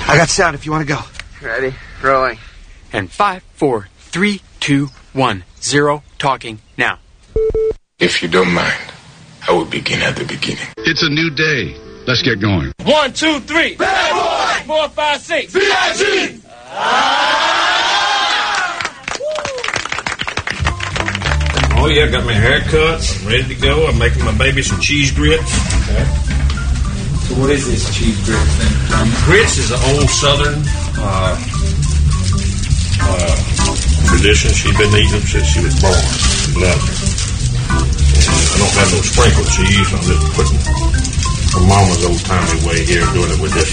I got sound if you want to go. Ready? Rolling. And 5, 4, 3, 2, 1, 0. Talking now. If you don't mind, I will begin at the beginning. It's a new day. Let's get going. 1, 2, 3. Bad boy. 4, 5, 6. VIG. Oh, yeah, got my hair cut. I'm ready to go. I'm making my baby some cheese grits. Okay. So what is this cheese grits then? Grits is an old southern tradition. She's been eating them since she was born. She loves them. And I don't have no sprinkled cheese. I'm just putting my mama's old-timey way here, doing it with this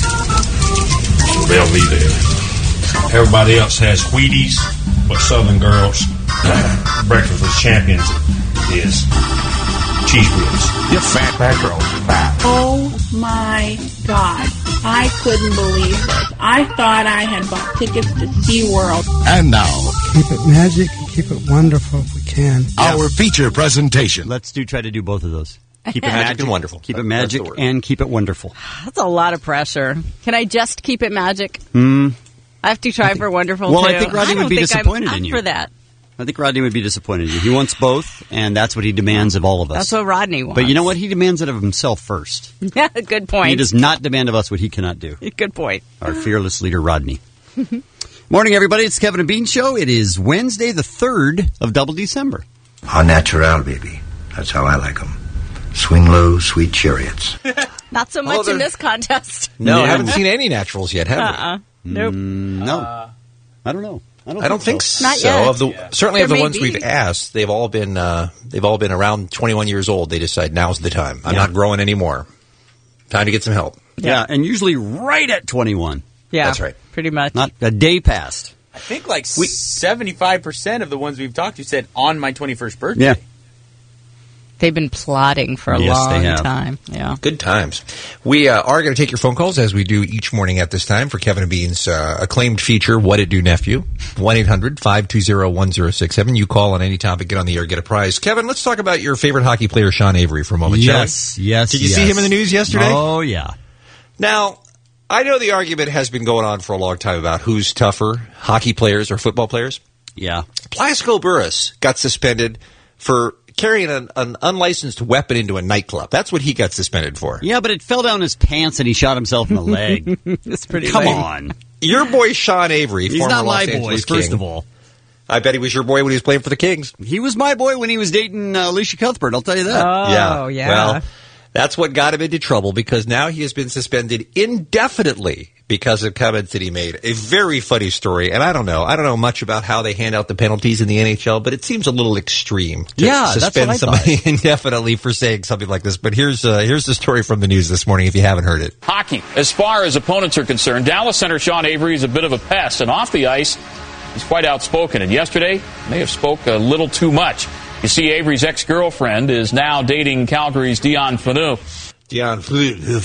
some Velveeta in it. Everybody else has Wheaties, but Southern girls, breakfast with champions is cheese grits. You're fat. That girl's fat. Oh my God. I couldn't believe it. I thought I had bought tickets to SeaWorld. And now, keep it magic and keep it wonderful if we can. Our feature presentation. Let's try to do both of those. Keep it magic and wonderful. Keep it magic and keep it wonderful. That's a lot of pressure. Can I just keep it magic? I have to try for wonderful, well, too. I think Rodney would be disappointed in you. For that. I think Rodney would be disappointed in you. He wants both, and that's what he demands of all of us. That's what Rodney wants. But you know what? He demands it of himself first. Yeah, good point. He does not demand of us what he cannot do. Good point. Our fearless leader, Rodney. Morning, everybody. It's Kevin and Bean Show. It is Wednesday, the 3rd of double December. Au natural, baby. That's how I like them. Swing low, sweet chariots. Not so much in this contest. No, I haven't seen any naturals yet, have we? Nope. No. I don't know. I don't think so. Not yet. Certainly of the ones we've asked, they've all been around 21 years old. They decide now's the time. I'm not growing anymore. Time to get some help. Yeah, and usually right at 21. Yeah, that's right. Pretty much. Not a day past. I think 75% of the ones we've talked to said on my 21st birthday. Yeah. They've been plotting for a long time. Yeah. Good times. We are going to take your phone calls as we do each morning at this time for Kevin and Bean's acclaimed feature, What It Do Nephew. 1-800-520-1067. You call on any topic, get on the air, get a prize. Kevin, let's talk about your favorite hockey player, Sean Avery, for a moment, Yes. Did you see him in the news yesterday? Oh, yeah. Now, I know the argument has been going on for a long time about who's tougher, hockey players or football players. Yeah. Plaxico Burress got suspended for carrying an unlicensed weapon into a nightclub. That's what he got suspended for. Yeah, but it fell down his pants and he shot himself in the leg. That's pretty Come lame. on. Your boy Sean Avery, He's former not Los my boy, Angeles first King. of all. I bet he was your boy when he was playing for the Kings. He was my boy when he was dating Alicia Cuthbert, I'll tell you that. Oh, yeah. Well, that's what got him into trouble because now he has been suspended indefinitely because of comments that he made. A very funny story, and I don't know much about how they hand out the penalties in the NHL, but it seems a little extreme to suspend somebody indefinitely for saying something like this. But here's the story from the news this morning if you haven't heard it. Hockey. As far as opponents are concerned, Dallas center Sean Avery is a bit of a pest, and off the ice, he's quite outspoken. And yesterday, may have spoke a little too much. You see, Avery's ex-girlfriend is now dating Calgary's Dion Phaneuf. Dion Phaneuf.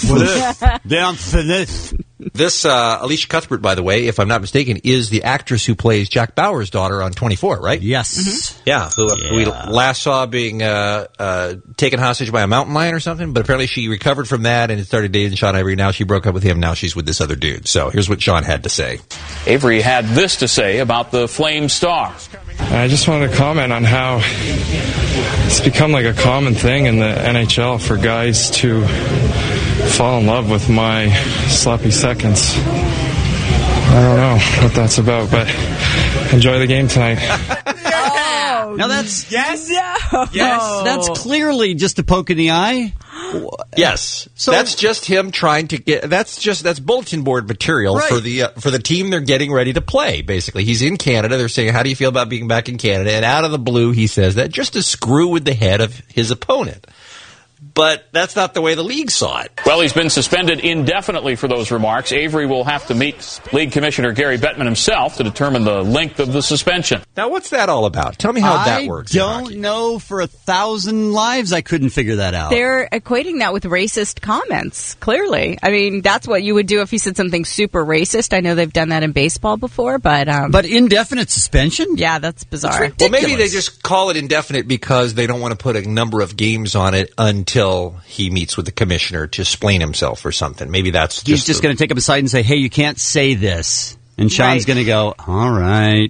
This Alicia Cuthbert, by the way, if I'm not mistaken, is the actress who plays Jack Bauer's daughter on 24, right? Yes. Mm-hmm. Yeah, who we last saw being taken hostage by a mountain lion or something, but apparently she recovered from that and started dating Sean Avery. Now she broke up with him. Now she's with this other dude. So here's what Sean had to say. Avery had this to say about the Flame star. I just wanted to comment on how it's become like a common thing in the NHL for guys to fall in love with my sloppy seconds. I don't know what that's about, but enjoy the game tonight. Now that's yes. That's clearly just a poke in the eye. Yes, so that's just him trying to get. That's bulletin board material for the team they're getting ready to play. Basically, he's in Canada. They're saying, "How do you feel about being back in Canada?" And out of the blue, he says that just to screw with the head of his opponent. But that's not the way the league saw it. Well, he's been suspended indefinitely for those remarks. Avery will have to meet League Commissioner Gary Bettman himself to determine the length of the suspension. Now, what's that all about? Tell me how that works. I don't know. For 1,000 lives, I couldn't figure that out. They're equating that with racist comments, clearly. I mean, that's what you would do if he said something super racist. I know they've done that in baseball before, but... But indefinite suspension? Yeah, that's bizarre. Well, maybe they just call it indefinite because they don't want to put a number of games on it until until he meets with the commissioner to explain himself or something. Maybe that's He's just going to take him aside and say, hey, you can't say this. And Sean's going to go, all right.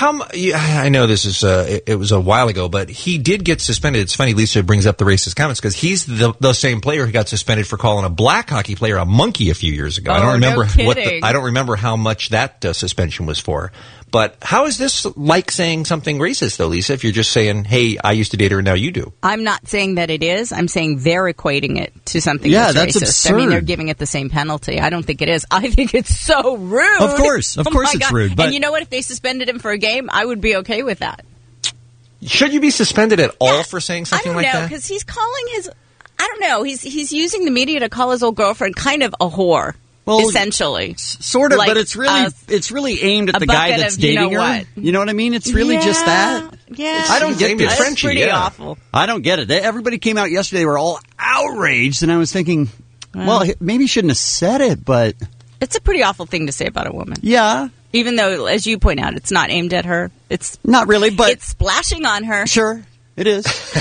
I know this is it was a while ago, but he did get suspended. It's funny Lisa brings up the racist comments because he's the same player who got suspended for calling a black hockey player a monkey a few years ago. I don't remember I don't remember how much that suspension was for. But how is this like saying something racist, though, Lisa, if you're just saying, hey, I used to date her and now you do? I'm not saying that it is. I'm saying they're equating it to something that's racist. absurd. I mean, they're giving it the same penalty. I don't think it is. I think it's so rude. Of course it's rude. But and you know what? If they suspended him for a game, I would be okay with that. Should you be suspended at all for saying something like that? I don't know, because he's calling his... I don't know. He's using the media to call his old girlfriend kind of a whore. Well, essentially, sort of, like, but it's really aimed at the guy that's dating her. You know what I mean? It's really just that. Yeah, I don't get it. It's pretty awful. I don't get it. Everybody came out yesterday; they were all outraged, and I was thinking, well, maybe he shouldn't have said it, but it's a pretty awful thing to say about a woman. Yeah, even though, as you point out, it's not aimed at her. It's not really, but it's splashing on her. Sure. It is.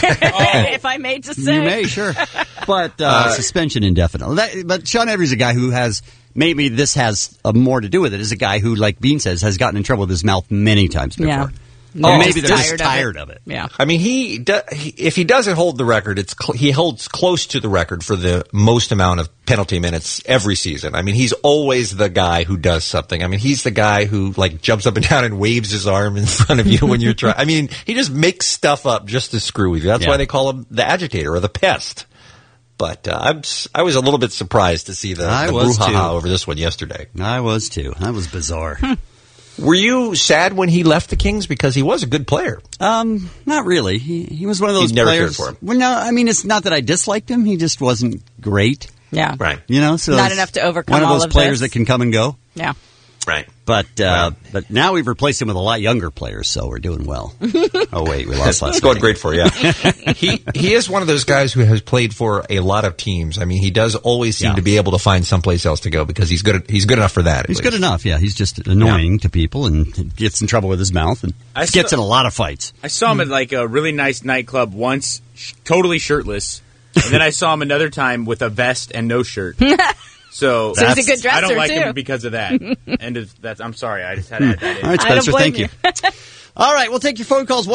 If I may just say. You may, sure. But suspension indefinitely. But Sean Avery's a guy who has, maybe this has more to do with it, is a guy who, like Bean says, has gotten in trouble with his mouth many times before. Yeah. Maybe they're just tired of it. Yeah. I mean, if he doesn't hold the record, he holds close to the record for the most amount of penalty minutes every season. I mean, he's always the guy who does something. I mean, he's the guy who like jumps up and down and waves his arm in front of you when you're trying. I mean, he just makes stuff up just to screw with you. That's why they call him the agitator or the pest. But I was a little bit surprised to see the brouhaha over this one yesterday. I was too. That was bizarre. Were you sad when he left the Kings because he was a good player? Not really. He was one of those never players. Cared for him. Well, no, I mean it's not that I disliked him. He just wasn't great. Yeah, right. You know, so not enough to overcome one of all those of players this. that can come and go. Yeah, right. But now we've replaced him with a lot younger players, so we're doing well. Oh wait, we lost last. It's going great for you. Yeah. He is one of those guys who has played for a lot of teams. I mean, he does always seem to be able to find someplace else to go because he's good enough for that. He's good enough. Yeah, he's just annoying to people and gets in trouble with his mouth and gets in a lot of fights. I saw him at like a really nice nightclub once, totally shirtless, and then I saw him another time with a vest and no shirt. So he's a good dresser, I don't like too. him because of that. And I'm sorry, I just had to add that in. All right, Spencer, thank you. All right, we'll take your phone calls.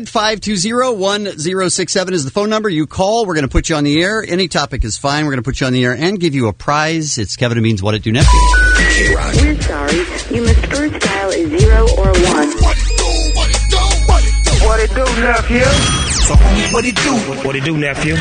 1-800-520-1067 is the phone number. You call. We're going to put you on the air. Any topic is fine. We're going to put you on the air and give you a prize. It's Kevin and Bean's What It Do Nephew. We're sorry. You must first dial a 0 or 1. What it do, nephew? So, what it do? What it do, nephew?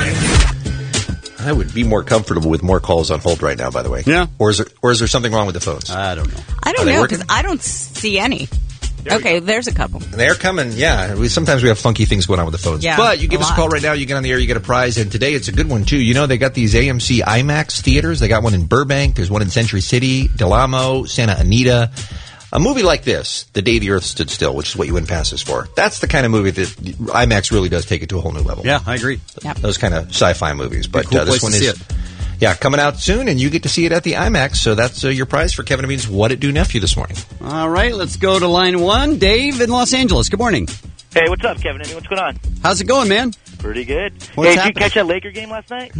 I would be more comfortable with more calls on hold right now, by the way. Yeah. Or is there something wrong with the phones? I don't know. I don't know because I don't see any. Okay, there's a couple. They're coming, yeah. Sometimes we have funky things going on with the phones. Yeah, but you give us a call right now, you get on the air, you get a prize, and today it's a good one, too. You know, they got these AMC IMAX theaters. They got one in Burbank. There's one in Century City, Del Amo, Santa Anita. A movie like this, The Day the Earth Stood Still, which is what you win passes for, that's the kind of movie that IMAX really does take it to a whole new level. Yeah, I agree. Yep. Those kind of sci-fi movies. But cool this place one to see is... it. Yeah, coming out soon, and you get to see it at the IMAX. So that's your prize for Kevin and Bean's What It Do Nephew this morning. All right, let's go to line 1. Dave in Los Angeles. Good morning. Hey, what's up, Kevin? What's going on? How's it going, man? Pretty good. What's did you catch that Laker game last night?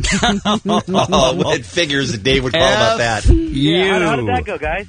It figures that Dave would call about that. Yeah, how did that go, guys?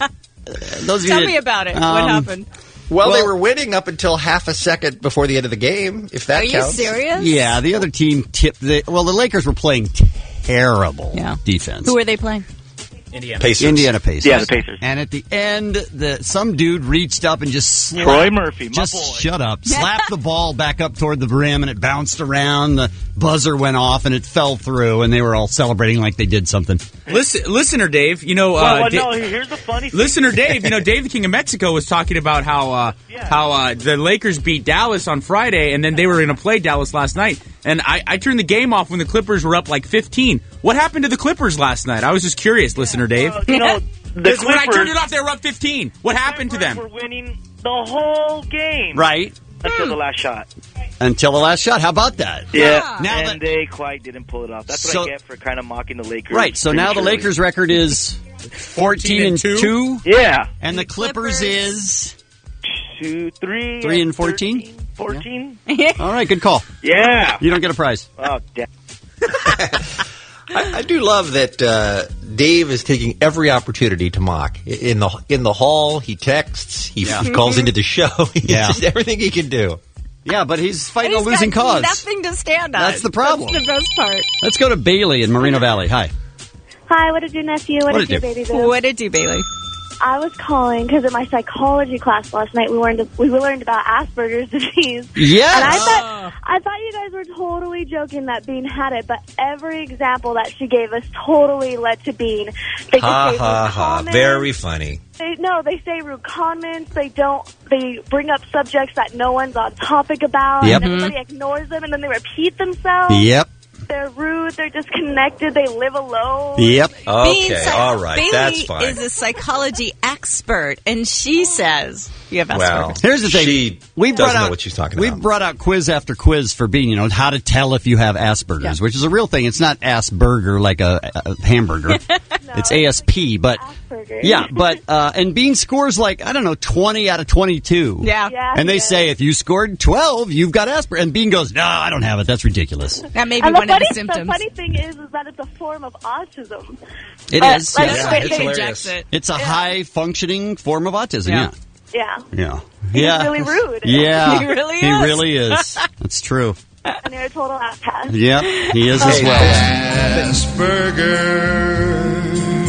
Tell me about it. What happened? Well, they were winning up until half a second before the end of the game, if that counts. Are you serious? Yeah, the other team tipped the Lakers were playing terrible defense. Who were they playing? Indiana Pacers. Yeah, the Pacers. And at the end, some dude reached up and just slapped, Troy Murphy, my just boy. shut up, slapped the ball back up toward the rim, and it bounced around. The buzzer went off, and it fell through, and they were all celebrating like they did something. Listener Dave, you know, no, here's the funny thing. Listener Dave, you know, Dave the King of Mexico was talking about how the Lakers beat Dallas on Friday, and then they were going to play Dallas last night. And I turned the game off when the Clippers were up like 15. What happened to the Clippers last night? I was just curious, listener Dave. You know, the Clippers, when I turned it off, they were up 15. What happened to them? Were winning the whole game. Right. Until the last shot. Until the last shot. How about that? Yeah. Now and they quite didn't pull it off. That's what I get for kind of mocking the Lakers. Right. So now the Lakers record is 14-2. Yeah. And the Clippers is 3 and 14. 14. All right. Good call. Yeah. You don't get a prize. Oh, damn. I do love that Dave is taking every opportunity to mock. In the hall, he texts, he calls into the show. He's just everything he can do. Yeah, but he's fighting a He's losing got cause. Nothing to stand on. That's the problem. That's the best part. Let's go to Bailey in Moreno Valley. Hi. Hi, what did you, nephew? What did you, baby boo? What did you, Bailey? I was calling because in my psychology class last night we learned about Asperger's disease. Yes. And I thought you guys were totally joking that Bean had it, but every example that she gave us totally led to Bean. They just say rude comments. Very funny. They say rude comments. They bring up subjects that no one's on topic about. Yep. And everybody ignores them, and then they repeat themselves. Yep. They're rude. They're disconnected. They live alone. Yep. Okay, all right. Bailey That's fine. is a psychology expert, and she says you have Asperger's. Well, here's the thing. She doesn't know what she's talking about. We've brought out quiz after quiz for Bean, how to tell if you have Asperger's, which is a real thing. It's not Asperger like a hamburger. It's ASP, but Asperger. yeah, but and Bean scores 20 out of 22. Yeah. And they say if you scored 12, you've got Asperger's. And Bean goes, no, I don't have it. That's ridiculous. That may be And one of the symptoms. The funny thing is that it's a form of autism. It is. it's He hilarious. rejects it. It's a high-functioning form of autism, yeah. Yeah. Yeah. He's really rude. Yeah. He really is. He really is. That's true. And you're a total outcast. Yep, he is as well. Asperger.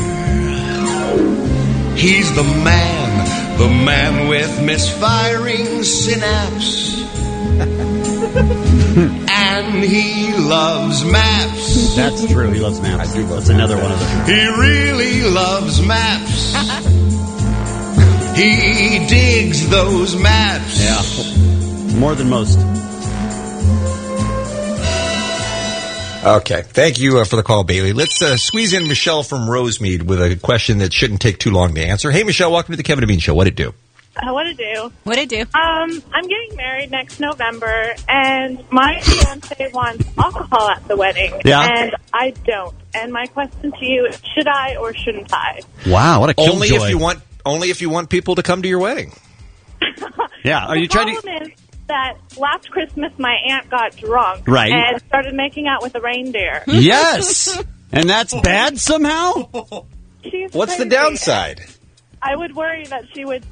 He's the man with misfiring synapse. And he loves maps. That's true. He loves maps. That's another one of them. He really loves maps. He digs those maps. Yeah. More than most. Okay. Thank you for the call, Bailey. Let's squeeze in Michelle from Rosemead with a question that shouldn't take too long to answer. Hey, Michelle, welcome to the Kevin and Bean Show. What'd it do? What'd it do? What'd it do? I'm getting married next November, and my fiancé wants alcohol at the wedding, and I don't. And my question to you is, should I or shouldn't I? Wow, what a killjoy. Only if you want people to come to your wedding. Yeah, are you trying to... The problem is that last Christmas my aunt got drunk and started making out with a reindeer. Yes! And that's bad somehow? What's the crazy. downside? I would worry that she would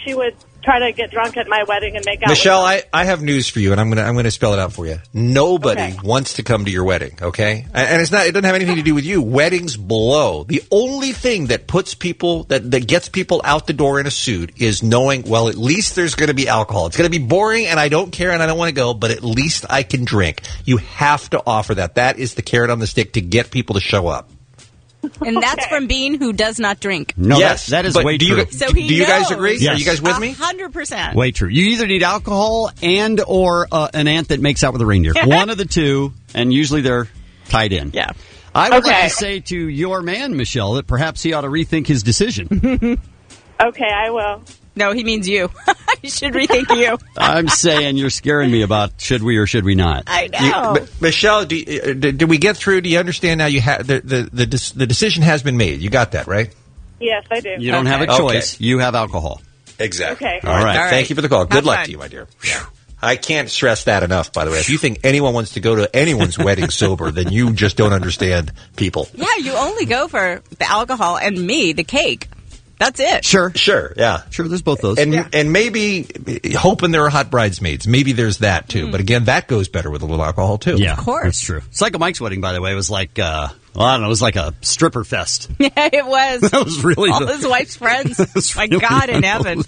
try to get drunk at my wedding and make out Michelle, with I have news for you, and I'm gonna spell it out for you. Nobody wants to come to your wedding, okay? And it doesn't have anything to do with you. Weddings blow. The only thing that puts people that gets people out the door in a suit is knowing, well, at least there's going to be alcohol. It's going to be boring, and I don't care, and I don't want to go, but at least I can drink. You have to offer that. That is the carrot on the stick to get people to show up. And that's from Bean, who does not drink. No, yes, that is but way do true. So he do you guys knows. agree? Yes. Are you guys with me? 100%. Way true. You either need alcohol and or an aunt that makes out with a reindeer. One of the two, and usually they're tied in. Yeah. I would like to say to your man, Michelle, that perhaps he ought to rethink his decision. Okay, I will. No, he means you. You should rethink you. I'm saying you're scaring me about should we or should we not. I know. Michelle, did we get through? Do you understand now? You the decision has been made. You got that, right? Yes, I do. You don't have a choice. Okay. You have alcohol. Exactly. Okay. All right. Thank you for the call. Good luck fun. to you, my dear. I can't stress that enough, by the way. If you think anyone wants to go to anyone's wedding sober, then you just don't understand people. Yeah, you only go for the alcohol and me, the cake. That's it. Sure, yeah. Sure, there's both those. And maybe hoping there are hot bridesmaids. Maybe there's that, too. But again, that goes better with a little alcohol, too. Yeah, of course. That's true. Psycho Mike's wedding, by the way, was like, I don't know, it was like a stripper fest. Yeah, it was. That was really all his wife's friends. My really God in heaven.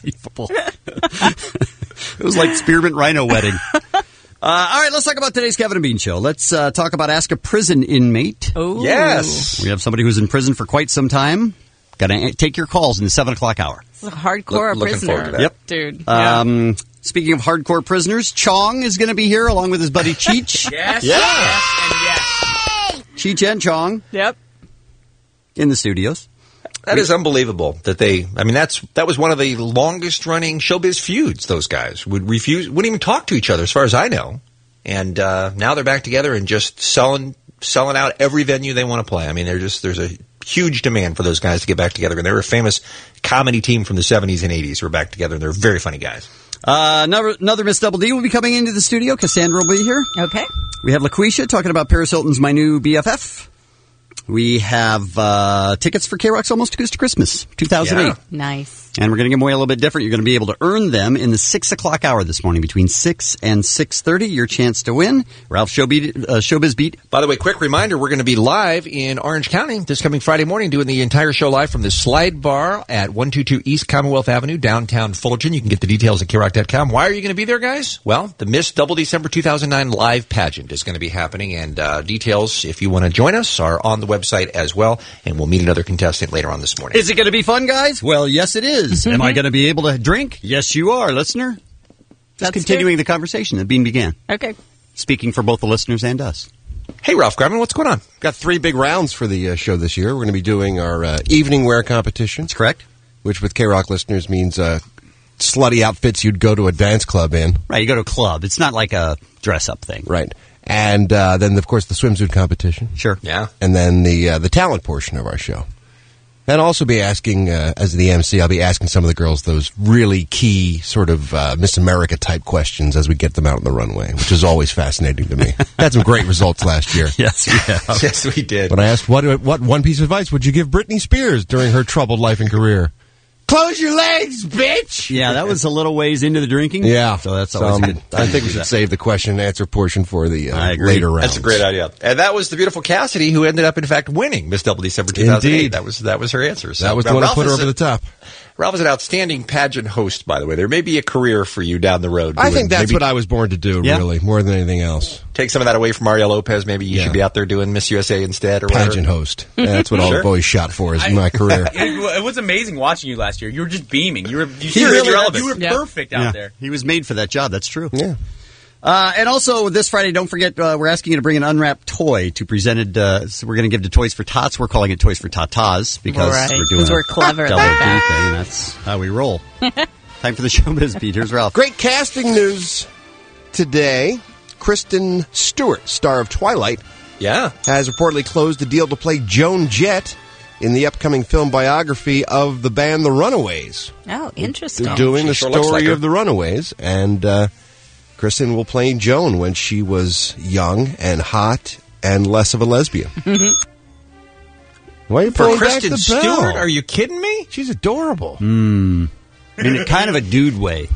It was like Spearmint Rhino wedding. All right, let's talk about today's Kevin and Bean Show. Let's talk about Ask a Prison Inmate. Oh, yes. We have somebody who's in prison for quite some time. Got to take your calls in the 7 o'clock hour. It's a hardcore Looking prisoner. forward to that. Yep. Dude. Yeah. Speaking of hardcore prisoners, Chong is going to be here along with his buddy Cheech. Yes. Yeah. Yes, and yes. Cheech and Chong Yep. in the studios. That is unbelievable that that was one of the longest running showbiz feuds. Those guys wouldn't even talk to each other as far as I know. And now they're back together and just selling out every venue they want to play. I mean, there's a huge demand for those guys to get back together. And they were a famous comedy team from the 70s and 80s who are back together. And they're very funny guys. Another Miss Double D will be coming into the studio. Cassandra will be here. Okay. We have LaQuisha talking about Paris Hilton's My New BFF. We have tickets for K-Rock's Almost Acoustic Christmas 2008. Yeah. Nice. And we're going to give them away a little bit different. You're going to be able to earn them in the 6 o'clock hour this morning. Between 6 and 6:30, your chance to win. Ralph Showbiz Beat. By the way, quick reminder, we're going to be live in Orange County this coming Friday morning, doing the entire show live from the Slide Bar at 122 East Commonwealth Avenue, downtown Fullerton. You can get the details at KROC.com. Why are you going to be there, guys? Well, the Miss Double December 2009 live pageant is going to be happening, and details, if you want to join us, are on the website as well, and we'll meet another contestant later on this morning. Is it going to be fun, guys? Well, yes, it is. Am I going to be able to drink? Yes, you are, listener. Just continuing the conversation that Bean began. Okay. Speaking for both the listeners and us. Hey, Ralph Grumman, what's going on? Got 3 big rounds for the show this year. We're going to be doing our evening wear competition. That's correct. Which with K-Rock listeners means slutty outfits you'd go to a dance club in. Right, you go to a club. It's not like a dress-up thing. Right. And then, of course, the swimsuit competition. Sure. Yeah. And then the talent portion of our show. And I'll also be asking, as the MC, I'll be asking some of the girls those really key sort of Miss America-type questions as we get them out on the runway, which is always fascinating to me. Had some great results last year. Yes, we have. Yes, we did. When I asked, what one piece of advice would you give Britney Spears during her troubled life and career? Close your legs, bitch! Yeah, that was a little ways into the drinking. Yeah. So that's always good. I think we should save the question and answer portion for the later rounds. That's a great idea. And that was the beautiful Cassidy who ended up, in fact, winning Miss Double December 2008. Indeed. That was her answer. So, that was the one that put her over the top. Ralph is an outstanding pageant host, by the way. There may be a career for you down the road. I think that's what I was born to do, really, more than anything else. Take some of that away from Mario Lopez. Maybe you should be out there doing Miss USA instead, or pageant whatever. host. That's what I've always shot for in my career. It was amazing watching you last year. You were just beaming. You were perfect out there. He was made for that job. That's true. Yeah. And also this Friday, don't forget, we're asking you to bring an unwrapped toy to presented. So we're going to give to Toys for Tots. We're calling it Toys for Tatas because we're doing we're clever double like D that. thing. And that's how we roll. Time for the Showbiz Beat. Here's Ralph. Great casting news today. Kristen Stewart, star of Twilight, has reportedly closed a deal to play Joan Jett in the upcoming film biography of the band The Runaways. Oh, interesting. They're doing the story of the Runaways, and Kristen will play Joan when she was young and hot and less of a lesbian. Why are you For pulling back Kristen the bell? Stewart? Are you kidding me? She's adorable. In a kind of a dude way.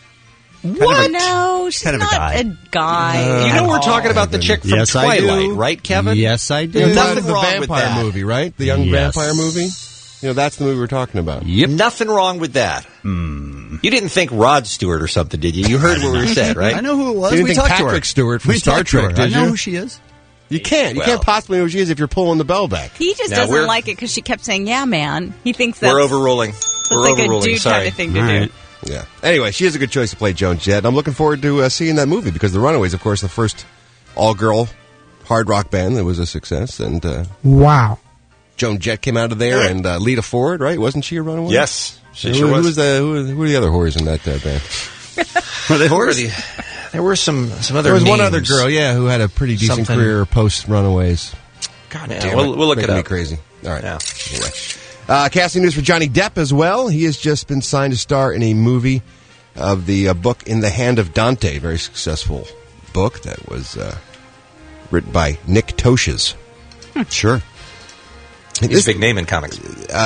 What? No, she's kind of a not guy. a guy. You know we're talking about the chick from Yes, I Twilight, do. right, Kevin? Yes, I do. You're Nothing talking the wrong with vampire that. movie, right? The young Yes. vampire movie? You know, that's the movie we're talking about. Yep. Nothing wrong with that. You didn't think Rod Stewart or something, did you? You heard what we said, right? I know who it was. You didn't We think talked to her. Patrick Stewart from We Star talked to her. Trek, I did know you? who she is. You can't. You Well. can't possibly know who she is if you're pulling the bell back. He just Now doesn't we're- like it because she kept saying, "Yeah, man." He thinks that's We're overruling. that's We're like overruling. a dude Sorry. kind of thing to All do. right. Yeah. Anyway, she is a good choice to play Joan Jett. I'm looking forward to seeing that movie because The Runaways, of course, the first all-girl hard rock band that was a success. And Wow. Joan Jett came out of there, and Lita Ford, right? Wasn't she a runaway? Yes, she Who, sure who was. was who were the other whores in that band? Were they Who were horse? There were some other There was one names. other girl, who had a pretty decent Something- career post-Runaways. God Damn damn, it. we'll look it Making me up. crazy. All right. Yeah. Anyway. Casting news for Johnny Depp as well. He has just been signed to star in a movie of the book In the Hand of Dante, very successful book that was written by Nick Tosches. Sure. He's a big name in comics.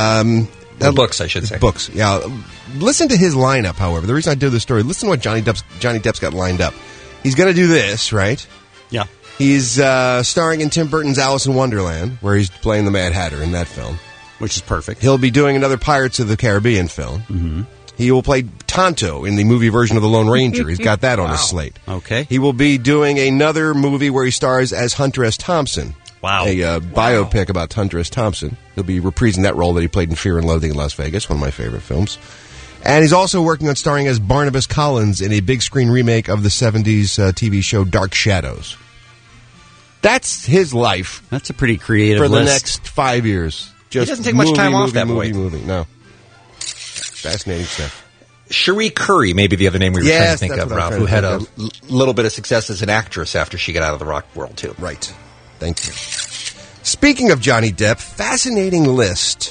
Books, I should say. Books, yeah. Listen to his lineup, however. The reason I do this story, listen to what Johnny Depp's got lined up. He's going to do this, right? Yeah. He's starring in Tim Burton's Alice in Wonderland, where he's playing the Mad Hatter in that film. Which is perfect. He'll be doing another Pirates of the Caribbean film. Mm-hmm. He will play Tonto in the movie version of The Lone Ranger. He's got that on his slate. Okay. He will be doing another movie where he stars as Hunter S. Thompson. Wow. A biopic about Hunter S. Thompson. He'll be reprising that role that he played in Fear and Loathing in Las Vegas, one of my favorite films. And he's also working on starring as Barnabas Collins in a big screen remake of the 70s TV show Dark Shadows. That's his life. That's a pretty creative for the list. next 5 years. Just He doesn't take much time off, that boy. Movie. No. Fascinating stuff. Cherie Curry may be the other name we were trying to think that's of, what I'm Ralph, trying who to had think a little bit of success as an actress after she got out of the rock world, too. Right. Thank you. Speaking of Johnny Depp, fascinating list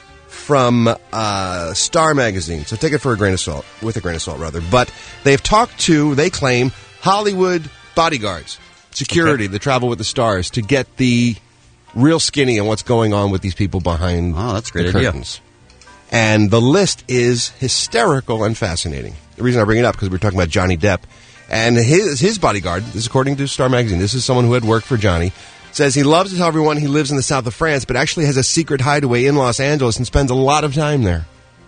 from Star Magazine. So take it with a grain of salt, rather. But they've talked to, they claim, Hollywood bodyguards. security, the Travel with the Stars, to get the real skinny on what's going on with these people behind that's a great the idea. curtains. And the list is hysterical and fascinating. The reason I bring it up because we're talking about Johnny Depp. And his bodyguard, this is according to Star Magazine, this is someone who had worked for Johnny, says he loves to tell everyone he lives in the south of France, but actually has a secret hideaway in Los Angeles and spends a lot of time there.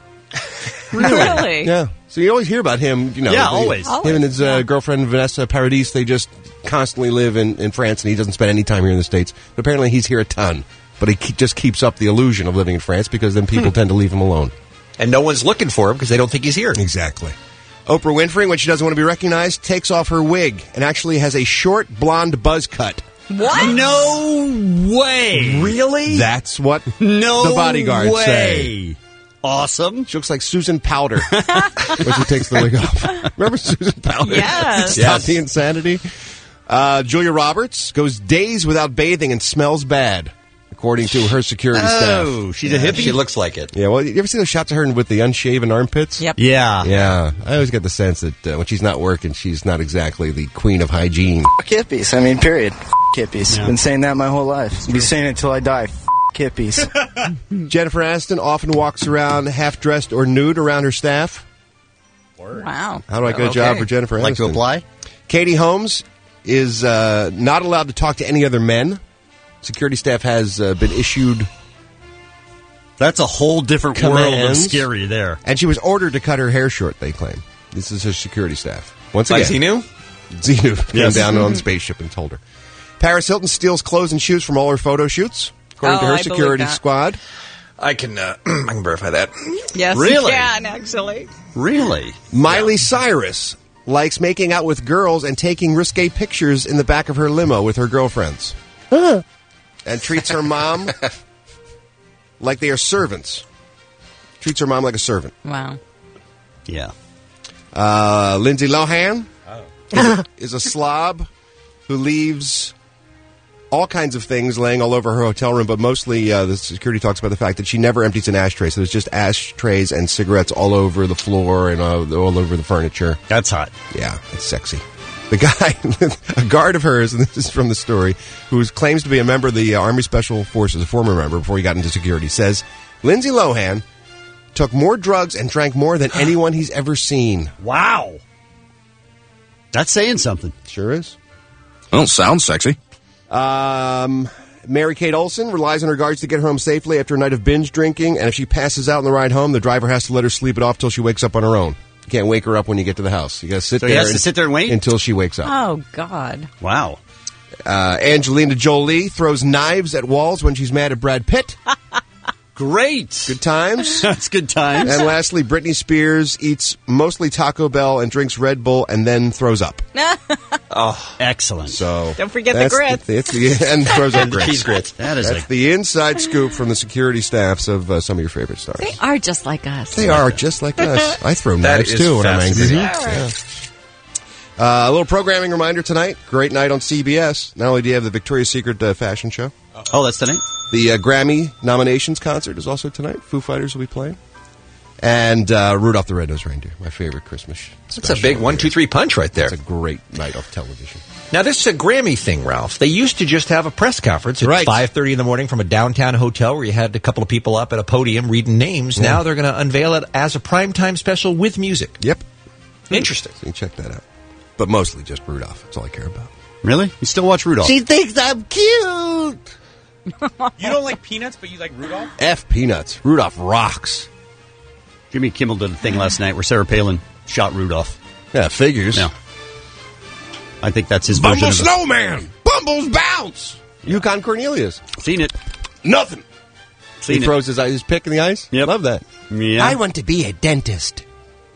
Really? Yeah. So you always hear about him, Yeah, always. Him and his girlfriend, Vanessa Paradis, they just constantly live in France, and he doesn't spend any time here in the States. But apparently he's here a ton. But he just keeps up the illusion of living in France because then people tend to leave him alone. And no one's looking for him because they don't think he's here. Exactly. Oprah Winfrey, when she doesn't want to be recognized, takes off her wig and actually has a short blonde buzz cut. What? No way. Really? That's what No the bodyguards way. say. Awesome. She looks like Susan Powder when she takes the wig off. Remember Susan Powder? Yes. Stop the insanity. Julia Roberts goes days without bathing and smells bad, according to her security staff. Oh, she's a hippie? She looks like it. Yeah, well, you ever see those shots of her with the unshaven armpits? Yep. Yeah. Yeah. I always get the sense that when she's not working, she's not exactly the queen of hygiene. Hippies. I mean, period. Hippies. Been saying that my whole life. Be saying it until I die. Hippies. Jennifer Aniston often walks around half-dressed or nude around her staff. Wow. How do I get a job for Jennifer Aniston? Like to apply? Katie Holmes is not allowed to talk to any other men. Security staff has been issued That's a whole different world of commands. scary there. And she was ordered to cut her hair short, they claim. This is her security staff. Once By again. Xenu? Xenu came Yes. down on the spaceship and told her. Paris Hilton steals clothes and shoes from all her photo shoots, according to her I believe security that. squad. I can verify that. Yes, Really? you can, actually. Really? Miley Cyrus likes making out with girls and taking risque pictures in the back of her limo with her girlfriends. And treats her mom like they are servants. Treats her mom like a servant. Wow. Yeah. Lindsay Lohan is a slob who leaves all kinds of things laying all over her hotel room, but mostly the security talks about the fact that she never empties an ashtray. So there's just ashtrays and cigarettes all over the floor and all over the furniture. That's hot. Yeah, it's sexy. The guy, a guard of hers, and this is from the story, who claims to be a member of the Army Special Forces, a former member before he got into security, says Lindsay Lohan took more drugs and drank more than anyone he's ever seen. Wow. That's saying something. Sure is. Well, sounds sexy. Mary-Kate Olsen relies on her guards to get her home safely after a night of binge drinking, and if she passes out on the ride home, the driver has to let her sleep it off till she wakes up on her own. You can't wake her up when you get to the house. You got to sit So there. he has to sit there and wait? until she wakes up. Oh, God. Wow. Angelina Jolie throws knives at walls when she's mad at Brad Pitt. Great. Good times. That's good times. And lastly, Britney Spears eats mostly Taco Bell and drinks Red Bull and then throws up. Oh, excellent. So Don't forget the that's grits. It's the and throws up grits. Cheese grits. That's the inside scoop from the security staffs of some of your favorite stars. They are just like us. They are just like us. I throw That knives is too when I'm angry. fascinating. Yeah. A little programming reminder tonight. Great night on CBS. Not only do you have the Victoria's Secret fashion show. Oh, that's tonight? The Grammy nominations concert is also tonight. Foo Fighters will be playing. And Rudolph the Red-Nosed Reindeer, my favorite Christmas That's a big 1-2-3 punch right there. It's a great night off television. Now, this is a Grammy thing, Ralph. They used to just have a press conference at 5:30 in the morning from a downtown hotel where you had a couple of people up at a podium reading names. Now they're going to unveil it as a primetime special with music. Yep. Interesting. So you can check that out. But mostly just Rudolph. That's all I care about. Really? You still watch Rudolph? She thinks I'm cute. You don't like Peanuts, but you like Rudolph? F Peanuts. Rudolph rocks. Jimmy Kimmel did a thing last night where Sarah Palin shot Rudolph. Yeah, figures. Yeah. I think that's his Bumble version of it. Snowman. Bumbles bounce. Yukon Cornelius. Seen it. Nothing. Seen he it. throws his pick in the ice. Yep. Love that. Yeah. I want to be a dentist.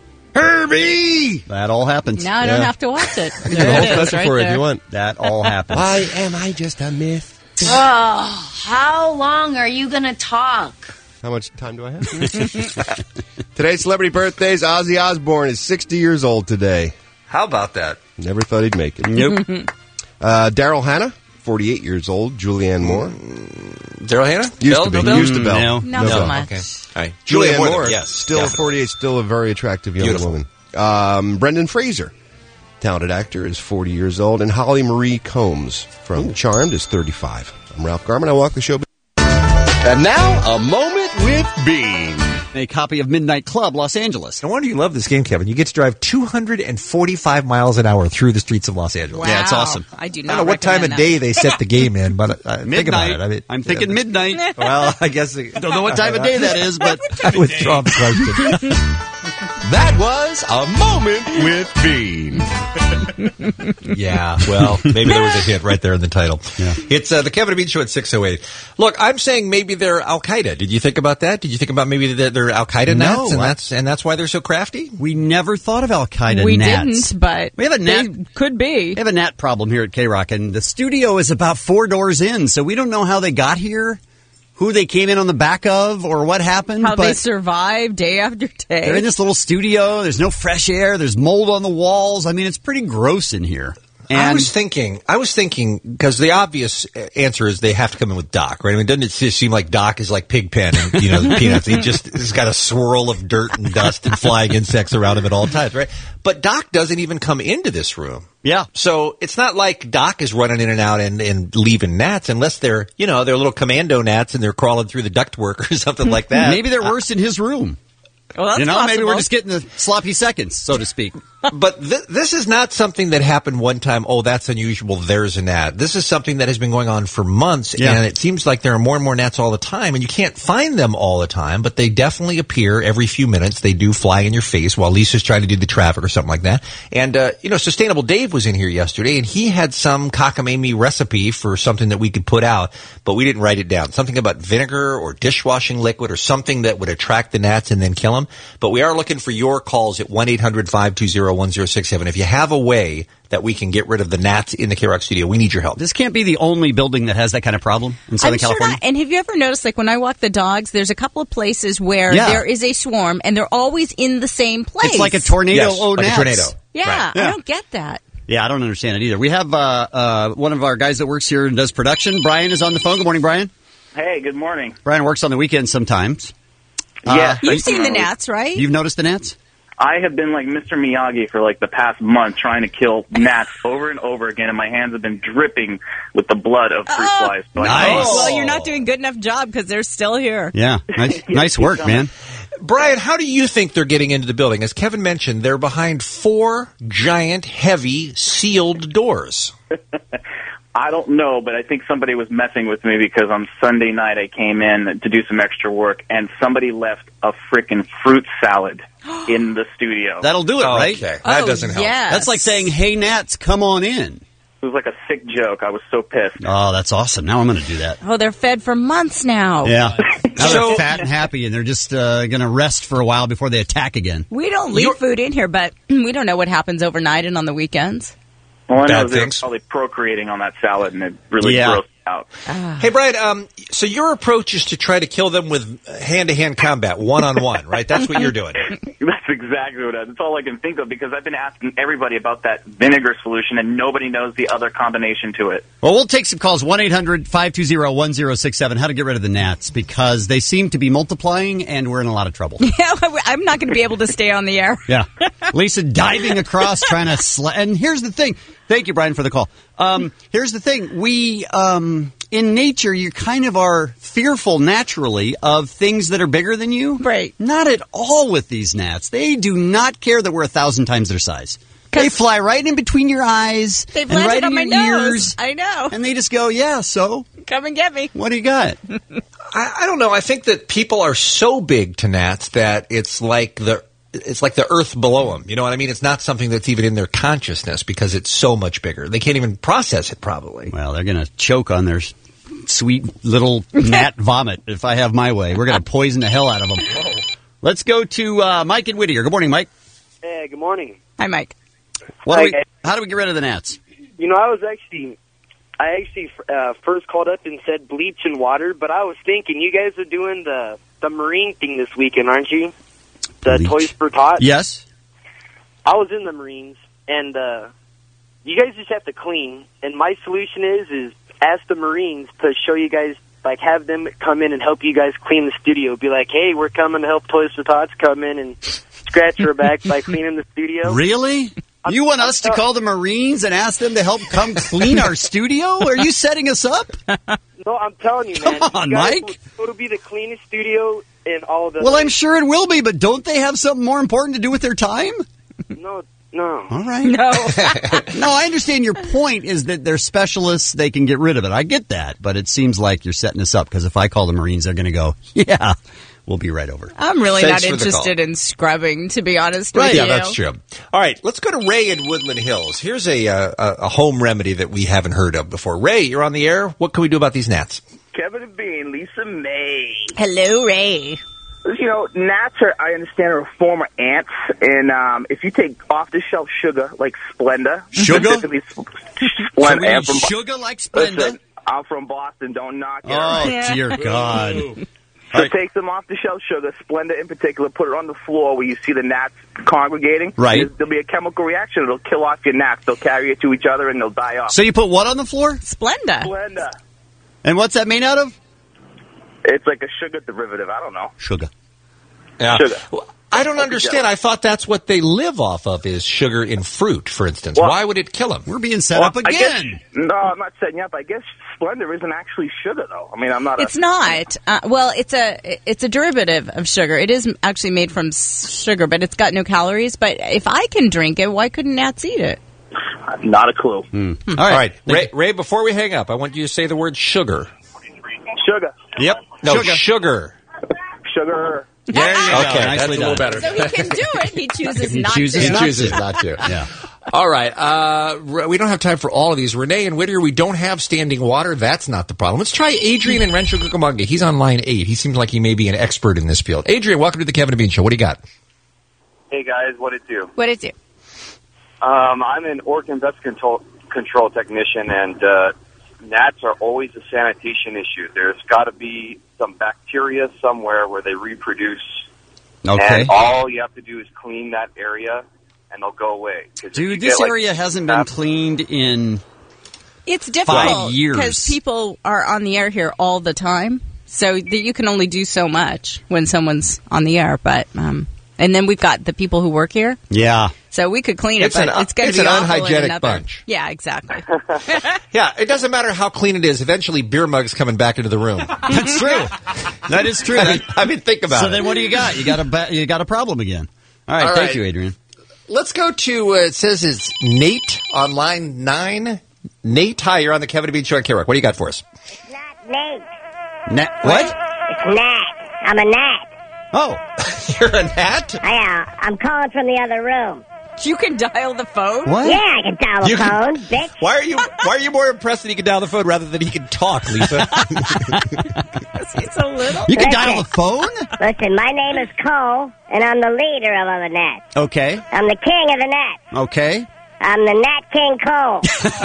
Herbie. That all happens. Now I don't have to watch it. The There whole it is, special right for it there. if you want. That all happens. Why am I just a myth? Oh, how long are you going to talk? How much time do I have? Today's celebrity birthdays. Ozzy Osbourne is 60 years old today. How about that? Never thought he'd make it. Nope. Daryl Hannah, 48 years old. Julianne Moore. Daryl Hannah? Used to be. Used to Bell. Not so much. Okay. All right. Julianne Moore, yes. still definitely. 48, still a very attractive young Beautiful. woman. Brendan Fraser, talented actor, is 40 years old. And Holly Marie Combs from Charmed is 35. I'm Ralph Garman. I walk the show. And now, a moment with Bean. A copy of Midnight Club, Los Angeles. No wonder you love this game, Kevin. You get to drive 245 miles an hour through the streets of Los Angeles. Wow. Yeah, it's awesome. I do not I don't know what time of day they set the game in, but think about it. I mean, I'm thinking midnight. Well, I guess... Don't know what time of day that is, but... I withdraw the question. That was a moment with Bean. Yeah, well, maybe there was a hint right there in the title. Yeah. It's the Kevin and Bean Show at 6:08. Look, I'm saying maybe they're Al-Qaeda. Did you think about that? Did you think about maybe they're Al-Qaeda gnats, and that's why they're so crafty? We never thought of Al-Qaeda We gnats. didn't, but we have a gnat. they could be. We have a gnat problem here at K-Rock, and the studio is about 4 doors in, so we don't know how they got here, who they came in on the back of, or what happened. How they survive day after day. They're in this little studio. There's no fresh air. There's mold on the walls. I mean, it's pretty gross in here. And I was thinking, because the obvious answer is they have to come in with Doc, right? I mean, doesn't it just seem like Doc is like Pigpen and, the Peanuts? He's got a swirl of dirt and dust and flying insects around him at all times, right? But Doc doesn't even come into this room. Yeah. So it's not like Doc is running in and out and leaving gnats unless they're little commando gnats and they're crawling through the ductwork or something like that. Maybe they're worse in his room. Well, that's possible. Maybe we're just getting the sloppy seconds, so to speak. But this is not something that happened one time, oh, that's unusual, there's a gnat. This is something that has been going on for months, and it seems like there are more and more gnats all the time, and you can't find them all the time, but they definitely appear every few minutes. They do fly in your face while Lisa's trying to do the traffic or something like that. And, Sustainable Dave was in here yesterday, and he had some cockamamie recipe for something that we could put out, but we didn't write it down. Something about vinegar or dishwashing liquid or something that would attract the gnats and then kill them. But we are looking for your calls at 1-800-520-1067. If you have a way that we can get rid of the gnats in the K-Rock studio, we need your help. This can't be the only building that has that kind of problem in Southern California. And have you ever noticed, like when I walk the dogs, there's a couple of places where there is a swarm, and they're always in the same place. It's like a tornado. Like a tornado. Yeah, I don't get that. Yeah, I don't understand it either. We have one of our guys that works here and does production. Brian is on the phone. Good morning, Brian. Hey, good morning. Brian works on the weekends sometimes. Yes. You've seen the gnats, right? You've noticed the gnats? I have been like Mr. Miyagi for like the past month trying to kill gnats over and over again, and my hands have been dripping with the blood of fruit flies. So nice. Well, you're not doing a good enough job because they're still here. Yeah, nice work, man. Brian, how do you think they're getting into the building? As Kevin mentioned, they're behind 4 giant, heavy, sealed doors. I don't know, but I think somebody was messing with me because on Sunday night I came in to do some extra work, and somebody left a frickin' fruit salad in the studio. That'll do it, right? Okay, that doesn't help. Yes. That's like saying, hey, gnats, come on in. It was like a sick joke. I was so pissed. Oh, that's awesome. Now I'm going to do that. Oh, they're fed for months now. Yeah. Now they're fat and happy, and they're just going to rest for a while before they attack again. We don't leave food in here, but we don't know what happens overnight and on the weekends. Well, I know they're probably procreating on that salad, and it really grossed me out. Hey, Brian, so your approach is to try to kill them with hand-to-hand combat, one-on-one, right? That's what you're doing. That's exactly what that's all I can think of, because I've been asking everybody about that vinegar solution, and nobody knows the other combination to it. Well, we'll take some calls, 1-800-520-1067, how to get rid of the gnats, because they seem to be multiplying, and we're in a lot of trouble. Yeah, I'm not going to be able to stay on the air. Yeah. Lisa diving across, trying to and here's the thing. Thank you, Brian, for the call. Here's the thing. We, in nature, you kind of are fearful naturally of things that are bigger than you. Right. Not at all with these gnats. They do not care that we're 1,000 times their size. They fly right in between your eyes They've and landed right in on your my nose. ears. I know. And they just go, yeah, so? Come and get me. What do you got? I don't know. I think that people are so big to gnats that it's like the earth below them. You know what I mean? It's not something that's even in their consciousness because it's so much bigger. They can't even process it, probably. Well, they're going to choke on their sweet little gnat vomit if I have my way. We're going to poison the hell out of them. Whoa. Let's go to Mike in Whittier. Good morning, Mike. Hey, good morning. Hi, Mike. How do we get rid of the gnats? You know, I actually first called up and said bleach and water, but I was thinking you guys are doing the Marine thing this weekend, aren't you? The Bleach. Toys for Tots? Yes. I was in the Marines, and you guys just have to clean. And my solution is ask the Marines to show you guys, like have them come in and help you guys clean the studio. Be like, hey, we're coming to help Toys for Tots come in and scratch your back by cleaning the studio. Really? You want us to call the Marines and ask them to help come clean our studio? Are you setting us up? No, I'm telling you, man. Come on, Mike. It'll be the cleanest studio in all of the... Well, I'm sure it will be, but don't they have something more important to do with their time? No. All right. No. No, I understand your point is that they're specialists. They can get rid of it. I get that. But it seems like you're setting us up because if I call the Marines, they're going to go, yeah, we'll be right over. I'm really Thanks not for the interested call. in scrubbing, to be honest Right, with you. yeah, that's true. All right, let's go to Ray in Woodland Hills. Here's a home remedy that we haven't heard of before. Ray, you're on the air. What can we do about these gnats? Kevin and Bean, Lisa May. Hello, Ray. You know, gnats are, I understand, are a form of ants, and if you take off-the-shelf sugar like Splenda, specifically Splenda, I'm from sugar like Splenda? Listen, I'm from Boston. Don't knock it. Oh, dear God. So take some off-the-shelf sugar, Splenda in particular, put it on the floor where you see the gnats congregating. Right. There'll be a chemical reaction. It'll kill off your gnats. They'll carry it to each other, and they'll die off. So you put what on the floor? Splenda. Splenda. And what's that made out of? It's like a sugar derivative. I don't know. Sugar. Yeah. Sugar. Well, I don't understand. I thought that's what they live off of is sugar in fruit, for instance. Well, why would it kill them? We're being set up again. No, I'm not setting you up. I guess Splenda isn't actually sugar, though. I mean, I'm not. It's not. Well, it's a derivative of sugar. It is actually made from sugar, but it's got no calories. But if I can drink it, why couldn't gnats eat it? Not a clue. All right. Ray, before we hang up, I want you to say the word sugar. Sugar. Yep. No, Sugar. Sugar. There you go. Okay, Nicely that's a little done. better. So he can do it. He chooses not He to. chooses not to. Yeah. All right. We don't have time for all of these. Renee and Whittier, we don't have standing water. That's not the problem. Let's try Adrian in Rancho Cucamonga. He's on line 8. He seems like he may be an expert in this field. Adrian, welcome to the Kevin and Bean Show. What do you got? Hey, guys. What it do? What it do? I'm an organ pest control technician, and gnats are always a sanitation issue. There's got to be some bacteria somewhere where they reproduce. Okay. And all you have to do is clean that area, and they'll go away. 'Cause if you Dude, this get, like, area hasn't been cleaned in It's difficult 5 years. because people are on the air here all the time, so you can only do so much when someone's on the air. But and then we've got the people who work here. Yeah. So we could clean it, It's but an- it's going it's to be an awful in unhygienic another. bunch. Yeah, exactly. Yeah, it doesn't matter how clean it is. Eventually, beer mugs coming back into the room. That's true. That is true. I mean, think about So it. then what do you got? You got a problem again. All right. All Thank right. you, Adrian. Let's go to, it says it's Nate on line 9. Nate, hi, you're on the Kevin and Bean Show on KROC. What do you got for us? Nate. What? It's Nat. I'm a gnat. Oh. You're a gnat? I'm calling from the other room. You can dial the phone? What? Yeah, I can dial the You can- phone, bitch. Why are you more impressed that he can dial the phone rather than he can talk, Lisa? It's a little. You can dial the phone? Listen, my name is Cole, and I'm the leader of all the gnats. Okay. I'm the king of the gnats. Okay. I'm the Nat King Cole.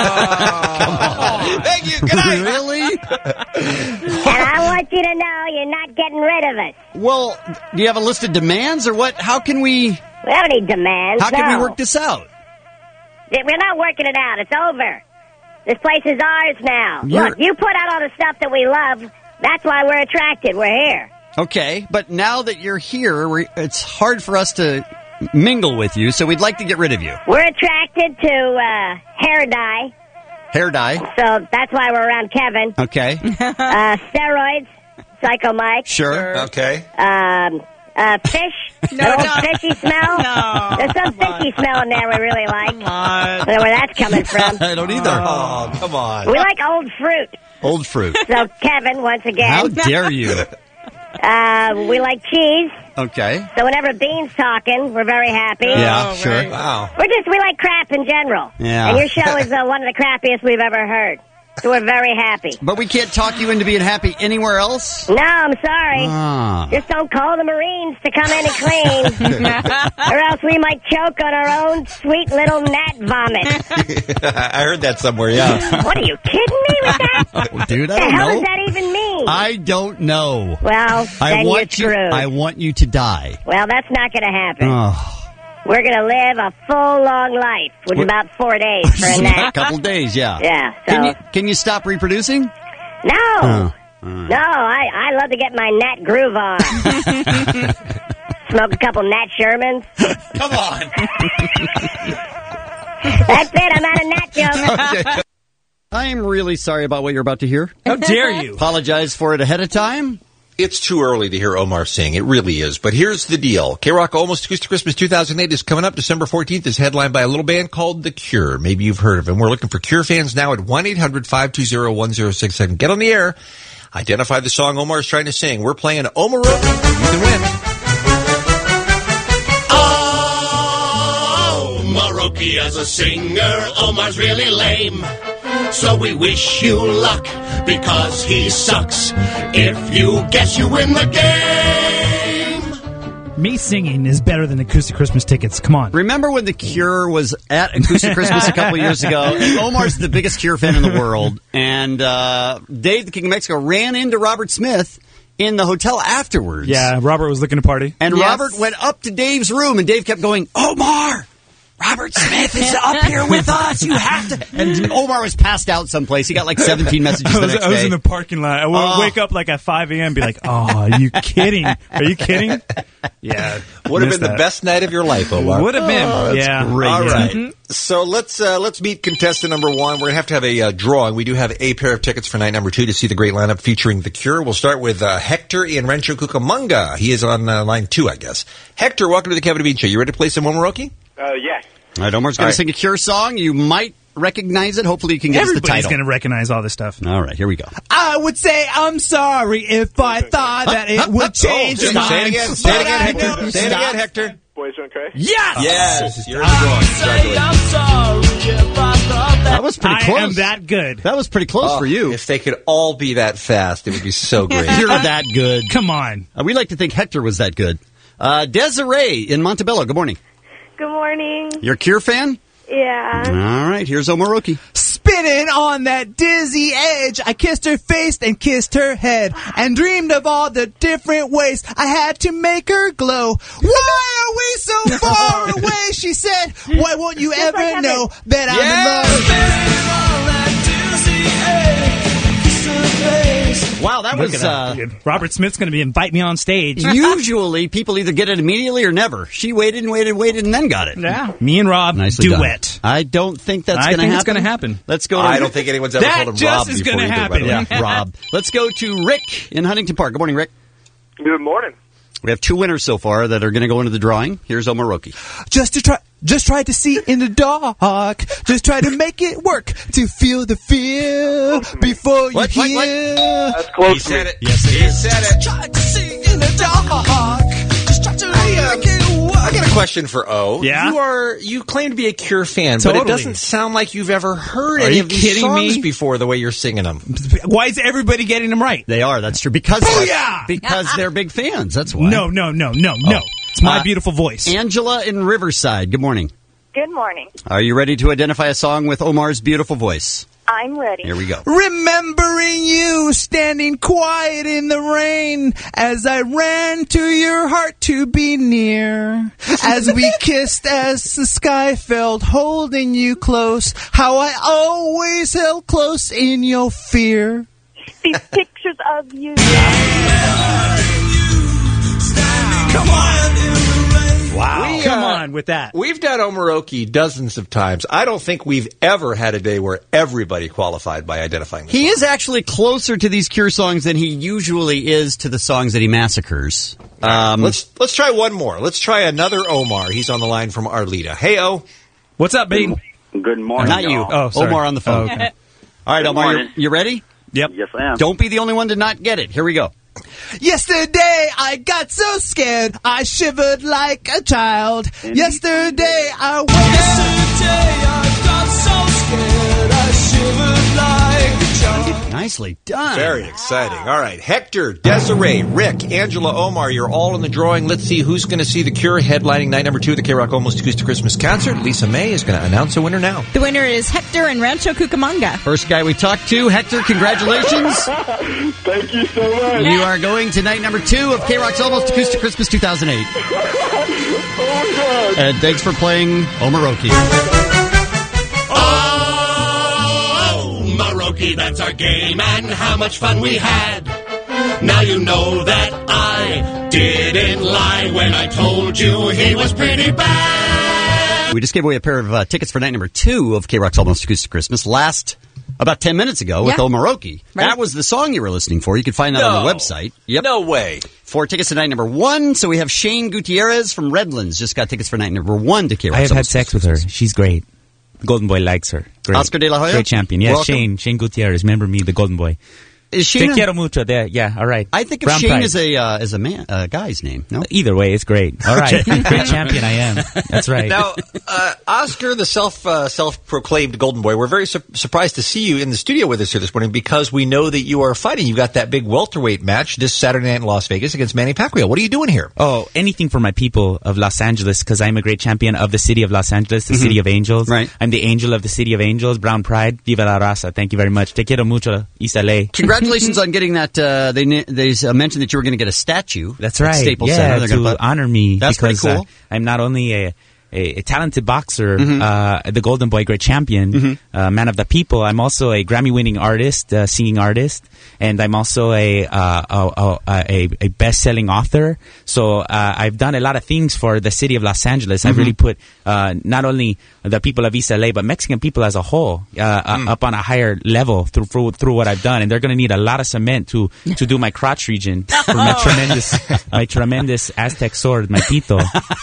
Thank you. Good night. Really? And I want you to know you're not getting rid of us. Well, do you have a list of demands or what? How can we We don't have any demands. How can no. we work this out? We're not working it out. It's over. This place is ours now. You're- Look, you put out all the stuff that we love. That's why we're attracted. We're here. Okay, but now that you're here, it's hard for us to mingle with you, so we'd like to get rid of you. We're attracted to hair dye. Hair dye. So that's why we're around Kevin. Okay. Steroids. Psycho Mike. Sure. Okay. Fish. Fishy smell. No. There's some fishy smell in there we really like. I don't know where that's coming from. I don't either. Oh, come on. We like old fruit. Old fruit. So, Kevin, once again. How dare you? We like cheese. Okay. So whenever Bean's talking, we're very happy. Yeah, sure. Wow. We like crap in general. Yeah. And your show is one of the crappiest we've ever heard. So we're very happy. But we can't talk you into being happy anywhere else? No, I'm sorry. Ah. Just don't call the Marines to come in and clean. Or else we might choke on our own sweet little gnat vomit. I heard that somewhere, yeah. What, are you kidding me with that? Dude, I What the don't hell know. does that even mean? I don't know. Well, then you're screwed. I want you to die. Well, that's not going to happen. Oh. We're going to live a full, long life, which is about 4 days for a A gnat. couple days, yeah. Yeah, so... Can you stop reproducing? No! Oh. No, I love to get my gnat groove on. Smoke a couple Nat Shermans. Come on. That's it. I'm out of nat jokes. I am really sorry about what you're about to hear. How dare you? Apologize for it ahead of time. It's too early to hear Omar sing. It really is. But here's the deal. K-Rock Almost Acoustic Christmas 2008 is coming up. December 14th is headlined by a little band called The Cure. Maybe you've heard of them. We're looking for Cure fans now at 1-800-520-1067. Get on the air. Identify the song Omar's trying to sing. We're playing Omaroki. You can win. Omaroki as a singer, Omar's really lame. So we wish you luck, because he sucks. If you guess, you win the game. Me singing is better than Acoustic Christmas tickets. Come on. Remember when The Cure was at Acoustic Christmas a couple years ago? And Omar's the biggest Cure fan in the world. And Dave, the King of Mexico, ran into Robert Smith in the hotel afterwards. Yeah, Robert was looking to party. And Robert went up to Dave's room, and Dave kept going, Omar! Robert Smith is up here with us. You have to. And Omar was passed out someplace. He got like 17 messages the next day. I was in the parking lot. I would wake up like at 5 a.m. and be like, oh, are you kidding? Are you kidding? Yeah. Would have been the best night of your life, Omar. Would have been. Oh, yeah. Great. All right. Mm-hmm. So let's meet contestant number one. We're going to have a drawing. We do have a pair of tickets for night number 2 to see the great lineup featuring The Cure. We'll start with Hector in Rancho Cucamonga. He is on line 2, I guess. Hector, welcome to the Kevin and Bean Show. You ready to play some Omaroki? Yeah. All right, Omar's going to sing a Cure song. You might recognize it. Hopefully you can get us the title. Everybody's going to recognize all this stuff. All right, here we go. I would say I'm sorry if I thought that it would change your mind. Say it again. Say it again, Hector. Say it again, Hector. Boys Don't Cry? Yes! Yes! You're in the drawing. Congratulations. That was pretty close. I am that good. That was pretty close for you. If they could all be that fast, it would be so great. You're that good. Come on. We like to think Hector was that good. Desiree in Montebello, good morning. Good morning. You're a Cure fan? Yeah. All right, here's Omaroki. Spinning on that dizzy edge, I kissed her face and kissed her head, and dreamed of all the different ways I had to make her glow. Why are we so far away? She said, why won't you ever know that I'm in love? Spinning on that dizzy edge, kiss her face. Wow, that was... Robert Smith's going to be inviting me on stage. Usually, people either get it immediately or never. She waited and waited and waited and then got it. Yeah. Me and Rob, Nicely duet. Done. I don't think that's going to happen. I think it's going to happen. Let's go to... I don't think anyone's ever called him Rob is before gonna either, happen. by the way. Yeah, Rob. Let's go to Rick in Huntington Park. Good morning, Rick. Good morning. We have 2 winners so far that are going to go into the drawing. Here's Omaroki. Just try to see in the dark. Just try to make it work to feel the fear before you hear. That's close. He said it. Yes, he said it. Try to see in the dark. Just try to make it work. I got a question for O. Yeah? You claim to be a Cure fan, Totally. but it doesn't sound like you've ever heard Are any you of these kidding songs me? before the way you're singing them. Why is everybody getting them right? They are, that's true. Because they're big fans, that's why. No. It's my beautiful voice. Angela in Riverside, good morning. Good morning. Are you ready to identify a song with Omar's beautiful voice? I'm ready. Here we go. Remembering you standing quiet in the rain as I ran to your heart to be near. As we kissed as the sky felt holding you close. How I always held close in your fear. These pictures of you. Come on. Wow. Come on with that. We've done Omaroki dozens of times. I don't think we've ever had a day where everybody qualified by identifying the He song. is actually closer to these Cure songs than he usually is to the songs that he massacres. Let's try one more. Let's try another Omar. He's on the line from Arleta. Hey, O. What's up, Bean? Good morning. Not you. Oh, sorry. Omar on the phone. Oh, okay. All right, Good Omar, morning. you ready? Yep. Yes, I am. Don't be the only one to not get it. Here we go. Yesterday I got so scared I shivered like a child. Yesterday I woke up. Yesterday I got so scared I shivered like a child. Nicely done. Very exciting. All right. Hector, Desiree, Rick, Angela, Omar, you're all in the drawing. Let's see who's going to see The Cure headlining night number 2 of the K-Rock Almost Acoustic Christmas Concert. Lisa May is going to announce a winner now. The winner is Hector in Rancho Cucamonga. First guy we talked to, Hector, congratulations. Thank you so much. You are going to night number 2 of K-Rock's Almost Acoustic Christmas 2008. Oh, my God. And thanks for playing Omaroki. Omaroki, that's our game, and how much fun we had. Now you know that I didn't lie when I told you he was pretty bad. We just gave away a pair of tickets for night number 2 of K-Rock's Almost Acoustic Christmas about 10 minutes ago with Omaroki. Right. That was the song you were listening for. You can find that on the website. Yep. No way. 4 tickets to night number 1. So we have Shane Gutierrez from Redlands. Just got tickets for night number 1 to K-Rock's. I have had sex with her. She's great. Golden Boy likes her. Great. Oscar de la Hoya? Great champion. Yes, Shane Gutierrez. Remember me, the Golden Boy. Is Shane? Te quiero mucho. There. Yeah, all right. I think of Shane as a man, a guy's name. No. Either way, it's great. All right, great champion I am. That's right. Now, Oscar, the self-proclaimed Golden Boy, we're very surprised to see you in the studio with us here this morning because we know that you are fighting. You've got that big welterweight match this Saturday night in Las Vegas against Manny Pacquiao. What are you doing here? Oh, anything for my people of Los Angeles because I'm a great champion of the city of Los Angeles, the city of angels. Right. I'm the angel of the city of angels. Brown Pride. Viva la raza. Thank you very much. Te quiero mucho, Isale. Congratulations on getting that. They mentioned that you were going to get a statue. That's right. At Staples Center. To honor me. That's because, pretty cool. I'm not only a talented boxer, the Golden Boy, great champion, man of the people. I'm also a Grammy-winning artist, singing artist, and I'm also a best-selling author. So I've done a lot of things for the city of Los Angeles. I've really put not only the people of East LA, but Mexican people as a whole up on a higher level through what I've done. And they're going to need a lot of cement to do my crotch region for my tremendous Aztec sword, my pito.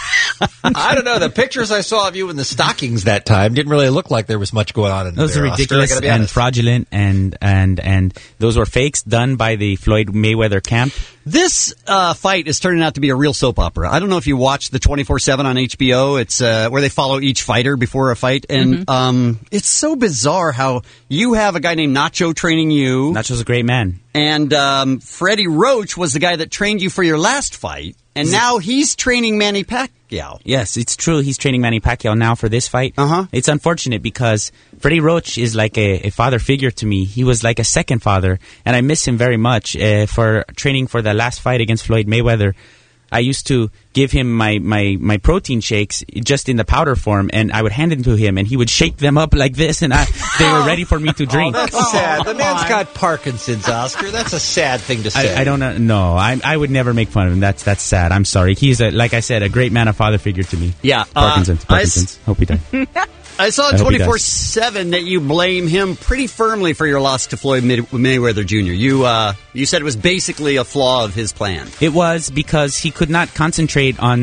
I don't know. The pictures I saw of you in the stockings that time didn't really look like there was much going on in there. Those are ridiculous and fraudulent, and those were fakes done by the Floyd Mayweather camp. This fight is turning out to be a real soap opera. I don't know if you watch the 24/7 on HBO. It's where they follow each fighter before a fight, and it's so bizarre how you have a guy named Nacho training you. Nacho's a great man. And Freddie Roach was the guy that trained you for your last fight, and now he's training Manny Pacquiao. Yes, it's true. He's training Manny Pacquiao now for this fight. It's unfortunate because Freddie Roach is like a father figure to me. He was like a second father, and I miss him very much for training for the last fight against Floyd Mayweather. I used to give him my protein shakes just in the powder form, and I would hand them to him, and he would shake them up like this, and they were ready for me to drink. Oh, that's sad. The man's got Parkinson's, Oscar. That's a sad thing to say. I don't know. No, I would never make fun of him. That's sad. I'm sorry. He's, like I said, a great man, a father figure to me. Yeah. Parkinson's. Hope he died. I saw on 24/7 that you blame him pretty firmly for your loss to Floyd Mayweather Jr. You said it was basically a flaw of his plan. It was because he could not concentrate on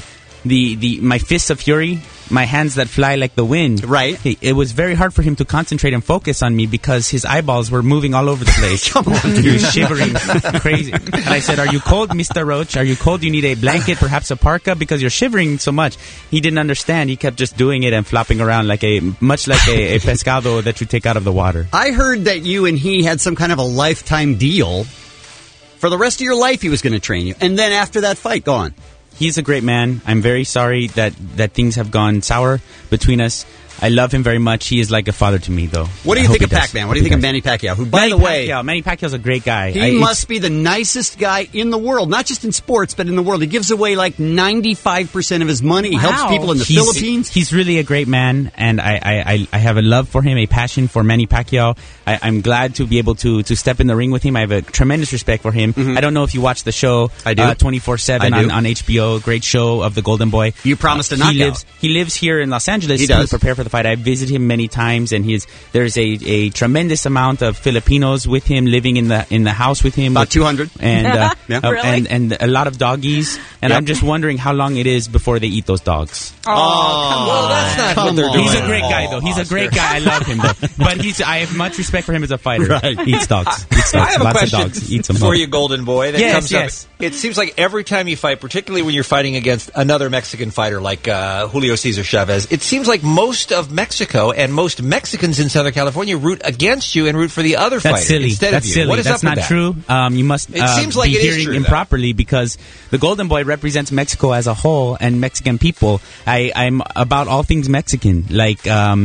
my fists of fury, my hands that fly like the wind. Right. It was very hard for him to concentrate and focus on me because his eyeballs were moving all over the place. Come on, he was shivering crazy. And I said, "Are you cold, Mr. Roach? Are you cold? You need a blanket, perhaps a parka, because you're shivering so much." He didn't understand. He kept just doing it and flopping around much like a pescado that you take out of the water. I heard that you and he had some kind of a lifetime deal. For the rest of your life, he was going to train you. And then after that fight, go on. He's a great man. I'm very sorry that things have gone sour between us. I love him very much. He is like a father to me, though. What do you think of Pac-Man? What do you think of Manny Pacquiao? Who, by the way, Manny Pacquiao's a great guy. He must be the nicest guy in the world, not just in sports, but in the world. He gives away like 95% of his money. He helps people in the Philippines. He's really a great man, and I have a love for him, a passion for Manny Pacquiao. I'm glad to be able to step in the ring with him. I have a tremendous respect for him. I don't know if you watch the show. I do. 24/7 on HBO. Great show of the Golden Boy. You promised a knockout. He lives here in Los Angeles. He does. To prepare for the fight. I visit him many times, and there's a tremendous amount of Filipinos with him, living in the house with him. About 200. And Really? and a lot of doggies. And I'm just wondering how long it is before they eat those dogs. Oh, come on. Well, that's not what they're doing. He's a great guy, though. He's a great guy. I love him, though. But I have much respect for him as a fighter. Right. Eats dogs. I have a Lots question of dogs. Eats them. for you, Golden Boy. That Yes, comes yes. up. It seems like every time you fight, particularly when you're fighting against another Mexican fighter like Julio Cesar Chavez, it seems like most of Mexico and most Mexicans in Southern California root against you and root for the other fighter instead That's of you. silly. What is That's up not with true. You must It seems like be it is hearing true, though. improperly because the Golden Boy represents Mexico as a whole and Mexican people. I'm about all things Mexican, like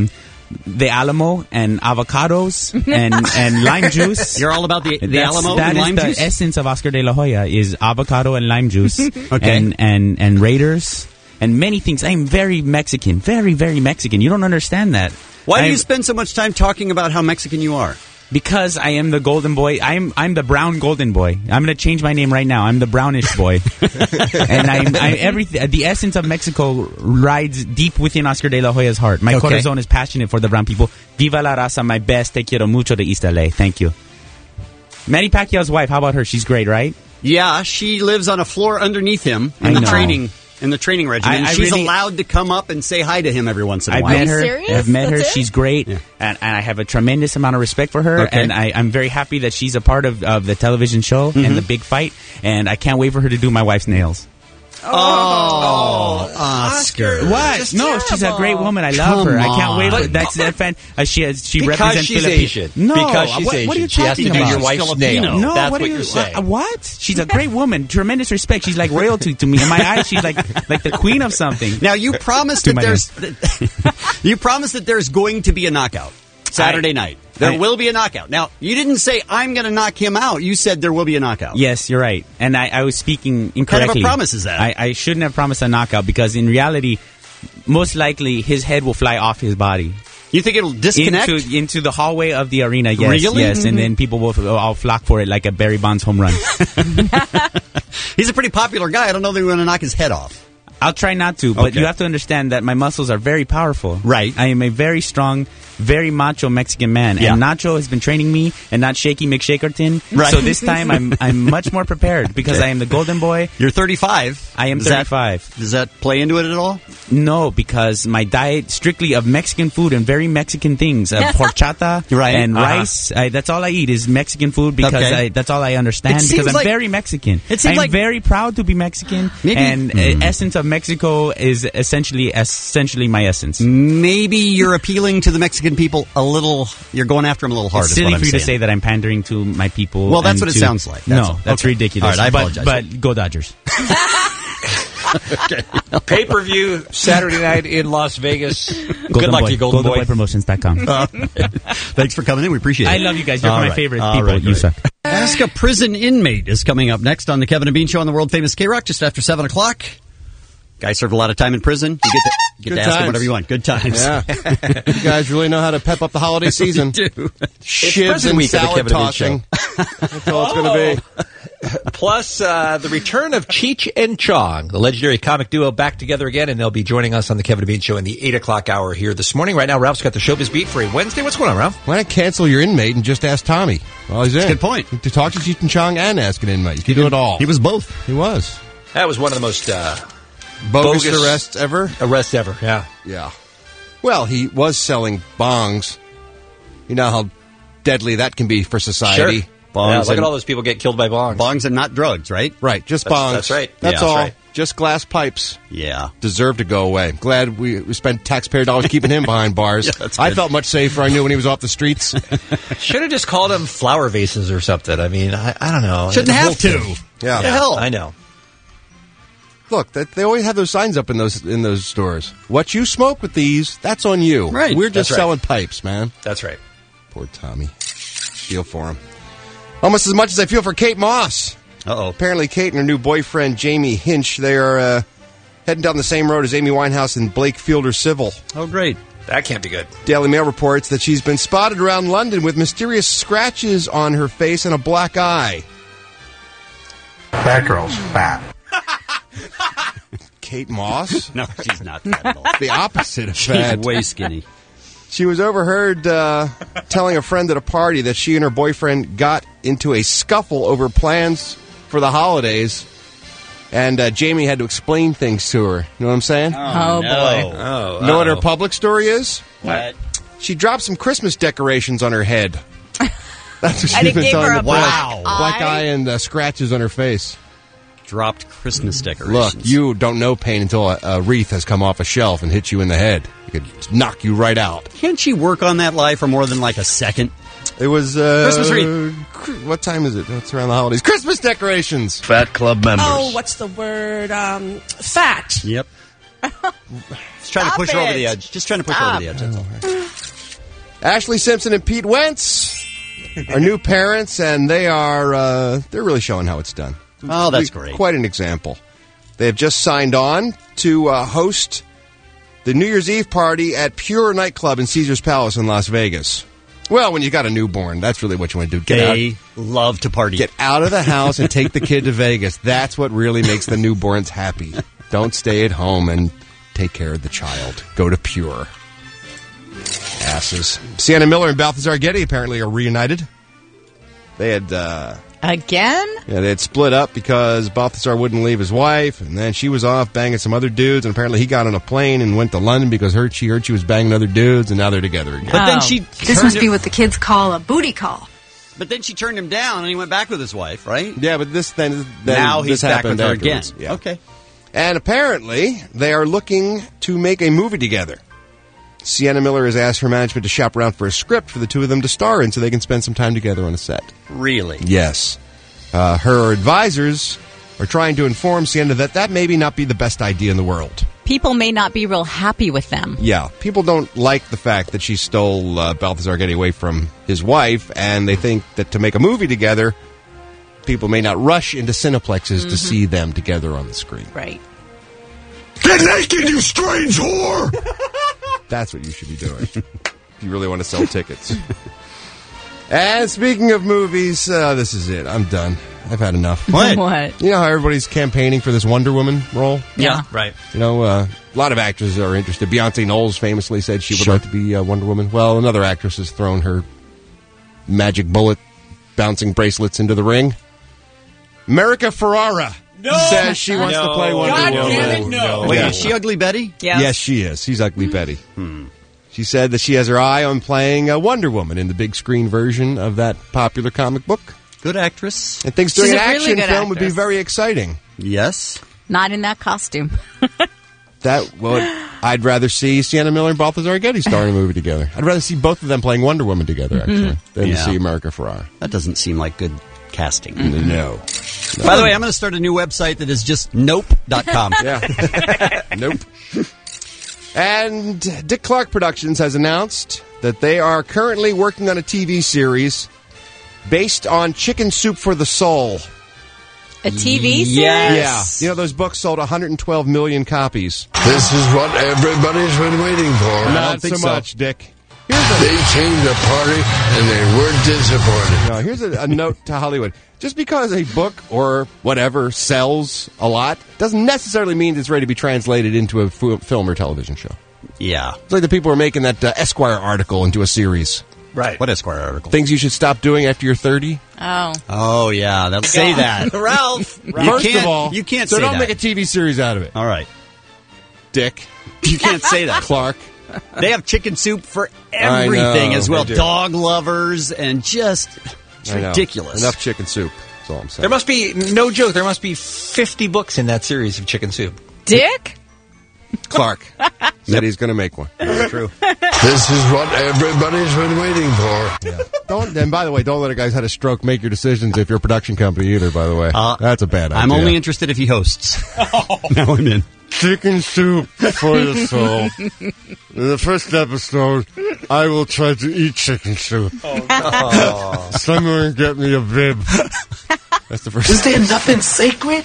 the Alamo and avocados and lime juice. You're all about the Alamo that and is lime the juice? essence of Oscar de la Hoya is avocado and lime juice. Okay. And Raiders and many things. I'm very Mexican, very, very Mexican. You don't understand that. Why do you spend so much time talking about how Mexican you are? Because I am the golden boy. I'm the brown golden boy. I'm going to change my name right now. I'm the brownish boy. And I'm everything. The essence of Mexico rides deep within Oscar de la Hoya's heart. My corazón is passionate for the brown people. Viva la raza, my best. Te quiero mucho de East LA. Thank you. Manny Pacquiao's wife, how about her? She's great, right? Yeah, she lives on a floor underneath him in the training regimen. She's allowed to come up and say hi to him every once in a while. I've met her. She's great, and I have a tremendous amount of respect for her. And I'm very happy that she's a part of the television show and the big fight. And I can't wait for her to do my wife's nails. Oh, Oscar! What? No, she's a great woman. I love her. I can't wait for that's that fan. She represents she's Philippines. Asian. No, because she's Asian. What are you she has to talking do about? your wife's nail. No, that's what you're saying. What? She's a great woman. Tremendous respect. She's like royalty to me. In my eyes, she's like the queen of something. Now you promised that there's going to be a knockout Saturday night. There will be a knockout. Now, you didn't say, I'm going to knock him out. You said there will be a knockout. Yes, you're right. And I was speaking incorrectly. What kind of a promise is that? I shouldn't have promised a knockout because in reality, most likely his head will fly off his body. You think it'll disconnect? Into the hallway of the arena, yes. Really? Yes, and then people will all flock for it like a Barry Bonds home run. He's a pretty popular guy. I don't know that we're going to knock his head off. I'll try not to, but you have to understand that my muscles are very powerful. Right. I am a very strong, very macho Mexican man, and Nacho has been training me, and not Shaky McShakerton. Right. So this time I'm much more prepared because I am the golden boy. You're 35. I am 35. Does that play into it at all? No, because my diet strictly of Mexican food and very Mexican things, horchata and rice. That's all I eat is Mexican food because that's all I understand because I'm very Mexican. I'm very proud to be Mexican, and essence of Mexico is essentially my essence. Maybe you're appealing to the Mexican people a little. You're going after them a little hard. It's silly for you to say that I'm pandering to my people. Well, that's what it sounds like. That's ridiculous. All right, I apologize. But go Dodgers. Pay-per-view Saturday night in Las Vegas. Good luck to you, Golden Boy. GoldenBoyPromotions.com. Thanks for coming in. We appreciate it. I love you guys. You're my favorite people. You suck. Ask a Prison Inmate is coming up next on the Kevin and Bean Show on the world-famous K-Rock just after 7 o'clock. Guy served a lot of time in prison. You get to ask him whatever you want. Good times. Yeah. You guys really know how to pep up the holiday season. You do. Shivs and salad tossing. That's all it's going to be. Plus, the return of Cheech and Chong, the legendary comic duo, back together again, and they'll be joining us on the Kevin and Bean Show in the 8 o'clock hour here this morning. Right now, Ralph's got the Showbiz Beat for a Wednesday. What's going on, Ralph? Why not cancel your inmate and just ask Tommy? Well, he's in. Good point. To talk to Cheech and Chong and ask an inmate. You can do it all. He was both. He was. That was one of the most bogus arrests ever? Arrests ever, yeah. Yeah. Well, he was selling bongs. You know how deadly that can be for society. Sure. Bongs look at all those people get killed by bongs. Bongs and not drugs, right? Right, just bongs. That's right. That's all. Right. Just glass pipes. Yeah. Deserve to go away. Glad we spent taxpayer dollars keeping him behind bars. Yeah, that's I good. felt much safer. I knew when he was off the streets. Should have just called them flower vases or something. I mean, I don't know. Shouldn't have to. Yeah. What the hell? I know. Look, they always have those signs up in those stores. What you smoke with these, that's on you. Right. We're just That's right. selling pipes, man. That's right. Poor Tommy. Feel for him. Almost as much as I feel for Kate Moss. Uh-oh. Apparently, Kate and her new boyfriend, Jamie Hinch, they are heading down the same road as Amy Winehouse and Blake Fielder Civil. Oh, great. That can't be good. Daily Mail reports that she's been spotted around London with mysterious scratches on her face and a black eye. That girl's fat. Kate Moss? No, she's not fat at all. The opposite of She's fat. way skinny. She was overheard telling a friend at a party that she and her boyfriend got into a scuffle over plans for the holidays, and Jamie had to explain things to her. You know what I'm saying? Oh, boy. Oh, know what her public story is? What? She dropped some Christmas decorations on her head. That's what And she's it been gave telling her the a boys. black Black eye? eye and scratches on her face. Dropped Christmas Look, decorations. you don't know pain until a wreath has come off a shelf and hit you in the head. It could knock you right out. Can't she work on that lie for more than like a second? It was Christmas wreath. What time is it? It's around the holidays. Christmas decorations. Fat Club members. Oh, what's the word? Fat. Yep. Just trying to push her over the edge. Just trying to push her over the edge. That's all. Ashley Simpson and Pete Wentz are new parents, and they're really showing how it's done. Oh, that's great. Quite an example. They have just signed on to host the New Year's Eve party at Pure Nightclub in Caesars Palace in Las Vegas. Well, when you got a newborn, that's really what you want to do. They love to party. Get out of the house and take the kid to Vegas. That's what really makes the newborns happy. Don't stay at home and take care of the child. Go to Pure. Asses. Sienna Miller and Balthazar Getty apparently are reunited. They had... Again? Yeah, they had split up because Balthazar wouldn't leave his wife, and then she was off banging some other dudes, and apparently he got on a plane and went to London because she heard she was banging other dudes, and now they're together again. But then she This must be what the kids call a booty call. But then she turned him down, and he went back with his wife, right? Yeah, but then now this he's back happened with her again. afterwards. Yeah. Okay. And apparently, they are looking to make a movie together. Sienna Miller has asked her management to shop around for a script for the two of them to star in so they can spend some time together on a set. Really? Yes. Her advisors are trying to inform Sienna that maybe not be the best idea in the world. People may not be real happy with them. Yeah, people don't like the fact that she stole Balthazar Getty away from his wife, and they think that to make a movie together, people may not rush into cineplexes to see them together on the screen. Right. Get naked, you strange whore! That's what you should be doing if you really want to sell tickets. And speaking of movies, this is it. I'm done. I've had enough. What? You know how everybody's campaigning for this Wonder Woman role? Yeah, right. You know, a lot of actresses are interested. Beyonce Knowles famously said she would like to be Wonder Woman. Well, another actress has thrown her magic bullet bouncing bracelets into the ring. America Ferrara says she wants to play Wonder Woman. Damn it, no. Wait, is she Ugly Betty? Yes. Yes, she is. She's Ugly Betty. She said that she has her eye on playing Wonder Woman in the big screen version of that popular comic book. Good actress. And thinks doing She's an a really action good film would be actress. very exciting. Yes. Not in that costume. I'd rather see Sienna Miller and Balthazar Getty star in a movie together. I'd rather see both of them playing Wonder Woman together, actually, than to see America Ferrara. That doesn't seem like good casting. No. By the way, I'm going to start a new website that is just nope.com. Yeah. Nope. And Dick Clark Productions has announced that they are currently working on a TV series based on Chicken Soup for the Soul. A TV series? Yeah. You know, those books sold 112 million copies. This is what everybody's been waiting for. Not so much, Dick. They came to party and they weren't disappointed. No, here's a note to Hollywood. Just because a book or whatever sells a lot doesn't necessarily mean it's ready to be translated into a film or television show. Yeah. It's like the people who are making that Esquire article into a series. Right. What Esquire article? Things you should stop doing after you're 30. Oh. Oh, yeah. They'll say that. Ralph! First of all, you can't so say don't that. make a TV series out of it. All right. Dick. You can't say that. Clark. They have chicken soup for I everything know, as well. they do. Dog lovers and just it's I know. ridiculous. Enough chicken soup. That's all I'm saying. There must be, no joke, there must be 50 books in that series of Chicken Soup. Dick? Clark said he's going to make one. That's true. This is what everybody's been waiting for. And by the way, don't let a guy's had a stroke make your decisions if you're a production company either, by the way. That's a bad idea. I'm only interested if he hosts. Now I'm in. Chicken Soup for the Soul. In the first episode, I will try to eat chicken soup. Oh, Someone get me a bib. That's the first. Is there nothing sacred?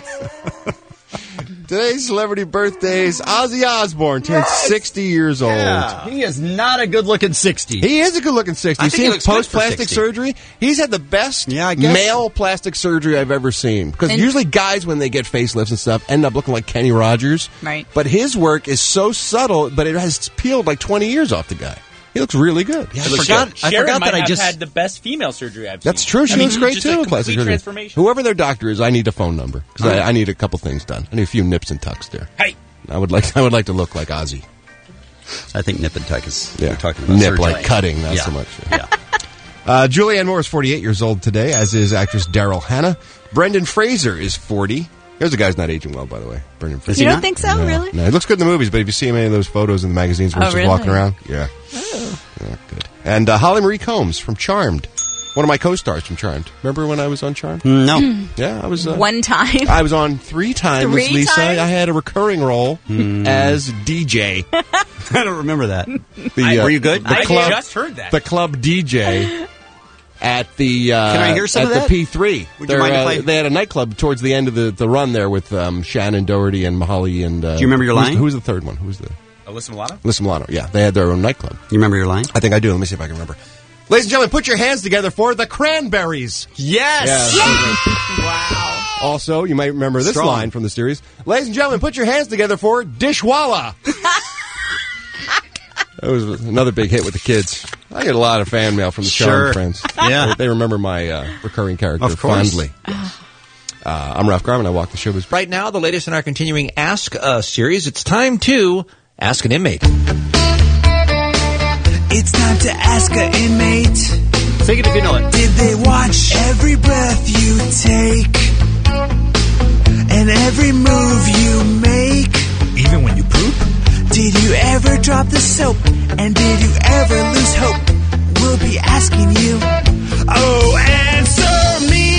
Today's celebrity birthdays. Ozzy Osbourne turned 60 years old. Yeah. He is not a good-looking 60. He is a good-looking 60. I You think see he him looks good for post-plastic 60. surgery? He's had the best I guess. male plastic surgery I've ever seen. Because And- usually guys, when they get facelifts and stuff, end up looking like Kenny Rogers. Right. But his work is so subtle, but it has peeled like 20 years off the guy. He looks really good. I forgot Sharon that might I have just had the best female surgery I've seen. That's true. She looks great just too. A in plastic complete surgery. transformation. Whoever their doctor is, I need a phone number because I need a couple things done. I need a few nips and tucks there. Hey, I would like to look like Ozzy. I think nip and tuck is Yeah, you're talking about nip surgery. like cutting, not Yeah. so much. Yeah. Julianne Moore is 48 years old today, as is actress Daryl Hannah. Brendan Fraser is 40. There's a guy's not aging well, by the way. Brendan Fraser. You don't think so, really? No, he looks good in the movies, but if you see him in any of those photos in the magazines where Oh, he's just really? walking around, yeah. Yeah, good. And Holly Marie Combs from Charmed. One of my co-stars from Charmed. Remember when I was on Charmed? No. Yeah, I was. One time. I was on 3 times, Three Lisa. times? I had a recurring role as DJ. I don't remember that. Were you good? The I club, just heard that. The club DJ at the Can I hear some at of that? the P3. Would you mind if I- They had a nightclub towards the end of the run there with Shannon Doherty and Mahali and. Do you remember your line? Who's the third one? Who's the Alyssa Milano? Alyssa Milano? Yeah, they had their own nightclub. You remember your line? I think I do. Let me see if I can remember. Ladies and gentlemen, put your hands together for the Cranberries. Yes. Wow. Also, you might remember this line from the series. Ladies and gentlemen, put your hands together for Dishwalla. That was another big hit with the kids. I get a lot of fan mail from the show and friends. Yeah. They remember my recurring character Of course. fondly. I'm Ralph Garman. I walk the showbiz. Right now, the latest in our continuing Ask Us series. It's time to ask an inmate. It's time to ask an inmate. Sing it if you know it. Did they watch every breath you take and every move you make? Even when you poop? Did you ever drop the soap? And did you ever lose hope? We'll be asking you. Oh, answer me.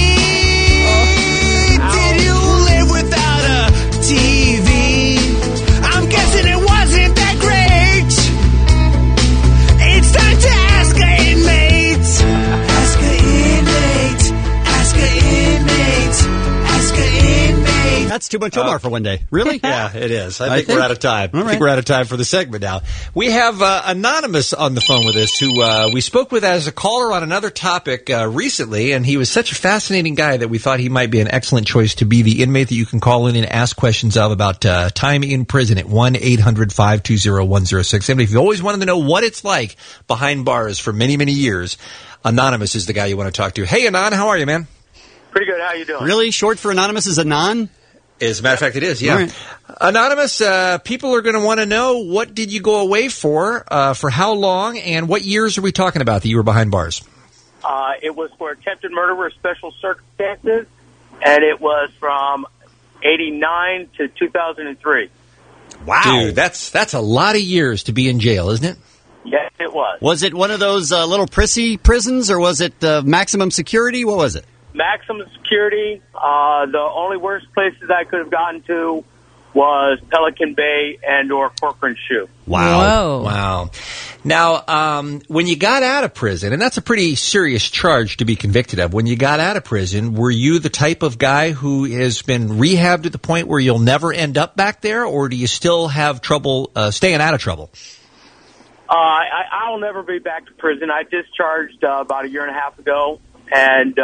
Did you live without a TV? I'm guessing it wasn't that great. It's time to ask an inmate. Ask an inmate. Ask an inmate. Ask an inmate. That's too much Omar for one day. Really? Yeah, it is. I think we're out of time. I think we're out of time for the segment now. We have Anonymous on the phone with us, who we spoke with as a caller on another topic recently, and he was such a fascinating guy that we thought he might be an excellent choice to be the inmate that you can call in and ask questions of about time in prison at 1-800-520-1067. If you always wanted to know what it's like behind bars for many, many years, Anonymous is the guy you want to talk to. Hey, Anon, how are you, man? Pretty good. How you doing? Really? Short for Anonymous is Anon? As a matter of fact, it is, yeah. Right. Anonymous, people are going to want to know, what did you go away for how long, and what years are we talking about that you were behind bars? It was for attempted murder with special circumstances, and it was from 89 to 2003. Wow. Dude, that's a lot of years to be in jail, isn't it? Yes, it was. Was it one of those little prissy prisons, or was it maximum security? What was it? Maximum security. The only worst places I could have gotten to was Pelican Bay and or Corcoran Shoe. Wow. Whoa. Wow. Now, when you got out of prison, and that's a pretty serious charge to be convicted of, when you got out of prison, were you the type of guy who has been rehabbed to the point where you'll never end up back there, or do you still have trouble staying out of trouble? I'll never be back to prison. I discharged about a year and a half ago, and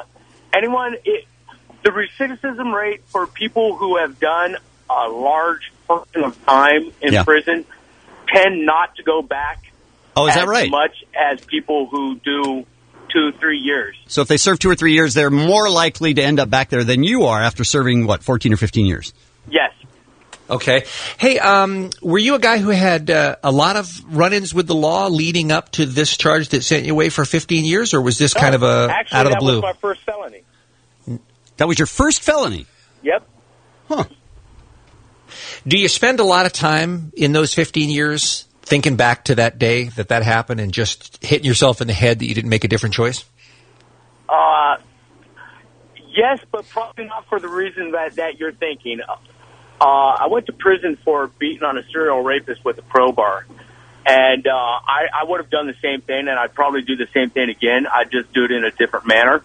the recidivism rate for people who have done a large portion of time in prison tend not to go back. Oh, is that right? As much as people who do 2-3 years. So if they serve 2 or 3 years, they're more likely to end up back there than you are after serving, 14 or 15 years? Yes. Okay. Hey, were you a guy who had a lot of run-ins with the law leading up to this charge that sent you away for 15 years, or was this kind of actually, out of the blue? That was my first felony. That was your first felony? Yep. Huh. Do you spend a lot of time in those 15 years thinking back to that day that happened and just hitting yourself in the head that you didn't make a different choice? Yes, but probably not for the reason that you're thinking. I went to prison for beating on a serial rapist with a crowbar. And I would have done the same thing, and I'd probably do the same thing again. I'd just do it in a different manner.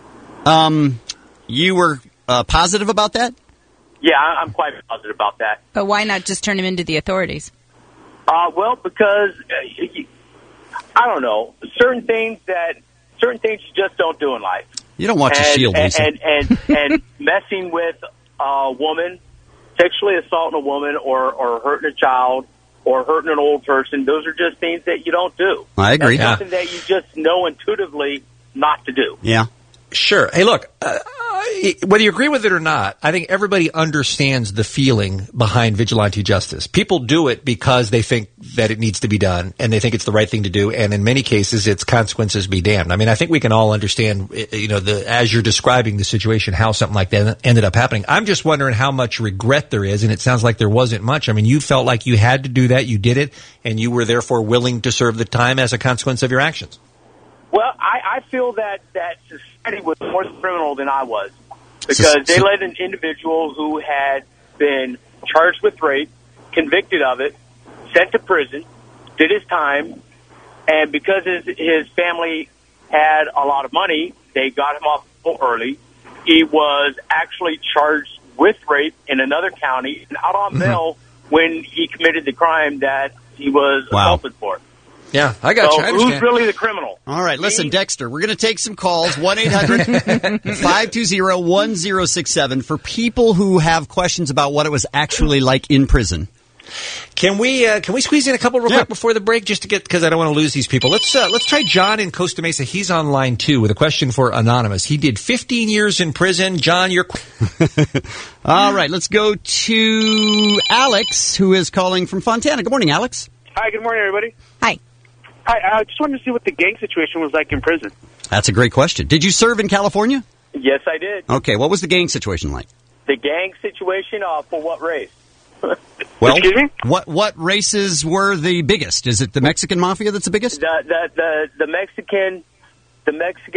You were positive about that? Yeah, I'm quite positive about that. But why not just turn him into the authorities? Well, because, I don't know, certain things you just don't do in life. You don't watch a shield, Lisa. And messing with a woman, sexually assaulting a woman or hurting a child or hurting an old person, those are just things that you don't do. I agree. That's something that you just know intuitively not to do. Yeah. Sure. Hey, look, whether you agree with it or not, I think everybody understands the feeling behind vigilante justice. People do it because they think that it needs to be done, and they think it's the right thing to do, and in many cases, its consequences be damned. I mean, I think we can all understand, as you're describing the situation, how something like that ended up happening. I'm just wondering how much regret there is, and it sounds like there wasn't much. I mean, you felt like you had to do that, you did it, and you were therefore willing to serve the time as a consequence of your actions. Well, I feel that society was more criminal than I was because they let an individual who had been charged with rape, convicted of it, sent to prison, did his time, and because his family had a lot of money, they got him off early. He was actually charged with rape in another county and out on bail when he committed the crime that he was assaulted for. Yeah, I got So you. I understand. who's really the criminal? All right, listen, Dexter, we're going to take some calls, 1-800-520-1067, for people who have questions about what it was actually like in prison. Can we squeeze in a couple real quick before the break, just to get, because I don't want to lose these people. Let's try John in Costa Mesa. He's on line 2 with a question for Anonymous. He did 15 years in prison. John, your All right, let's go to Alex, who is calling from Fontana. Good morning, Alex. Hi, good morning, everybody. Hi. Hi, I just wanted to see what the gang situation was like in prison. That's a great question. Did you serve in California? Yes, I did. Okay, what was the gang situation like? The gang situation for what race? Well, what races were the biggest? Is it the Mexican mafia that's the biggest? The Mexican, the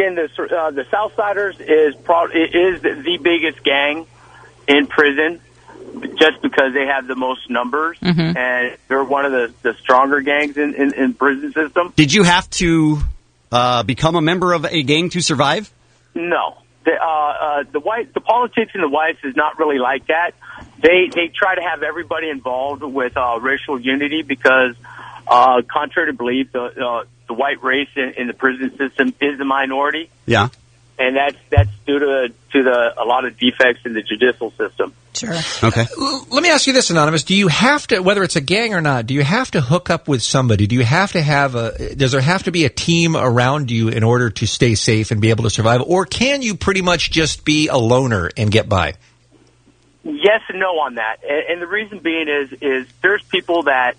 Southsiders is the biggest gang in prison, just because they have the most numbers, and they're one of the stronger gangs in prison system. Did you have to become a member of a gang to survive? No. The politics in the whites is not really like that. They try to have everybody involved with racial unity because, contrary to belief, the white race in the prison system is the minority. Yeah. And that's due to a lot of defects in the judicial system. Sure. Okay. Let me ask you this, Anonymous. Do you have to, whether it's a gang or not, do you have to hook up with somebody? Do you have to does there have to be a team around you in order to stay safe and be able to survive? Or can you pretty much just be a loner and get by? Yes and no on that. And the reason being is there's people that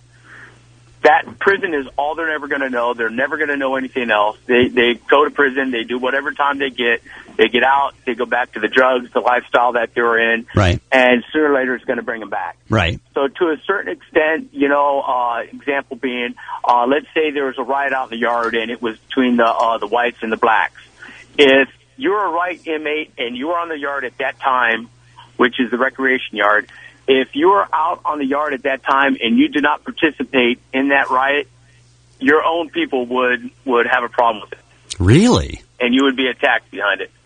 prison is all they're ever going to know. They're never going to know anything else. They go to prison. They do whatever time they get. They get out. They go back to the drugs, the lifestyle that they were in. Right. And sooner or later it's going to bring them back. Right. So to a certain extent, example being, let's say there was a riot out in the yard and it was between the whites and the blacks. If you're a white inmate and you were on the yard at that time, which is the recreation yard, if you were out on the yard at that time and you did not participate in that riot, your own people would have a problem with it. Really? And you would be attacked behind it.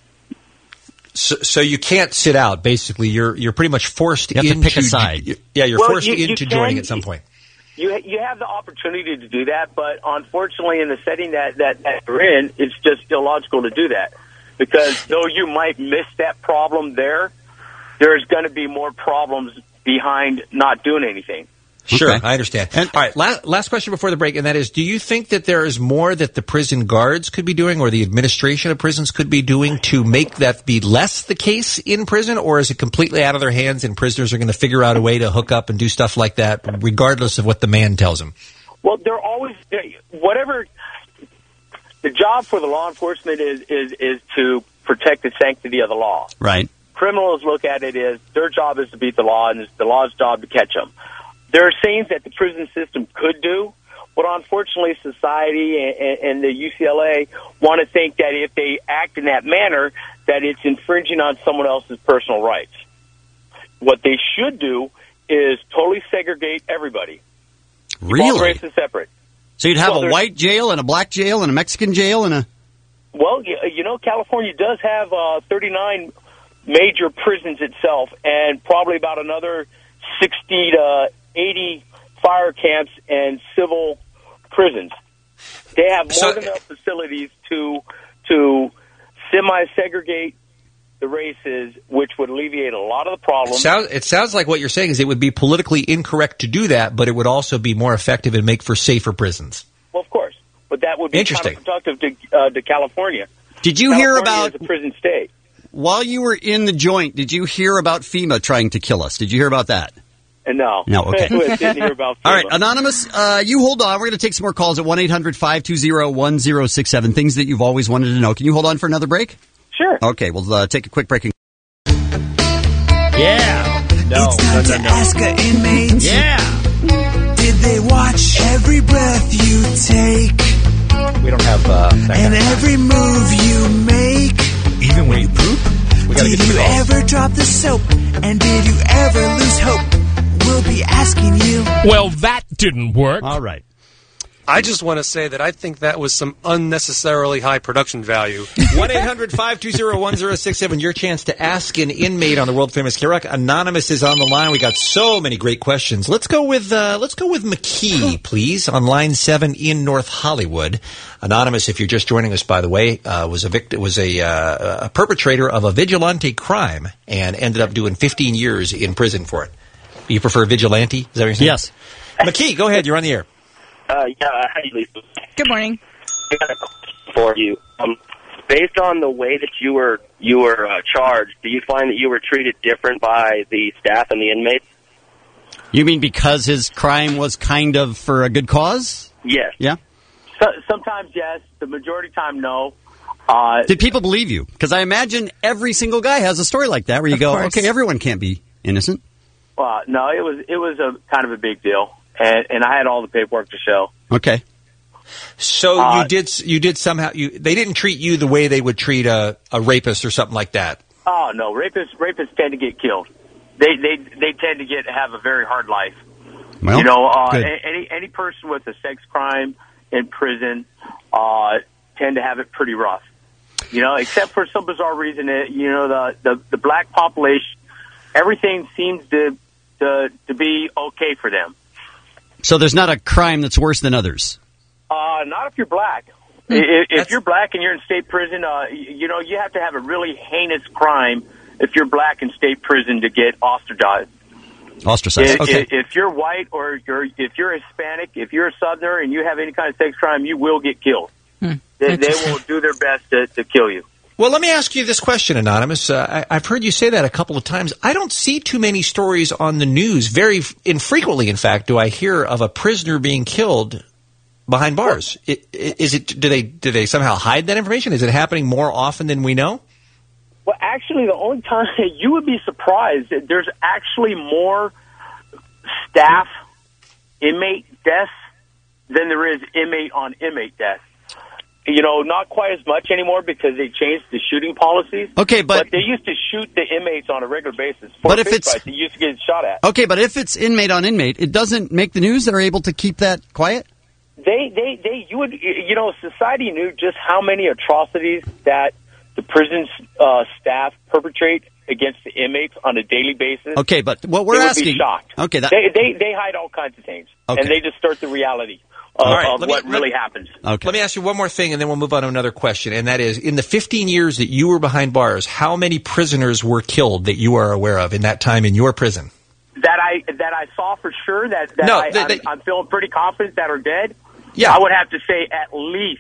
So you can't sit out. Basically, you're pretty much forced into... You have to pick a side. You're forced into joining at some point. You have the opportunity to do that, but unfortunately in the setting that you're in, it's just illogical to do that. Because though you might miss that problem there's going to be more problems behind not doing anything. Sure, Okay. I understand. All right, last question before the break, and that is, do you think that there is more that the prison guards could be doing or the administration of prisons could be doing to make that be less the case in prison, or is it completely out of their hands and prisoners are going to figure out a way to hook up and do stuff like that regardless of what the man tells them? Well, they're always, whatever, the job for the law enforcement is to protect the sanctity of the law. Right. Criminals look at it as their job is to beat the law, and it's the law's job to catch them. There are things that the prison system could do, but unfortunately society and the UCLA want to think that if they act in that manner, that it's infringing on someone else's personal rights. What they should do is totally segregate everybody. Really? All races separate. So you'd have a white jail and a black jail and a Mexican jail and a... Well, California does have 39 major prisons itself, and probably about another 60 to 80 fire camps and civil prisons. They have more than enough facilities to semi-segregate the races, which would alleviate a lot of the problems. It sounds like what you're saying is it would be politically incorrect to do that, but it would also be more effective and make for safer prisons. Well, of course. But that would be counterproductive to California. Did you hear about... California is a prison state. While you were in the joint, did you hear about FEMA trying to kill us? Did you hear about that? No. No, okay. I didn't hear about FEMA. All right, Anonymous, you hold on. We're going to take some more calls at 1-800-520-1067. Things that you've always wanted to know. Can you hold on for another break? Sure. Okay, we'll take a quick break. Yeah. It's time to ask an inmate. Yeah. Did they watch every breath you take? We don't have and every move you make? Even when you poop? Did you ever drop the soap? And did you ever lose hope? We'll be asking you. Well, that didn't work. All right. I just want to say that I think that was some unnecessarily high production value. 1-800-520-1067. Your chance to ask an inmate on the world famous K-Rock. Anonymous is on the line. We got so many great questions. Let's go with McKee, please, on line 7 in North Hollywood. Anonymous, if you're just joining us, by the way, was a perpetrator of a vigilante crime and ended up doing 15 years in prison for it. You prefer vigilante? Is that what you're saying? Yes. McKee, go ahead. You're on the air. Hi, Lisa. Good morning. I got a question for you. Based on the way that you were charged, do you find that you were treated different by the staff and the inmates? You mean because his crime was kind of for a good cause? Yes. Yeah? Sometimes yes. The majority of the time, no. Did people believe you? Because I imagine every single guy has a story like that where you go, okay, everyone can't be innocent. No, it was a kind of a big deal. And I had all the paperwork to show. Okay. So you did somehow. They didn't treat you the way they would treat a rapist or something like that. Oh no, rapists tend to get killed. They tend to have a very hard life. Well, any person with a sex crime in prison tend to have it pretty rough. Except for some bizarre reason, the black population, everything seems to be okay for them. So there's not a crime that's worse than others? Not if you're black. If you're black and you're in state prison, you have to have a really heinous crime if you're black in state prison to get ostracized. Okay. If you're white or if you're Hispanic, if you're a Southerner and you have any kind of sex crime, you will get killed. They will do their best to kill you. Well, let me ask you this question, Anonymous. I've heard you say that a couple of times. I don't see too many stories on the news. Very infrequently, in fact, do I hear of a prisoner being killed behind bars. Do they somehow hide that information? Is it happening more often than we know? Well, actually, the only time you would be surprised that there's actually more staff inmate deaths than there is inmate on inmate deaths. Not quite as much anymore because they changed the shooting policies. Okay, but they used to shoot the inmates on a regular basis. But if it's they used to get shot at. Okay, but if it's inmate on inmate, it doesn't make the news. They're able to keep that quiet. Society knew just how many atrocities that the prison staff perpetrate against the inmates on a daily basis. Okay, but what we're asking, would be shocked. Okay, they hide all kinds of things, and they distort the reality of what really happens. Okay. Let me ask you one more thing, and then we'll move on to another question, and that is, in the 15 years that you were behind bars, how many prisoners were killed that you are aware of in that time in your prison? That I saw for sure, I'm feeling pretty confident that are dead. Yeah. I would have to say at least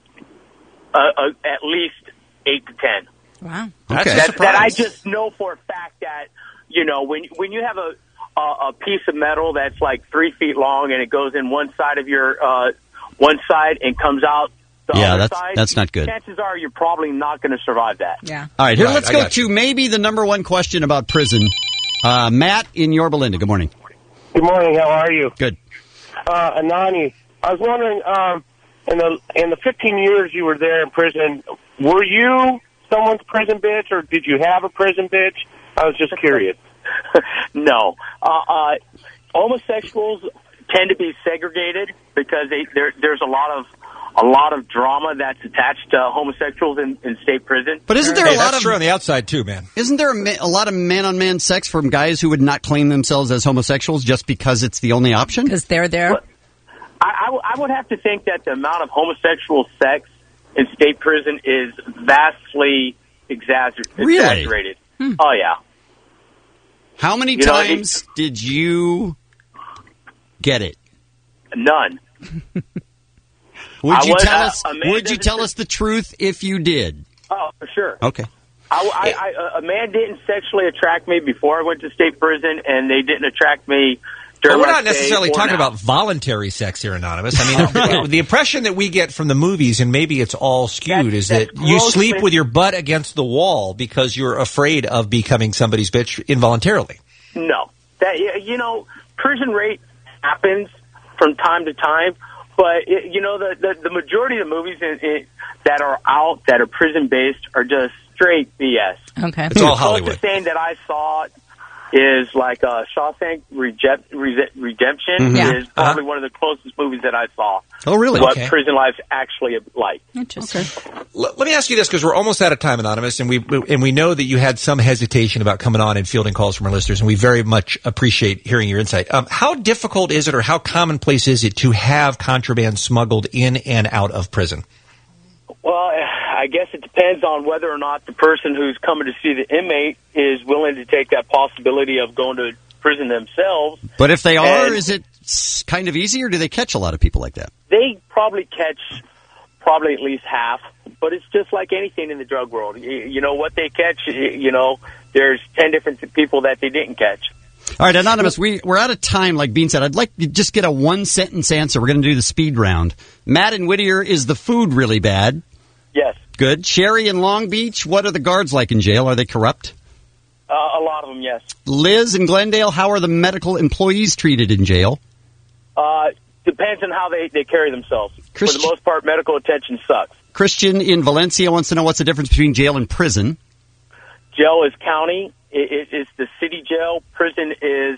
8 to 10. Wow. That I just know for a fact that, when you have a piece of metal that's like 3 feet long and it goes in one side of your one side and comes out the other side. That's not good. Chances are you're probably not going to survive that. Yeah. All right, let's go to maybe the number one question about prison. Matt in Yorba Linda. Good morning. Good morning. How are you? Good. Anani, I was wondering, in the 15 years you were there in prison, were you someone's prison bitch, or did you have a prison bitch? I was just curious. No. Homosexuals tend to be segregated because there's a lot of drama that's attached to homosexuals in state prison. But isn't there a lot of... true on the outside, too, man. Isn't there a lot of man-on-man sex from guys who would not claim themselves as homosexuals just because it's the only option? Because they're there? Well, I would have to think that the amount of homosexual sex in state prison is vastly exaggerated. Really? Oh, yeah. How many times did you get it? None. Would you tell us the truth if you did? Oh, for sure. Okay. A man didn't sexually attract me before I went to state prison, and they didn't attract me during we're my not necessarily stay or talking now. about voluntary sex here, Anonymous. I mean, the impression that we get from the movies, and maybe it's all skewed, is that you sleep with your butt against the wall because you're afraid of becoming somebody's bitch involuntarily. No. Prison rape happens from time to time, but the majority of the movies that are out that are prison based are just straight BS. Okay, it's all Hollywood. The thing that I saw is like Shawshank Redemption Mhm. is probably one of the closest movies that I saw. Oh, really? to What Okay. prison life's actually like. Interesting. Let me ask you this, because we're almost out of time, Anonymous, and we know that you had some hesitation about coming on and fielding calls from our listeners, and we very much appreciate hearing your insight. How difficult is it, or how commonplace is it to have contraband smuggled in and out of prison? Well, I guess it depends on whether or not the person who's coming to see the inmate is willing to take that possibility of going to prison themselves. But if they are, And is it kind of easy, or do they catch a lot of people like that? they probably catch probably at least half, but it's just like anything in the drug world. You know, what they catch, there's 10 different people that they didn't catch. All right, Anonymous, we're out of time, like Bean said. I'd like to just get a one-sentence answer. We're going to do the speed round. Matt in Whittier, is the food really bad? Yes. Good. Sherry in Long Beach, what are the guards like in jail? Are they corrupt? A lot of them, yes. Liz in Glendale, how are the medical employees treated in jail? Depends on how they carry themselves. For Christian- the most part, medical attention sucks. Christian in Valencia wants to know what's the difference between jail and prison. Jail is county. It's the city jail. Prison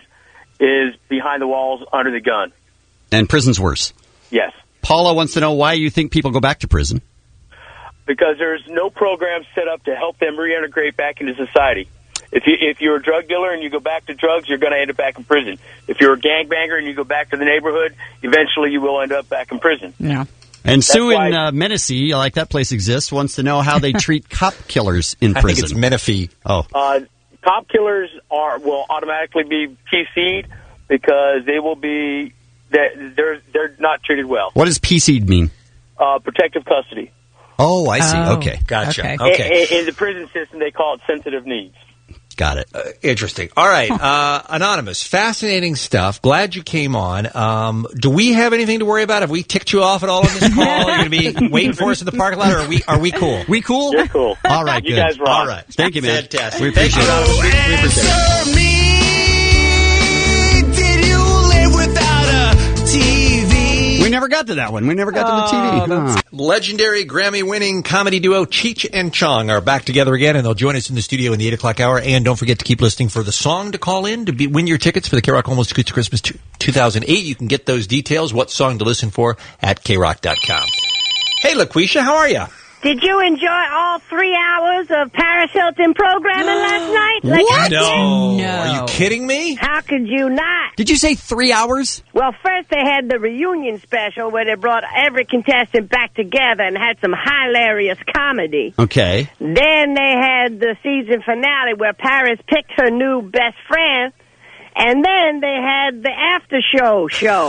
is behind the walls under the gun. And prison's worse. Yes. Paula wants to know why you think people go back to prison. Because there's no program set up to help them reintegrate back into society. If you're a drug dealer and you go back to drugs, you're going to end up back in prison. If you're a gangbanger and you go back to the neighborhood, eventually you will end up back in prison. Yeah. And That's Sue in why- Menifee, like that place exists, wants to know how they treat cop killers in I prison. think it's Menifee. Oh. Cop killers will automatically be PC'd because they will be they're not treated well. What does PC'd mean? Protective custody. Oh, I see. Okay. Gotcha. In the prison system, they call it sensitive needs. Got it. Interesting. All right. Anonymous, fascinating stuff. Glad you came on. Do we have anything to worry about? Have we ticked you off at all on this call? You're going to be waiting for us in the parking lot, or are we cool? We cool? You're cool. All right, You good. guys rock. All right. Thank you, man. Fantastic. We appreciate Thank you, it. Anonymous. We appreciate it. Did you live without a TV? We never got to that one. We never got to the TV. Huh. Legendary Grammy-winning comedy duo Cheech and Chong are back together again, and they'll join us in the studio in the 8 o'clock hour. And don't forget to keep listening for the song to call in to win your tickets for the K-Rock Almost Acoustic Christmas 2008. You can get those details, what song to listen for, at krock.com. Hey, LaQuisha, how are you? Did you enjoy all 3 hours of Paris Hilton programming last night? What? I did? No. Are you kidding me? How could you not? Did you say 3 hours? Well, first they had the reunion special where they brought every contestant back together and had some hilarious comedy. Okay. Then they had the season finale where Paris picked her new best friend. And then they had the after show.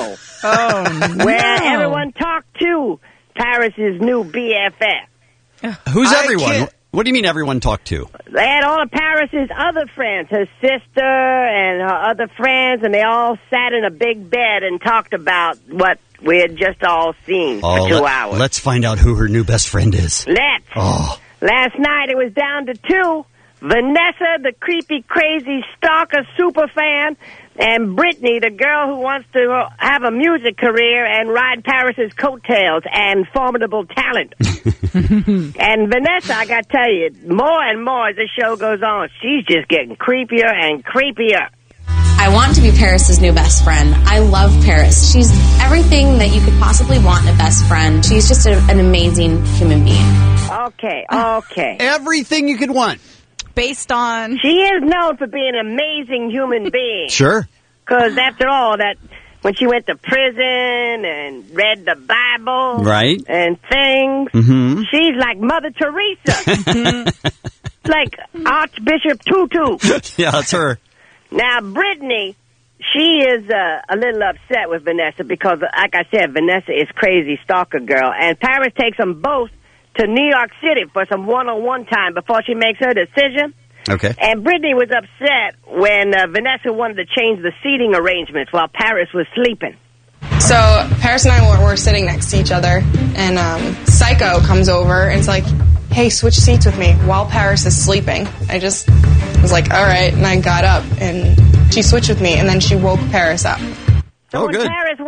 Where everyone talked to Paris's new BFF. Who's I everyone? can't- What do you mean everyone talked to? They had all of Paris's other friends, her sister and her other friends, and they all sat in a big bed and talked about what we had just all seen for 2 hours. Let's find out who her new best friend is. Let's. Oh. Last night it was down to 2. Vanessa, the creepy, crazy stalker superfan, and Brittany, the girl who wants to have a music career and ride Paris's coattails and formidable talent. And Vanessa, I got to tell you, more and more as the show goes on, she's just getting creepier and creepier. I want to be Paris's new best friend. I love Paris. She's everything that you could possibly want in a best friend. She's just an amazing human being. Okay. Everything you could want. Based on... She is known for being an amazing human being. Sure. Because after all, that when she went to prison and read the Bible, Right. and things, Mm-hmm. she's like Mother Teresa, like Archbishop Tutu. Yeah, that's her. Now, Brittany, she is a little upset with Vanessa because, like I said, Vanessa is crazy stalker girl, and Paris takes them both to New York City for some one-on-one time before she makes her decision. Okay. And Brittany was upset when Vanessa wanted to change the seating arrangements while Paris was sleeping. So Paris and I were sitting next to each other, and Psycho comes over and it's like, hey, switch seats with me while Paris is sleeping. I just was like, all right, and I got up, and she switched with me, and then she woke Paris up. So when Paris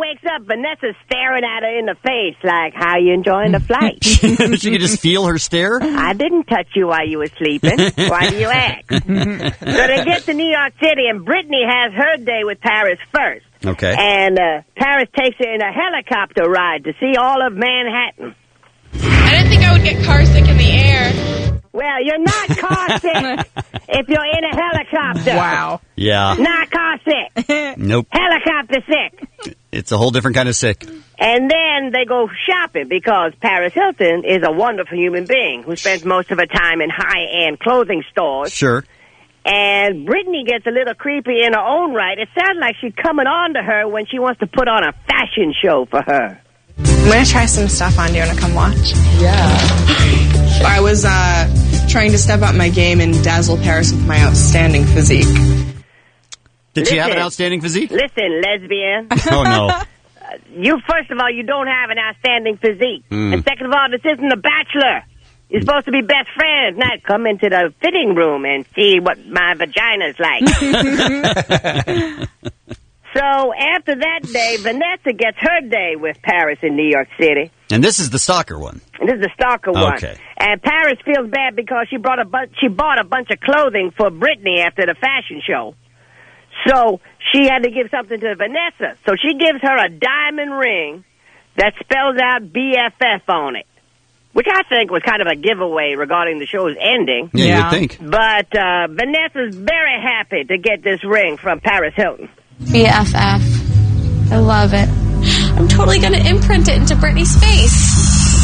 wakes up, Vanessa's staring at her in the face like, how you enjoying the flight? She could just feel her stare? I didn't touch you while you were sleeping. Why do you ask? So they get to New York City, and Brittany has her day with Paris first. Okay. And Paris takes her in a helicopter ride to see all of Manhattan. I didn't think I would get car sick in the air. Well, you're not car sick if you're in a helicopter. Wow. Yeah. Not car sick. Nope. Helicopter sick. It's a whole different kind of sick. And then they go shopping because Paris Hilton is a wonderful human being who spends most of her time in high-end clothing stores. Sure. And Brittany gets a little creepy in her own right. It sounds like she's coming on to her when she wants to put on a fashion show for her. I'm going to try some stuff on. Do you want to come watch? Yeah. I was trying to step up my game and dazzle Paris with my outstanding physique. Did she have an outstanding physique? Listen, lesbian. Oh, no. You, first of all, you don't have an outstanding physique. And second of all, this isn't The Bachelor. You're supposed to be best friends, not come into the fitting room and see what my vagina's like. So after that day, Vanessa gets her day with Paris in New York City. And this is the stalker one. And this is the stalker one. Okay. And Paris feels bad because she bought a bunch of clothing for Brittany after the fashion show. So she had to give something to Vanessa. So she gives her a diamond ring that spells out BFF on it, which I think was kind of a giveaway regarding the show's ending. Yeah, you would think. But Vanessa's very happy to get this ring from Paris Hilton. BFF. I love it. I'm totally going to imprint it into Brittany's face.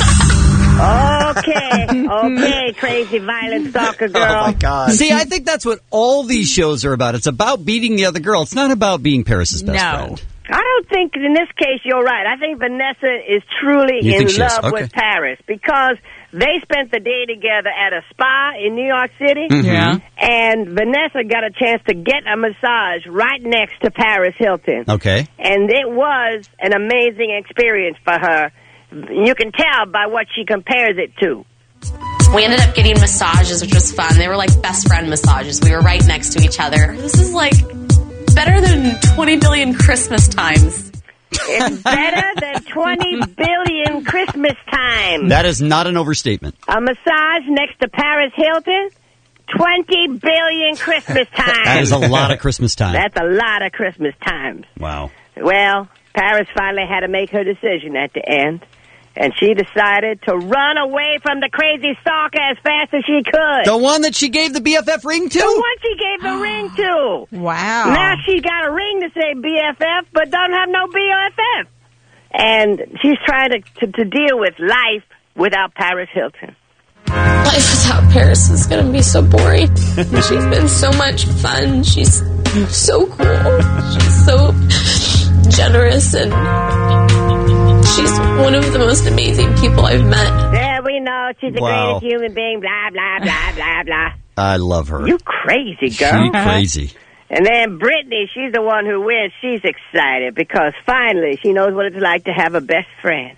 Okay, crazy violent stalker girl. Oh, my God. See, I think that's what all these shows are about. It's about beating the other girl. It's not about being Paris's best friend. I don't think in this case you're right. I think Vanessa is truly You in think she is? love Okay. with Paris because they spent the day together at a spa in New York City. Mhm. Yeah. And Vanessa got a chance to get a massage right next to Paris Hilton. Okay. And it was an amazing experience for her. You can tell by what she compares it to. We ended up getting massages, which was fun. They were like best friend massages. We were right next to each other. This is like better than 20 billion Christmas times. It's better than 20 billion Christmas times. That is not an overstatement. A massage next to Paris Hilton, 20 billion Christmas times. That is a lot of Christmas time. That's a lot of Christmas times. Wow. Well, Paris finally had to make her decision at the end. And she decided to run away from the crazy stalker as fast as she could. The one that she gave the BFF ring to? The one she gave the ring to. Wow. Now she's got a ring to say BFF, but doesn't have no BFF. And she's trying to deal with life without Paris Hilton. Life without Paris is going to be so boring. She's been so much fun. She's so cool. She's so generous, and she's one of the most amazing people I've met. Yeah, we know. She's the Wow. greatest human being, blah, blah, blah, blah, blah. I love her. You crazy girl. She crazy. And then Brittany, she's the one who wins. She's excited because finally she knows what it's like to have a best friend.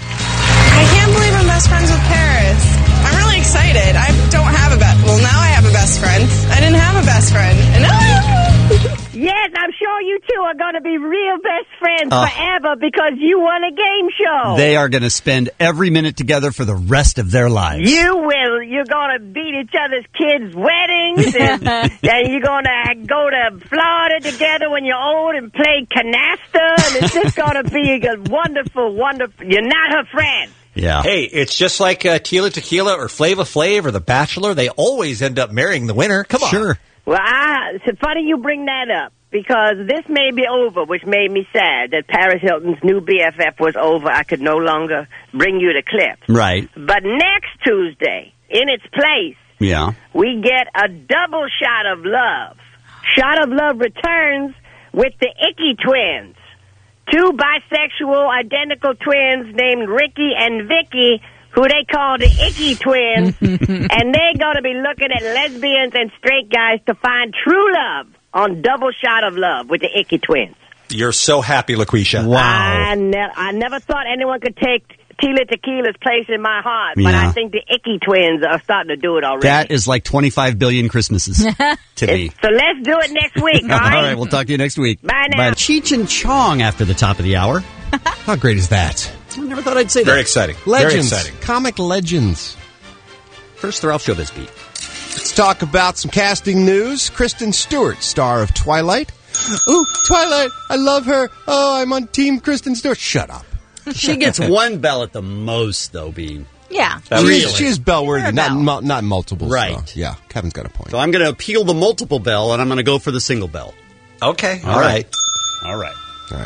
I can't believe I'm best friends with Paris. I'm really excited. I don't have a best... Well, now I have a best friend. I didn't have a best friend. And now I have... Yes, I'm sure you two are going to be real best friends forever because you won a game show. They are going to spend every minute together for the rest of their lives. You will. You're going to beat each other's kids' weddings, and you're going to go to Florida together when you're old and play canasta, and it's just going to be a wonderful, wonderful... You're not her friend. Yeah. Hey, it's just like Tila Tequila or Flava Flav or The Bachelor. They always end up marrying the winner. Come on. Sure. Well, it's funny you bring that up because this may be over, which made me sad that Paris Hilton's new BFF was over. I could no longer bring you the clips. Right. But next Tuesday, in its place, Yeah. we get a double Shot of Love. Shot of Love returns with the Icky twins. Two bisexual identical twins named Ricky and Vicky, who they call the Icky twins, and they're going to be looking at lesbians and straight guys to find true love on Double Shot of Love with the Icky twins. You're so happy, LaQuisha. I never thought anyone could take Tila Tequila's place in my heart, but Yeah. I think the Icky twins are starting to do it already. That is like 25 billion Christmases to me. So let's do it next week, all All right? right, we'll talk to you next week. Bye now. Cheech and Chong after the top of the hour. How great is that? I never thought I'd say that. Very exciting. Legends. Very exciting. Comic legends. First, the Ralph Showbiz beat. Let's talk about some casting news. Kristen Stewart, star of Twilight. Ooh, Twilight, I love her. Oh, I'm on Team Kristen Stewart. Shut up. She gets one bell at the most, though, Bean. Yeah. She is bell-worthy, not multiple. Right. So, yeah, Kevin's got a point. So I'm going to appeal the multiple bell, and I'm going to go for the single bell. Okay. All right. All right.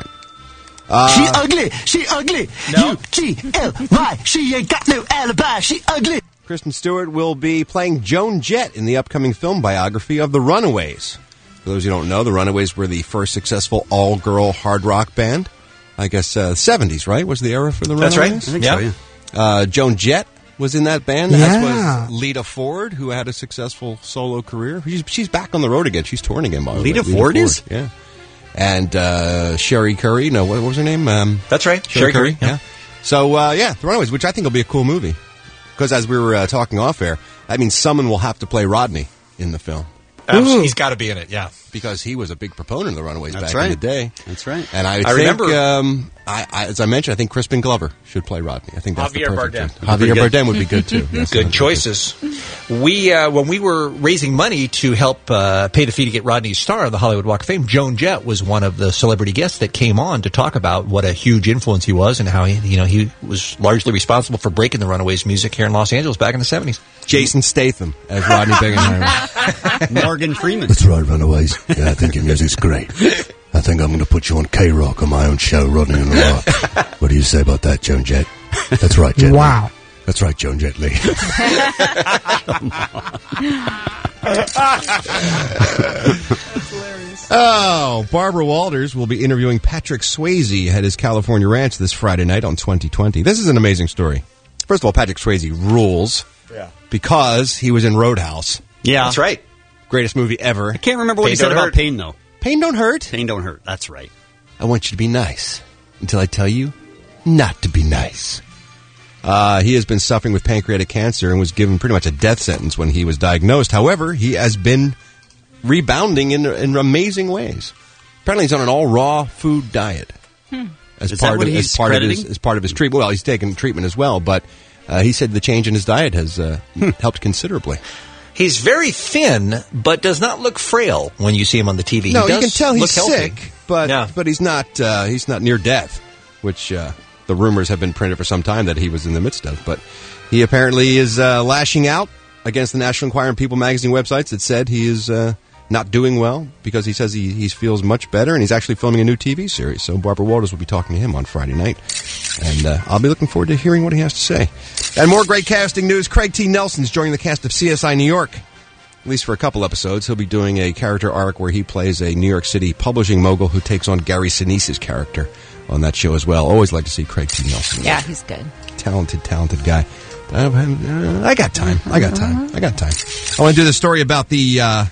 She ugly. She ugly. U-G-L-Y. She ain't got no alibi. She ugly. Kristen Stewart will be playing Joan Jett in the upcoming film biography of The Runaways. For those who don't know, The Runaways were the first successful all-girl hard rock band. I guess 70s, right? Was the era for The Runaways? That's right. I think so, yeah. Joan Jett was in that band, Yeah. as was Lita Ford, who had a successful solo career. She's back on the road again. She's touring again, by the way. Lita Ford is? Yeah. And Sherry Curry. No, what was her name? That's right. Sherry Curry. Yeah. So, The Runaways, which I think will be a cool movie. Because as we were talking off air, that means someone will have to play Rodney in the film. He's got to be in it, yeah. Because he was a big proponent of The Runaways That's back right. in the day. That's right. And I I think, remember- as I mentioned, I think Crispin Glover should play Rodney. I think that's Javier the perfect Bardem. choice. Javier Bardem would be good, too. Yes, Good that's choices. We when we were raising money to help pay the fee to get Rodney's star on the Hollywood Walk of Fame, Joan Jett was one of the celebrity guests that came on to talk about what a huge influence he was and how he was largely responsible for breaking the Runaways music here in Los Angeles back in the 70s. Jason Statham as Rodney Bingenheimer. Morgan Freeman. That's right, Runaways. Yeah, I think your music's great. I think I'm going to put you on K-Rock on my own show, Rodney and the Rock. What do you say about that, Joan Jett? That's right, Jet Wow. Li. That's right, Joan Jett Lee. Oh, Barbara Walters will be interviewing Patrick Swayze at his California ranch this Friday night on 2020. This is an amazing story. First of all, Patrick Swayze rules because he was in Roadhouse. Yeah. That's right. Greatest movie ever. I can't remember what he Pain said Don't about Hurt. pain, though. Pain don't hurt. Pain don't hurt. That's right. I want you to be nice until I tell you not to be nice. He has been suffering with pancreatic cancer and was given pretty much a death sentence when he was diagnosed. However, he has been rebounding in amazing ways. Apparently, he's on an all raw food diet as Is that what he's crediting? as part of his treatment. Well, he's taking treatment as well, but he said the change in his diet has helped considerably. He's very thin, but does not look frail when you see him on the TV. No, he you does can tell look he's healthy. sick, but he's not near death, which the rumors have been printed for some time that he was in the midst of. But he apparently is lashing out against the National Enquirer and People magazine websites that said he is not doing well because he says he feels much better, and he's actually filming a new TV series. So Barbara Walters will be talking to him on Friday night, and I'll be looking forward to hearing what he has to say. And more great casting news. Craig T. Nelson's joining the cast of CSI New York. At least for a couple episodes. He'll be doing a character arc where he plays a New York City publishing mogul who takes on Gary Sinise's character on that show as well. Always like to see Craig T. Nelson. Yeah, he's good. Talented guy. I got time. I want to do the story about the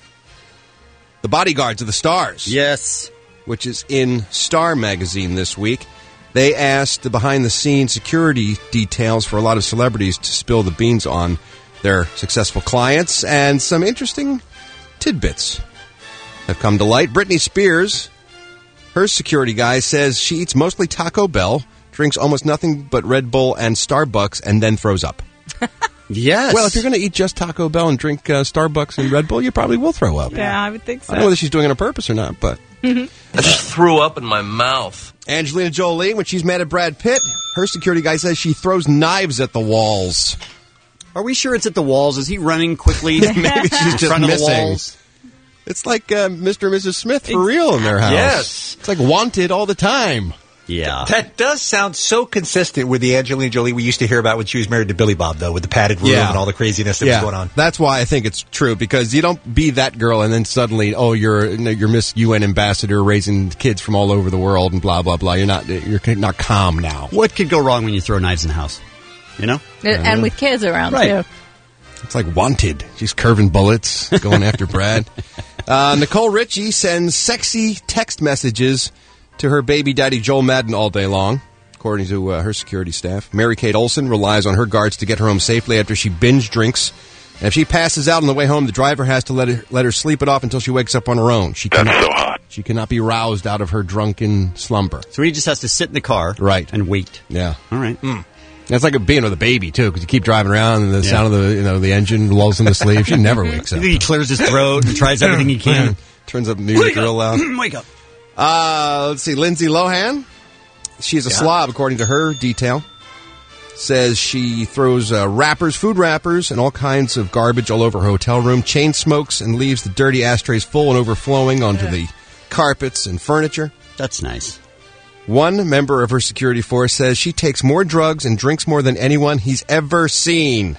Bodyguards of the Stars. Yes. Which is in Star Magazine this week. They asked the behind-the-scenes security details for a lot of celebrities to spill the beans on their successful clients, and some interesting tidbits have come to light. Britney Spears, her security guy, says she eats mostly Taco Bell, drinks almost nothing but Red Bull and Starbucks, and then throws up. Yes. Well, if you're going to eat just Taco Bell and drink Starbucks and Red Bull, you probably will throw up. Yeah, I would think so. I don't know whether she's doing it on purpose or not, but... I just threw up in my mouth. Angelina Jolie, when she's mad at Brad Pitt, her security guy says she throws knives at the walls. Are we sure it's at the walls? Is he running quickly? Maybe she's in just front of the missing. walls? It's like Mr. and Mrs. Smith for real in their house. Yes. It's like Wanted all the time. Yeah. That does sound so consistent with the Angelina Jolie we used to hear about when she was married to Billy Bob, though, with the padded room and all the craziness that was going on. That's why I think it's true, because you don't be that girl and then suddenly, you're Miss UN ambassador raising kids from all over the world and blah, blah, blah. You're not calm now. What could go wrong when you throw knives in the house? You know? And with kids around, Right. too. It's like Wanted. She's curving bullets, going after Brad. Nicole Richie sends sexy text messages to her baby daddy Joel Madden all day long, according to her security staff. Mary-Kate Olsen relies on her guards to get her home safely after she binge drinks. And if she passes out on the way home, the driver has to let her sleep it off until she wakes up on her own. She cannot be roused out of her drunken slumber. So he just has to sit in the car, right, and wait. Yeah. All right. That's like being with a baby too, because you keep driving around and the sound of the engine lulls them to sleep. She never wakes up. He clears his throat and tries everything he can. Turns up music real loud. Wake up. Let's see. Lindsay Lohan. She's a slob, according to her detail. Says she throws food wrappers, and all kinds of garbage all over her hotel room, chain smokes, and leaves the dirty ashtrays full and overflowing onto the carpets and furniture. That's nice. One member of her security force says she takes more drugs and drinks more than anyone he's ever seen.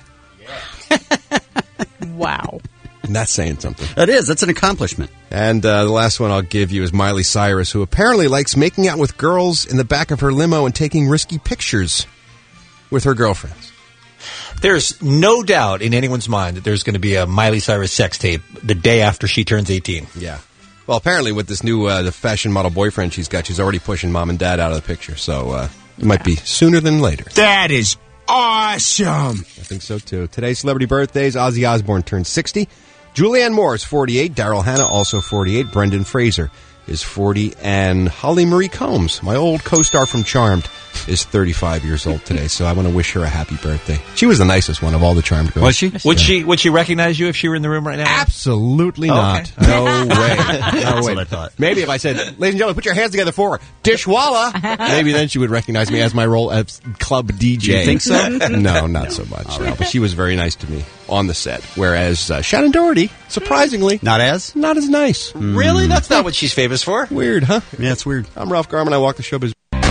Wow. And that's saying something. That is. That's an accomplishment. And the last one I'll give you is Miley Cyrus, who apparently likes making out with girls in the back of her limo and taking risky pictures with her girlfriends. There's no doubt in anyone's mind that there's going to be a Miley Cyrus sex tape the day after she turns 18. Yeah. Well, apparently with this new the fashion model boyfriend she's got, she's already pushing mom and dad out of the picture. So it might be sooner than later. That is awesome. I think so, too. Today's celebrity birthdays, Ozzy Osbourne turned 60. Julianne Moore is 48. Daryl Hannah, also 48. Brendan Fraser is 40. And Holly Marie Combs, my old co-star from Charmed, is 35 years old today. So I want to wish her a happy birthday. She was the nicest one of all the Charmed girls. Was she? Would she recognize you if she were in the room right now? Absolutely not. Okay. No way. That's what I thought. Maybe if I said, ladies and gentlemen, put your hands together for Dishwalla, maybe then she would recognize me as my role as club DJ. You think so? No, not so much. No, but she was very nice to me on the set. Whereas Shannon Doherty, surprisingly, not as nice. Really? That's not what she's famous for. Weird, huh? Yeah, it's weird. I'm Ralph Garman. I walk the showbiz.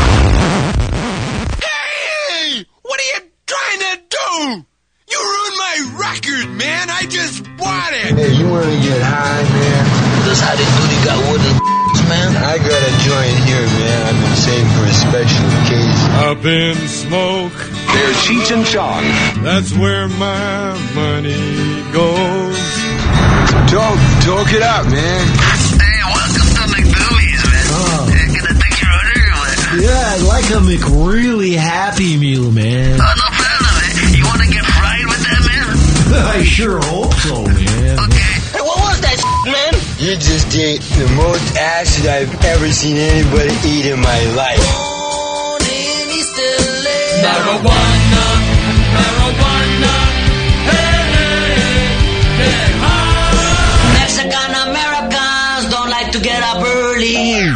Hey! What are you trying to do? You ruined my record, man. I just bought it. Hey, you want to get high, man? That's how they do. They got wooden man. I got a joint here, man. I've been saving for a special occasion. Up in smoke. There's Cheech and Chong. That's where my money goes. Talk it out, man. Hey, welcome to McDoomies, man. Oh. Can I take your order or what? Yeah, I'd like a McReally Happy Meal, man. Oh, no problem, man. You want to get fried with that, man? I sure hope so, man. Okay. Hey, what was that, man? You just ate the most acid I've ever seen anybody eat in my life. Marijuana, marijuana, hey, get high. Mexican Americans don't like to get up early.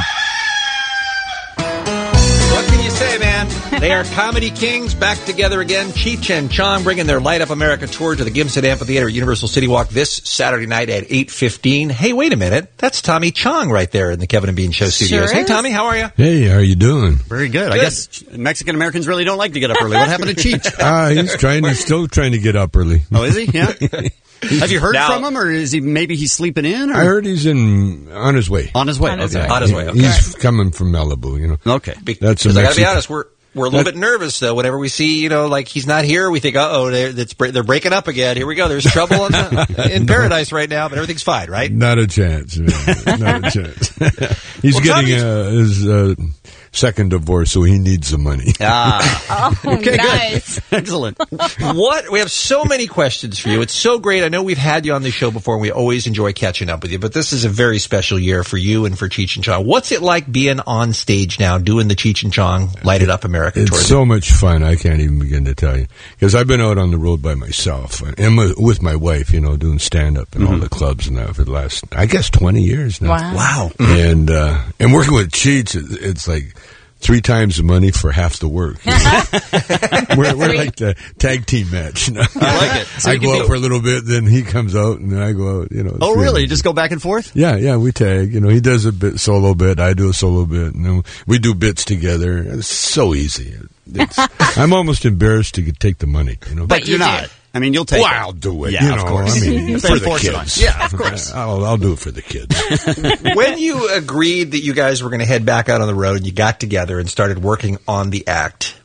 What can you say, man? They are comedy kings back together again. Cheech and Chong bringing their Light Up America tour to the Gimson Amphitheater at Universal City Walk this Saturday night at 8:15. Hey, wait a minute. That's Tommy Chong right there in the Kevin and Bean Show studios. Hey, Tommy, how are you? Hey, how you doing? Very good. I guess Mexican Americans really don't like to get up early. What happened to Cheech? He's still trying to get up early. Oh, is he? Yeah. Have you heard from him, or is he's sleeping in? Or? I heard he's on his way. On his way. On his way. Okay. He's coming from Malibu, you know. Okay. That's I got to be honest, we're a little bit nervous though. Whenever we see, like he's not here, we think, they're breaking up again. Here we go. There's trouble in paradise right now, but everything's fine, right? Not a chance, man. Not a chance. He's getting his second divorce, so he needs the money. Okay, nice. Good. Excellent. We have so many questions for you. It's so great. I know we've had you on the show before, and we always enjoy catching up with you, but this is a very special year for you and for Cheech and Chong. What's it like being on stage now, doing the Cheech and Chong Light It Up America tour? It's so much fun. I can't even begin to tell you. Because I've been out on the road by myself and with my wife, doing stand-up in all the clubs and that for the last, I guess, 20 years now. Wow. And working with Cheech, it's like 3 times the money for half the work. We're like the tag team match. I like it. So I go out for a little bit, then he comes out, and then I go out. Oh, really? You just go back and forth? Yeah, we tag. He does a solo bit, I do a solo bit, and then we do bits together. It's so easy. I'm almost embarrassed to take the money. But you're not. I mean, you'll take it. I'll do it. Yeah, of course. I mean, for the kids. Yeah, of course. I'll do it for the kids. When you agreed that you guys were going to head back out on the road, you got together and started working on the act.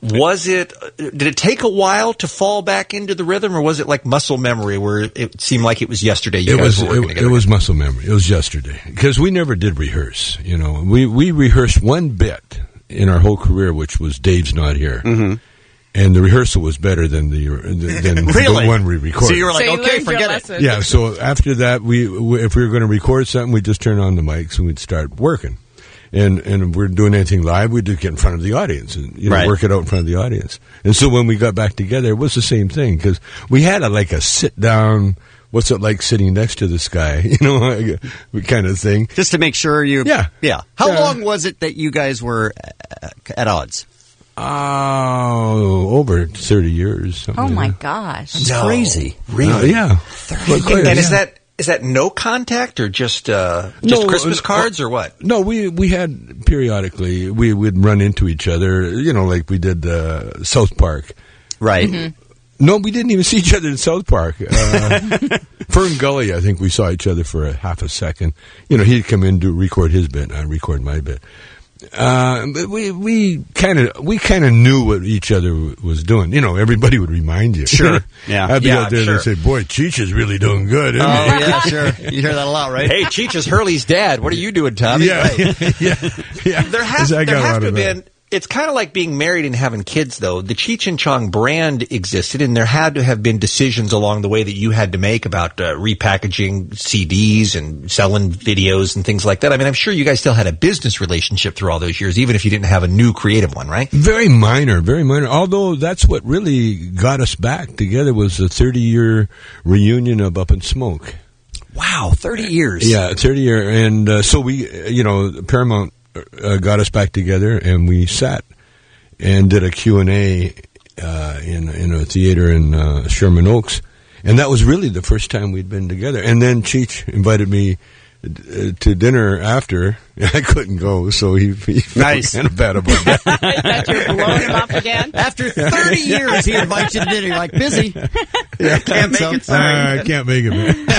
Was it? Did it take a while to fall back into the rhythm, or was it like muscle memory, where it seemed like it was yesterday? You guys were working together? It was muscle memory. It was yesterday because we never did rehearse. You know, we rehearsed one bit in our whole career, which was Dave's Not Here. Mm-hmm. And the rehearsal was better than the one we recorded. So you were like, okay, forget it. Yeah. So after that, we if we were going to record something, we'd just turn on the mics and we'd start working. And if we're doing anything live, we'd just get in front of the audience and work it out in front of the audience. And so when we got back together, it was the same thing because we had a sit down. What's it like sitting next to this guy? You know, kind of thing. Just to make sure you. Yeah. How long was it that you guys were at odds? Over 30 years. Oh my gosh, that's crazy! Really? Yeah. And is that no contact or just Christmas cards or what? No, we had periodically we would run into each other. You know, like we did South Park, right? Mm-hmm. No, we didn't even see each other in South Park. Fern Gully, I think we saw each other for a half a second. You know, he'd come in to record his bit, and I'd record my bit. But we kind of knew what each other was doing. You know, everybody would remind you. Sure. Yeah. I'd be out there and they'd say, "Boy, Cheech is really doing good, isn't he?" Oh yeah, sure. You hear that a lot, right? Hey, Cheech is Hurley's dad. What are you doing, Tommy? Yeah. Yeah. There has to have been. It's kind of like being married and having kids, though. The Cheech and Chong brand existed, and there had to have been decisions along the way that you had to make about repackaging CDs and selling videos and things like that. I mean, I'm sure you guys still had a business relationship through all those years, even if you didn't have a new creative one, right? Very minor, very minor. Although that's what really got us back together was the 30-year reunion of Up in Smoke. Wow, 30 years. Yeah, 30 year. And so we, Paramount got us back together, and we sat and did a Q&A in a theater in Sherman Oaks, and that was really the first time we'd been together. And then Cheech invited me to dinner after. I couldn't go, so he felt kind of bad about that. That you're blowing him up again? After 30 years, he invites you to dinner. You're like, busy. Yeah, can't make it. Sorry. I can't make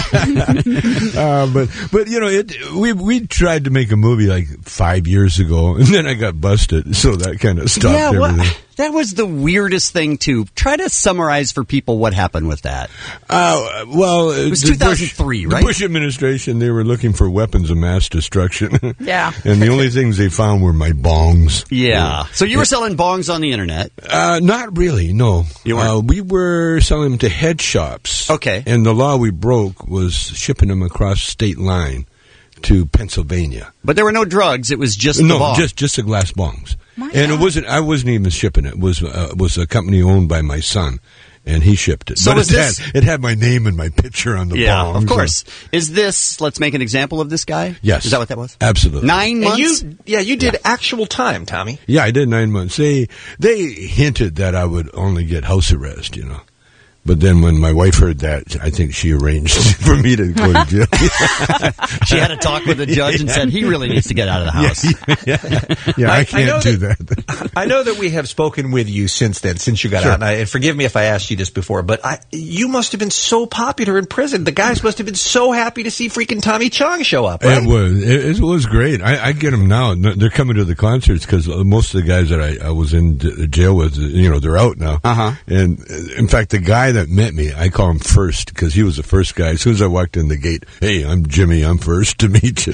it, man. But we tried to make a movie like 5 years ago, and then I got busted, so that kind of stopped everything. That was the weirdest thing, too. Try to summarize for people what happened with that. Well, it was 2003, right? The Bush administration, they were looking for weapons of mass destruction. Yeah. And the only things they found were my bongs. Yeah. So you were selling bongs on the internet? Not really, no. You weren't? We were selling them to head shops. Okay. And the law we broke was shipping them across state line to Pennsylvania. But there were no drugs. It was just the bong. just the glass bongs. It wasn't. I wasn't even shipping it. It was a company owned by my son, and he shipped it. So but it had my name and my picture on the bong. Of course. Is this? Let's make an example of this guy. Yes. Is that what that was? Absolutely. 9 months. You did actual time, Tommy. Yeah, I did 9 months. They hinted that I would only get house arrest. But then when my wife heard that, I think she arranged for me to go to jail. She had a talk with the judge and said, he really needs to get out of the house. Yeah, I can't do that. I know that we have spoken with you since then, since you got out. And forgive me if I asked you this before, but you must have been so popular in prison. The guys must have been so happy to see freaking Tommy Chong show up, right? It was great. I get them now. They're coming to the concerts because most of the guys that I was in jail with, they're out now. Uh-huh. And in fact, the guy that met me, I call him First because he was the first guy. As soon as I walked in the gate, hey, I'm Jimmy, I'm first to meet you.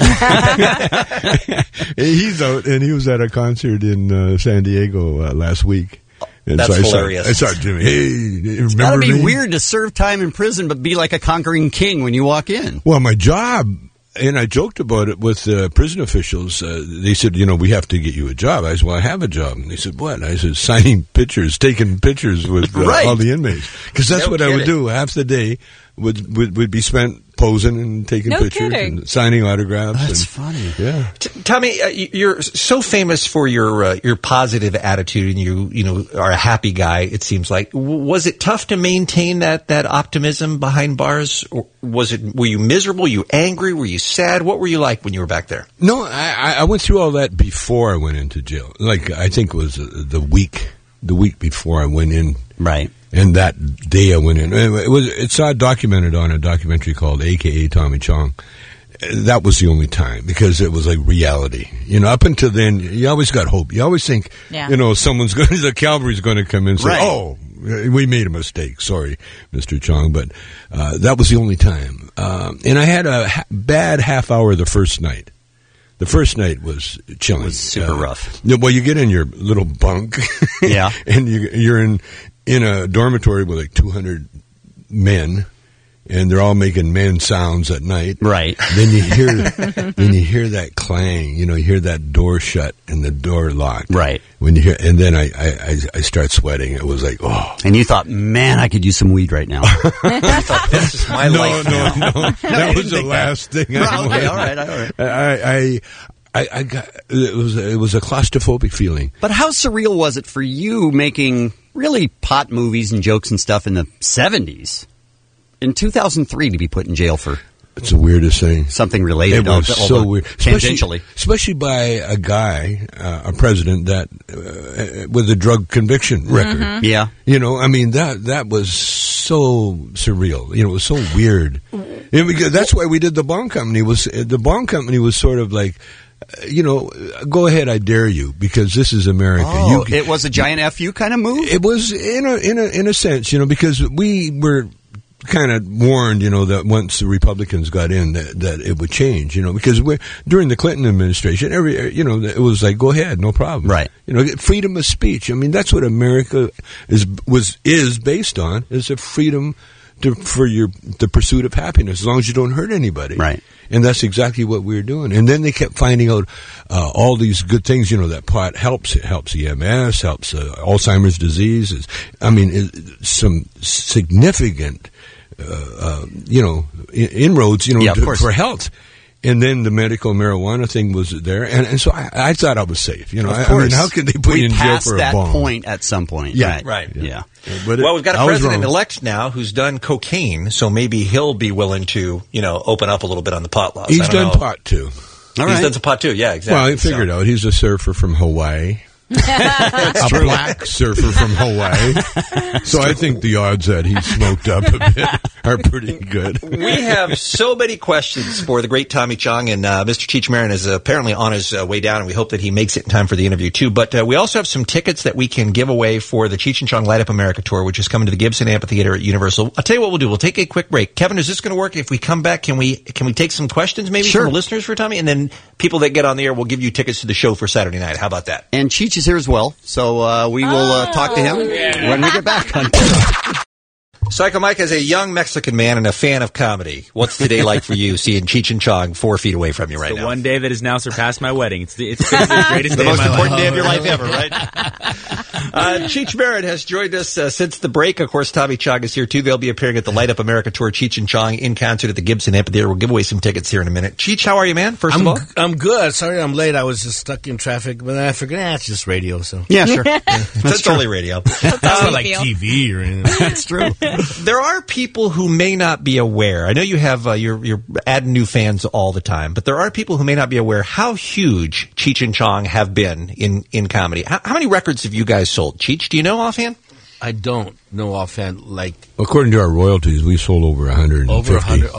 He's out, and he was at a concert in San Diego last week. And That's so hilarious. I saw Jimmy. Hey, remember It's got to be me? weird to serve time in prison but be like a conquering king when you walk in. Well, my job, and I joked about it with prison officials. They said, we have to get you a job. I said, well, I have a job. And they said, what? I said, signing pictures, taking pictures with all the inmates. Because that's what I would do. Half the day would be spent posing and taking pictures and signing autographs. That's funny. Yeah. Tommy, you're so famous for your positive attitude, and you are a happy guy. It seems like. Was it tough to maintain that optimism behind bars? Or were you miserable? Were you angry? Were you sad? What were you like when you were back there? No, I went through all that before I went into jail. Like I think it was the week before I went in. Right. And that day I went in. It's documented on a documentary called AKA Tommy Chong. that was the only time because it was like reality. Up until then, you always got hope. You always think, the cavalry's going to come in and say, Right. "Oh, we made a mistake. Sorry, Mr. Chong." But that was the only time. And I had a bad half hour the first night. The first night was chilling. It was super rough. Well, you get in your little bunk. Yeah. And you're in a dormitory with like 200 men. And they're all making man sounds at night. Right. Then you hear that clang. You hear that door shut and the door locked. Right. When you hear, and then I start sweating. It was like, oh. And you thought, man, I could use some weed right now. I thought, this is my life. No. That was the last thing. Okay, all right. I got it was a claustrophobic feeling. But how surreal was it for you making really pot movies and jokes and stuff in the 70s? In 2003, to be put in jail for... It's the weirdest thing. Something related. It was so weird. Tangentially. Especially by a guy, a president, that with a drug conviction record. Mm-hmm. Yeah. That was so surreal. It was so weird. Because that's why we did the Bond Company. The Bond Company was sort of like... go ahead, I dare you, because this is America. Oh, it was a giant FU kind of move? It was in a sense, because we were kind of warned, that once the Republicans got in, that it would change, because during the Clinton administration, it was like, go ahead, no problem. Right. Freedom of speech. That's what America is based on, is a freedom for the pursuit of happiness, as long as you don't hurt anybody. Right. And that's exactly what we were doing. And then they kept finding out all these good things, that pot helps. It helps EMS, helps Alzheimer's disease. Some significant, inroads, for health. And then the medical marijuana thing was there. And so I thought I was safe. How could they put you in jail for a bomb? We passed that point at some point. Yeah. Right. Yeah. Well, we've got a president-elect now who's done cocaine, so maybe he'll be willing to, open up a little bit on the pot laws. He's done pot, too. He's done some pot, too. Yeah, exactly. Well, I figured out. He's a surfer from Hawaii. A black surfer from Hawaii. So I think the odds that he's smoked up a bit are pretty good. We have so many questions for the great Tommy Chong, and Mr. Cheech Marin is apparently on his way down, and we hope that he makes it in time for the interview, too. But we also have some tickets that we can give away for the Cheech and Chong Light Up America Tour, which is coming to the Gibson Amphitheater at Universal. I'll tell you what we'll do. We'll take a quick break. Kevin, is this going to work? If we come back, can we take some questions maybe from the listeners for Tommy? And then people that get on the air will give you tickets to the show for Saturday night. How about that? And Cheech is here as well, so we will talk to him when we get back. Psycho Mike is a young Mexican man and a fan of comedy. What's today like for you, seeing Cheech and Chong 4 feet away from you right now? The one day that has now surpassed my wedding. It's the greatest the day of most my important life. day of your life ever, right? Cheech Marin has joined us since the break. Of course, Tommy Chong is here, too. They'll be appearing at the Light Up America Tour, Cheech and Chong, in concert at the Gibson Amphitheater. We'll give away some tickets here in a minute. Cheech, how are you, man, first of all? I'm good. Sorry I'm late. I was just stuck in traffic, but then I figured, it's just radio, so. Yeah, sure. That's totally radio. It's not like TV or anything. That's true. There are people who may not be aware. I know you have you're adding new fans all the time, but there are people who may not be aware how huge Cheech and Chong have been in comedy. How many records have you guys sold? Cheech, do you know offhand? I don't know offhand. According to our royalties, we sold over 150. Over 100.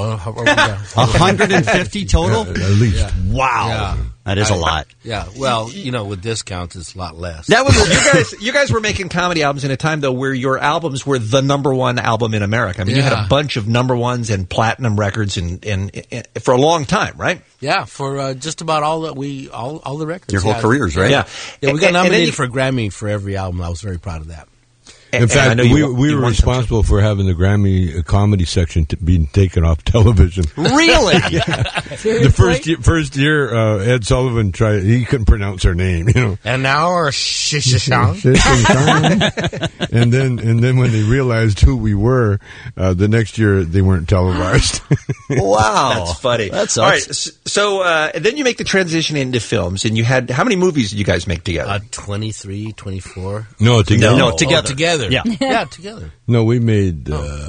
150 total? At least. Yeah. Wow. Yeah. That is a lot. Yeah. Well, with discounts, it's a lot less. That was you guys were making comedy albums in a time though where your albums were the number one album in America. I mean, you had a bunch of number ones and platinum records and for a long time, right? Yeah, for just about all the records. Your whole careers, right? Yeah. We got nominated for a Grammy for every album. I was very proud of that. In fact, we were responsible for having the Grammy comedy section being taken off television. Really? The first year, Ed Sullivan he couldn't pronounce our name, And now our Shishishang. and then when they realized who we were, the next year they weren't televised. Wow. That's funny. That's all right. So then you make the transition into films, and you had, how many movies did you guys make together? 23, 24. No, together. No, together. Together. together. Yeah. Yeah, together. No, we made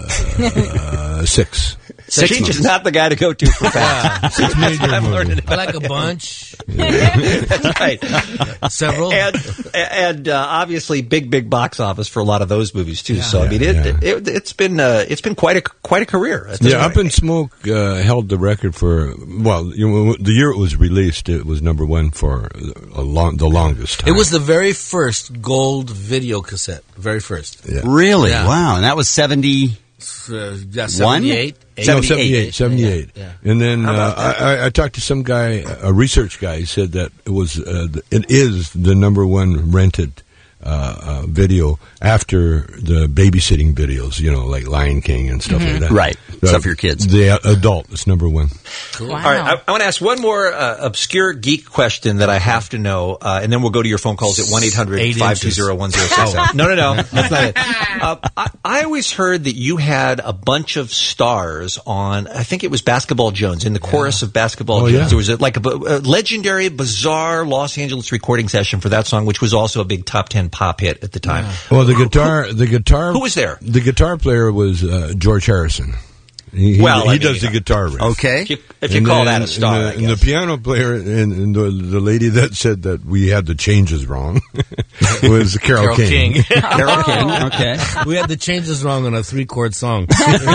6. Cheech is not the guy to go to for facts. 6 major I'm movies. learning. I like a bunch. That's right. Several. And obviously big box office for a lot of those movies too. So I mean, it's been quite a career. at this Yeah, point. Up in Smoke held the record for, well, the year it was released, it was number 1 for the longest time. It was the very first gold video cassette. Very first. Yeah. Really? Yeah. Wow. And that was 70. 78. 78. Yeah. And then I talked to some guy, a research guy, he said that it is the number 1 rented video after the babysitting videos, like Lion King and stuff like that. Right. Stuff for your kids. The adult is number 1. Cool. All right, I want to ask one more obscure geek question that I have to know, and then we'll go to your phone calls at 1-800-520-1067. No, that's not it. I always heard that you had a bunch of stars on, I think it was Basketball Jones, in the chorus of Basketball Jones. Yeah. There was a legendary, bizarre Los Angeles recording session for that song, which was also a big top 10 pop hit at the time. Well, the guitar. Who was there? The guitar player was George Harrison. He does the guitar riff. Okay. If you call that a star, I and guess. the piano player and the lady that said that we had the changes wrong was Carole King. Carole King. Okay. We had the changes wrong on a 3-chord song.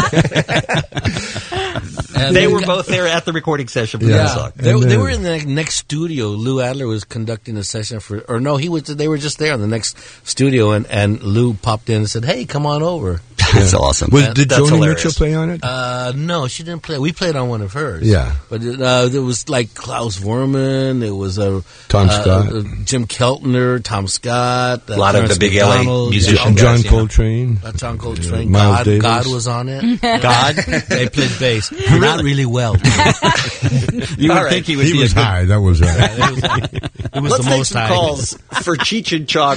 And They were both there at the recording session for that song. They were in the next studio. Lou Adler was conducting a session they were just there in the next studio, and Lou popped in and said, "Hey, come on over." That's awesome. Did That's Joni hilarious. Mitchell play on it? No, she didn't play. We played on one of hers. Yeah. But there was like Klaus Vorman. It was Tom Scott. Jim Keltner, Tom Scott. A lot of Terrence the big LA McDonald, musicians. John Coltrane. John Coltrane. Miles Davis. God was on it. God. They played bass. Not really well. You would All right. think he would He be was a good high. That was right. It was Let's the take most some high. calls for Cheech and Chong,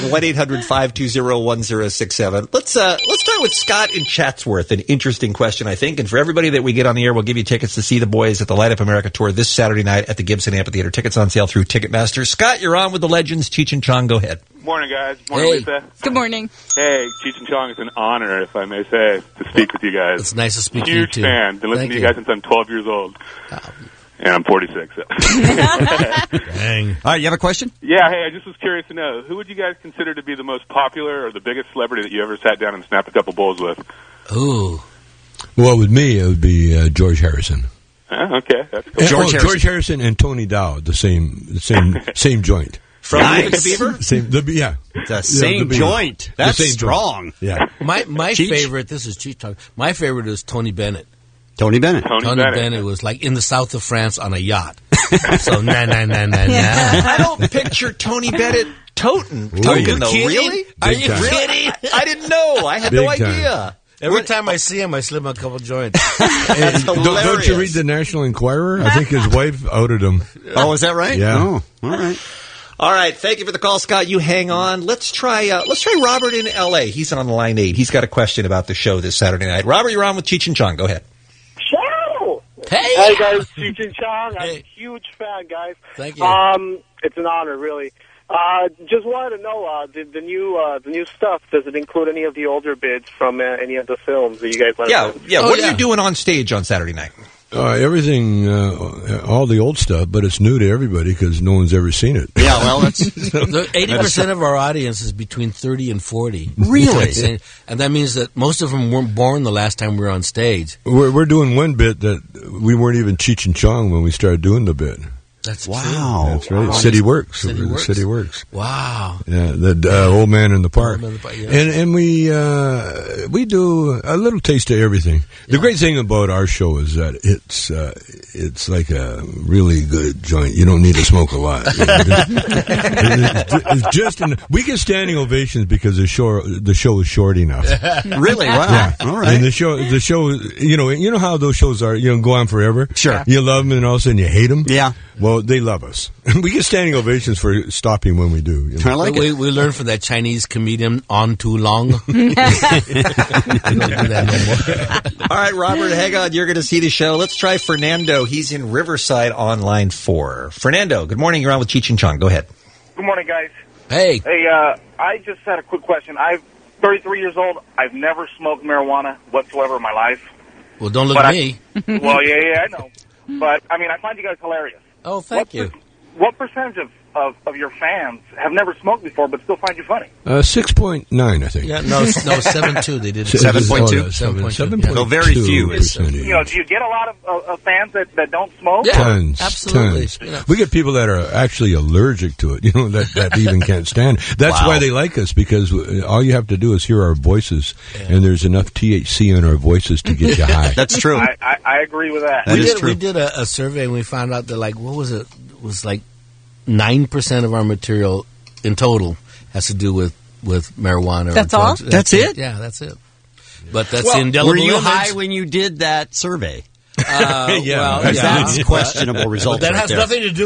1-800-520-1067. Let's start with Scott in Chatsworth. An interesting question, I think. And for everybody that we get on the air, we'll give you tickets to see the boys at the Light Up America tour this Saturday night at the Gibson Amphitheater. Tickets on sale through Ticketmaster. Scott, you're on with the legends. Cheech and Chong, go ahead. Morning, guys. Morning, Lisa. Good morning. Hey, Cheech and Chong, it's an honor, if I may say, to speak with you guys. It's nice to speak to you, Huge too. fan. Been listening Thank to you guys since I'm 12 years old. And I'm 46. So. Dang. All right, you have a question? Yeah, hey, I just was curious to know, who would you guys consider to be the most popular or the biggest celebrity that you ever sat down and snapped a couple bowls with? Ooh. Well, with me, it would be George Harrison. Okay, that's cool. George Harrison and Tony Dow, the same joint. From the Beaver? The same joint. That's the same strong. Joint. Yeah. My Cheech? favorite, this is Cheech talking, my favorite is Tony Bennett. Tony Bennett. Tony Bennett was like in the south of France on a yacht. So, nah. I don't picture Tony Bennett toting though. Really? Are you kidding? I didn't know. I had Big no time. idea. Every time I see him, I slip a couple joints. That's Don't hilarious. you read the National Enquirer? I think his wife outed him. Oh, is that right? Yeah. Oh, all right. All right, thank you for the call, Scott. You hang on. Let's try Robert in L.A. He's on line 8. He's got a question about the show this Saturday night. Robert, you're on with Cheech and Chong. Go ahead. Ciao! Hey! Hey, guys. Cheech and Chong. I'm a huge fan, guys. Thank you. It's an honor, really. Just wanted to know, the new stuff, does it include any of the older bits from any of the films that you guys let us know? Yeah. What are you doing on stage on Saturday night? Everything, all the old stuff, but it's new to everybody because no one's ever seen it. Yeah, well, that's 80% of our audience is between 30 and 40. Really? And that means that most of them weren't born the last time we were on stage. We're doing one bit that we weren't even Cheech and Chong when we started doing the bit. That's wow. true. That's right. Wow. City Works. City Works. City Works. Wow. Yeah, the Old Man in the Park. Old Man in the Park, yeah. And we do a little taste of everything. The great thing about our show is that it's like a really good joint. You don't need to smoke a lot. It's just we get standing ovations because the show is short enough. Really? Wow. Yeah. All right. And the show, you know how those shows are, go on forever. Sure. You love them and all of a sudden you hate them. Yeah. Well, they love us. We get standing ovations for stopping when we do. I like it. We learned from that Chinese comedian On Too Long. We don't do that no more. All right, Robert, hang on. You're going to see the show. Let's try Fernando. He's in Riverside on line 4. Fernando, good morning. You're on with Cheech and Chong. Go ahead. Good morning, guys. Hey. Hey, I just had a quick question. I've 33 years old. I've never smoked marijuana whatsoever in my life. Well, don't look But at me. Well, yeah, I know. But, I mean, I find you guys hilarious. Oh, thank you. What percentage of your fans have never smoked before but still find you funny? 6.9, I think. Yeah, no, 7.2. They did 7.2? 7.2. So very few. percentage. You know, do you get a lot of fans that don't smoke? Yeah, Tons, absolutely. tons. You know. We get people that are actually allergic to it, that even can't stand it. That's Wow. why they like us, because all you have to do is hear our voices, and there's enough THC in our voices to get you high. That's true. I agree with that. We did a survey and we found out that, like, what was it? It was like 9% of our material in total has to do with marijuana. That's or all? drugs. That's it? Yeah, that's it. But that's Well, the indelible were you image. high when you did that survey? Well, That's questionable results. That right has there. nothing to do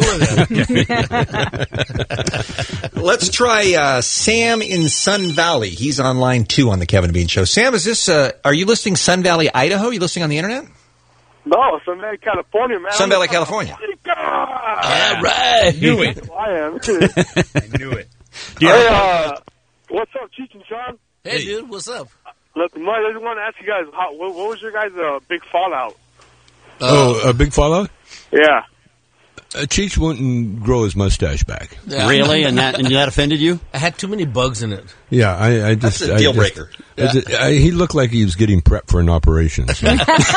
with it. Let's try Sam in Sun Valley. He's on line 2 on the Kevin Bean Show. Sam, is this? Are you listing Sun Valley, Idaho? Are you listing on the internet? No, Sun Valley, California, man. Sun Valley, California. All right. Knew it. I am. I knew it. Hey, what's up, Cheech and Chong? Hey, dude, what's up? Look, Mike, I just want to ask you guys, what was your guys' big fallout? A big fallout? Yeah. Cheech wouldn't grow his mustache back. Yeah. Really? And that offended you? I had too many bugs in it. Yeah, I just... That's a deal breaker. He looked like he was getting prepped for an operation. So.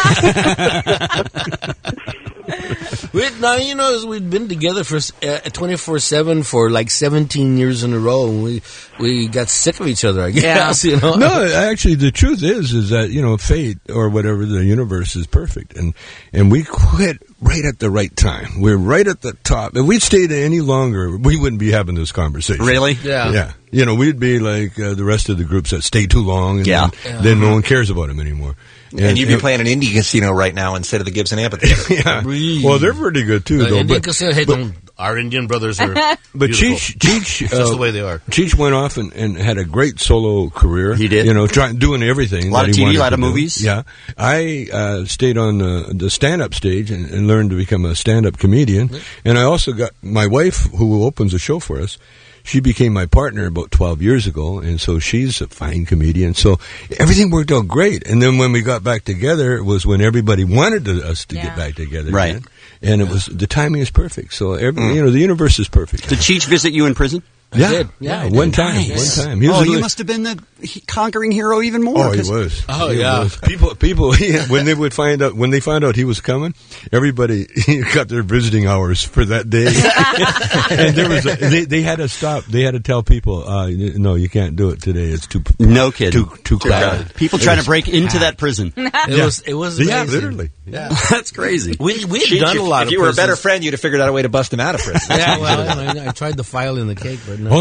Now, we've been together for 24/7 for like 17 years in a row, and we got sick of each other, I guess. Yeah. You know? No, actually, the truth is that fate or whatever, the universe is perfect, and we quit right at the right time. We're right at the top. If we'd stayed any longer, we wouldn't be having this conversation. Really? Yeah. We'd be like the rest of the groups that stay too long, and then no one cares about them anymore. And you'd be playing an indie casino right now instead of the Gibson Amphitheater. Yeah. Well, they're pretty good too, though. Indian casino, our Indian brothers are But beautiful. Cheech just the way they are. Cheech went off and had a great solo career. He did. Doing everything. A lot of TV, a lot of movies. Yeah. I stayed on the stand-up stage and learned to become a stand-up comedian. And I also got my wife, who opens a show for us. She became my partner about 12 years ago, and so she's a fine comedian. So everything worked out great. And then when we got back together, it was when everybody wanted us to get back together. Right. Again. And it was the timing is perfect. So the universe is perfect. Did Cheech visit you in prison? Yeah, I did. Yeah, I one did. time. Nice. One time. He was You must have been the conquering hero even more. Oh, he was. Oh, He yeah. was. People. When they found out he was coming, everybody got their visiting hours for that day. And they had to stop. They had to tell people, no, you can't do it today. It's too No kidding. too crowded. People trying to break into that prison. It was amazing. Yeah, literally. Yeah. That's crazy. We Cheech, had done a lot of if you were a better prisons. friend, you'd have figured out a way to bust him out of prison. Yeah, well, I tried the file in the cake, but no. Oh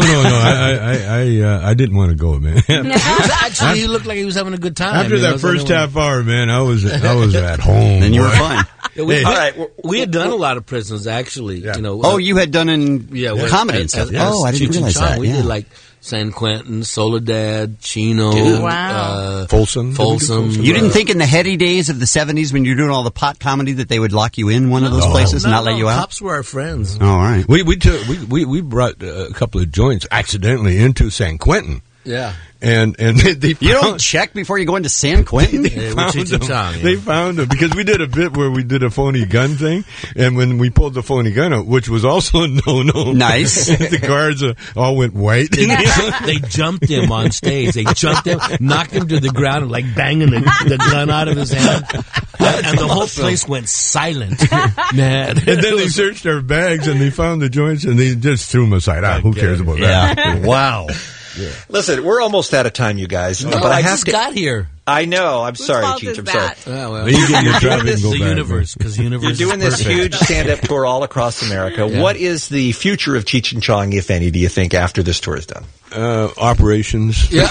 no, I didn't want to go, man. Actually, he looked like he was having a good time. After that so first anyway. half hour, man, I was at home. Then you were boy. fine. Yeah, we, Hey. all right, we had done a lot of prisons, actually. Yeah. You had done in comedy and stuff. Oh, I didn't realize that. We Yeah. did like San Quentin, Soledad, Chino, Dude. Wow. Folsom. Folsom. You didn't think in the heady days of the 70s when you were doing all the pot comedy that they would lock you in one of those places and not let you out? Cops were our friends. Oh, all right. We brought a couple of joints accidentally into San Quentin. Yeah. And they You don't check before you go into San Quentin? Yeah, we're Cheech and Chong, yeah. They found them because we did a bit where we did a phony gun thing, and when we pulled the phony gun out, which was also a no. Nice. The guards all went white. They jumped him on stage. They jumped him, knocked him to the ground, and like banging the gun out of his hand. And the whole place went silent. Mad. And then they searched our bags and they found the joints and they just threw them aside. Who cares about Yeah. that? Wow. Yeah. Listen, we're almost out of time, you guys. No, but I have just to. got here. I know. I'm sorry, fault Cheech. is I'm sorry. that? Oh, well. You get in the traffic and go The back, universe, because universe. You're doing is this perfect. huge stand-up tour all across America. Yeah. What is the future of Cheech and Chong, if any, do you think, after this tour is done? Operations. Yeah.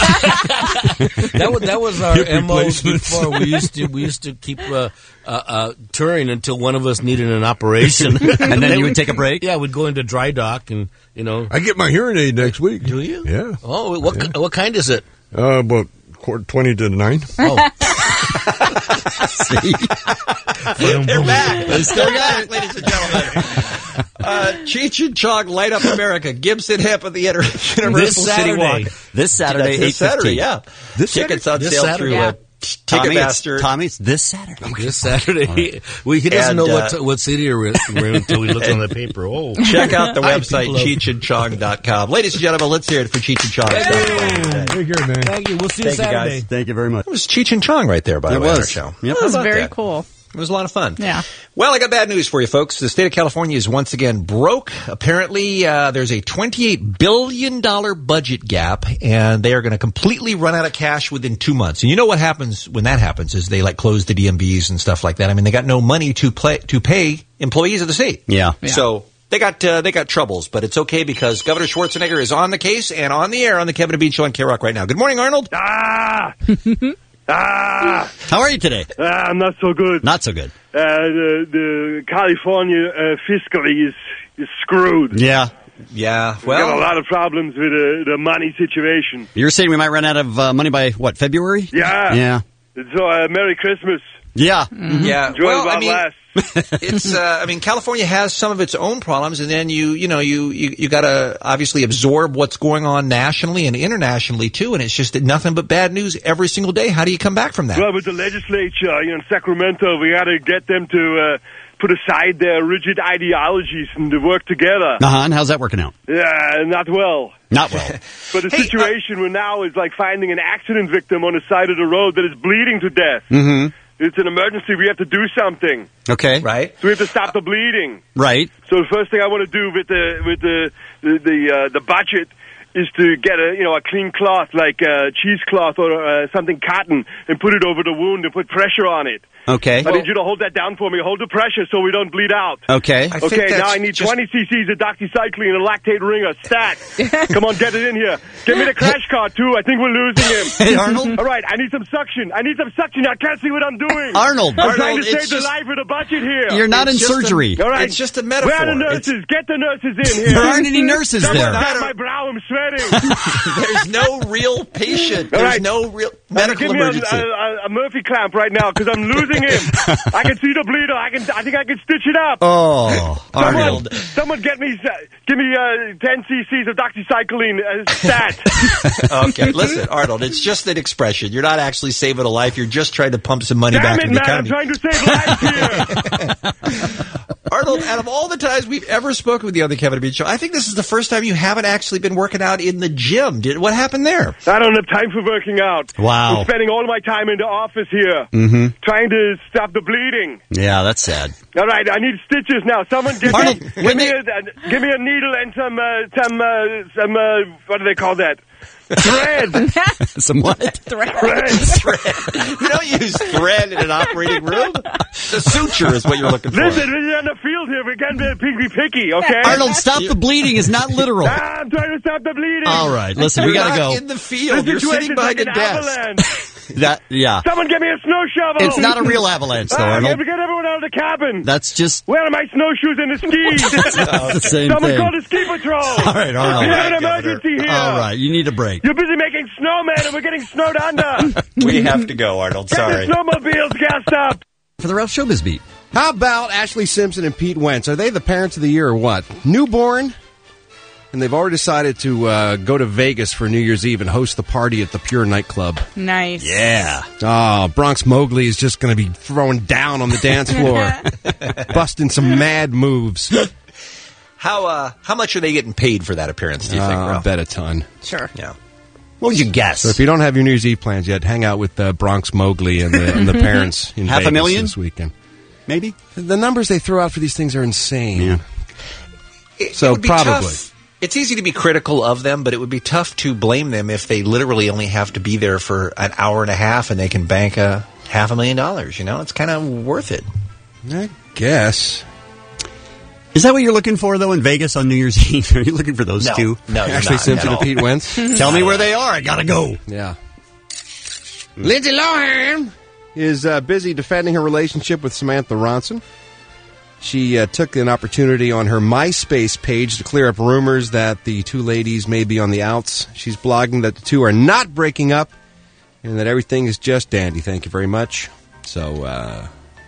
that was our Hip MO replacements. before. We used to keep touring until one of us needed an operation, And then you would take a break? Yeah, we'd go into dry dock and I get my hearing aid next week. Do you? Yeah. Oh, what kind is it? About 20 to 9. Oh, See? They're back. They still got it, ladies and gentlemen. Cheech and Chong light up America. Gibson Hip at the Universal City Walk. This Saturday, This Saturday, 8:15. yeah. This Tickets Saturday? on sale through Ticketmaster. Tommy, it's this Saturday. This Saturday. Well, he doesn't know what city we're in until he looks on the paper. Oh, check out the website, people love- CheechandChong.com. Ladies and gentlemen, let's hear it for Cheech and Chong. Very good, man. Thank you. We'll see you Saturday. Thank you very much. It was Cheech and Chong right there, by the way, on our show. Yep. That was How about very that? cool. It was a lot of fun. Yeah. Well, I got bad news for you, folks. The state of California is once again broke. Apparently, there's a $28 billion budget gap, and they are going to completely run out of cash within 2 months. And you know what happens when that happens is they close the DMVs and stuff like that. I mean, they got no money to pay employees of the state. Yeah. So they got troubles, but it's okay because Governor Schwarzenegger is on the case and on the air on the Kevin and Bean Show on K-Rock right now. Good morning, Arnold. How are you today? I'm not so good. Not so good. The California fiscally is screwed. Yeah. Yeah. We got a lot of problems with the money situation. You're saying we might run out of money by, what, February? Yeah. Yeah. So, Merry Christmas. Yeah. Yeah. Enjoy Well, Bob I mean, Lass. it's California has some of its own problems, and then you got to obviously absorb what's going on nationally and internationally too, and it's just nothing but bad news every single day. How do you come back from that? Well, with the legislature, in Sacramento, we got to get them to put aside their rigid ideologies and to work together. And how's that working out? Yeah, not well. Not well. But the situation we're now is like finding an accident victim on the side of the road that is bleeding to death. Mm-hmm. It's an emergency. We have to do something. Okay. Right. So we have to stop the bleeding. Right. So the first thing I want to do with the budget is to get a clean cloth like cheesecloth or something cotton and put it over the wound and put pressure on it. Okay. I need you to hold that down for me. Hold the pressure so we don't bleed out. Okay. Okay, now I need 20 cc's of doxycycline and a lactate ringer. Stat. Come on, get it in here. Give me the crash card, too. I think we're losing him. Hey, Arnold. All right, I need some suction. I can't see what I'm doing. Arnold. I'm trying to it's save the life of the budget here. You're not in surgery. All right. It's just a metaphor. Where are the nurses? Get the nurses in here. There aren't any nurses Someone there. pat my brow. I'm sweating. There's no real patient. All There's right. no real medical Give me emergency. a Murphy clamp right now because I'm losing him. I can see the bleeder. I think I can stitch it up. Oh, Arnold. Someone give me 10 cc's of doxycycline stat. Okay, listen, Arnold, it's just an expression. You're not actually saving a life. You're just trying to pump some money back Damn it, into the man! I'm economy. trying to save lives here. Arnold, out of all the times we've ever spoken with you on the Kevin and Bean Show, I think this is the first time you haven't actually been working out in the gym. What happened there? I don't have time for working out. Wow. I'm spending all my time in the office here, trying to stop the bleeding. Yeah, that's sad. All right, I need stitches now. Someone give Arnold, me a needle and some what do they call that? Thread. Some what? Thread. You don't use thread in an operating room. The suture is what you're looking for. Listen, we're in the field here. We can't be picky, okay? Arnold, stop the bleeding is not literal. I'm trying to stop the bleeding. All right, listen, we You're got to not go. in the field. The You're sitting situation's behind like a an desk. avalanche. Yeah. Someone give me a snow shovel. It's not a real avalanche, though, Arnold. Get everyone out of the cabin. That's just Where are my snowshoes and the skis? the same Someone thing. call the ski patrol. All right, Arnold. We have an emergency here. All right, you need a break. You're busy making snowmen and we're getting snowed under. We have to go, Arnold. Sorry. Get the snowmobiles gassed up. For the Ralph Showbiz Beat. How about Ashley Simpson and Pete Wentz? Are they the parents of the year or what? Newborn, and they've already decided to go to Vegas for New Year's Eve and host the party at the Pure nightclub. Nice. Yeah. Oh, Bronx Mowgli is just going to be throwing down on the dance floor, busting some mad moves. How much are they getting paid for that appearance, do you think, I Ralph? bet a ton. Sure. Yeah. What would you guess? So if you don't have your New Year's Eve plans yet, hang out with Bronx Mowgli and the parents in Vegas $500,000? this weekend. Maybe? The numbers they throw out for these things are insane. Yeah. It would be tough. It's easy to be critical of them, but it would be tough to blame them if they literally only have to be there for an hour and a half and they can bank $500,000. You know, it's kind of worth it. I guess. Is that what you're looking for, though, in Vegas on New Year's Eve? Are you looking for those two? No, you're Ashley not Simpson at and all. Pete Wentz. Tell me where they are. I gotta go. Yeah. Lindsay Lohan is busy defending her relationship with Samantha Ronson. She took an opportunity on her MySpace page to clear up rumors that the two ladies may be on the outs. She's blogging that the two are not breaking up and that everything is just dandy. Thank you very much. So,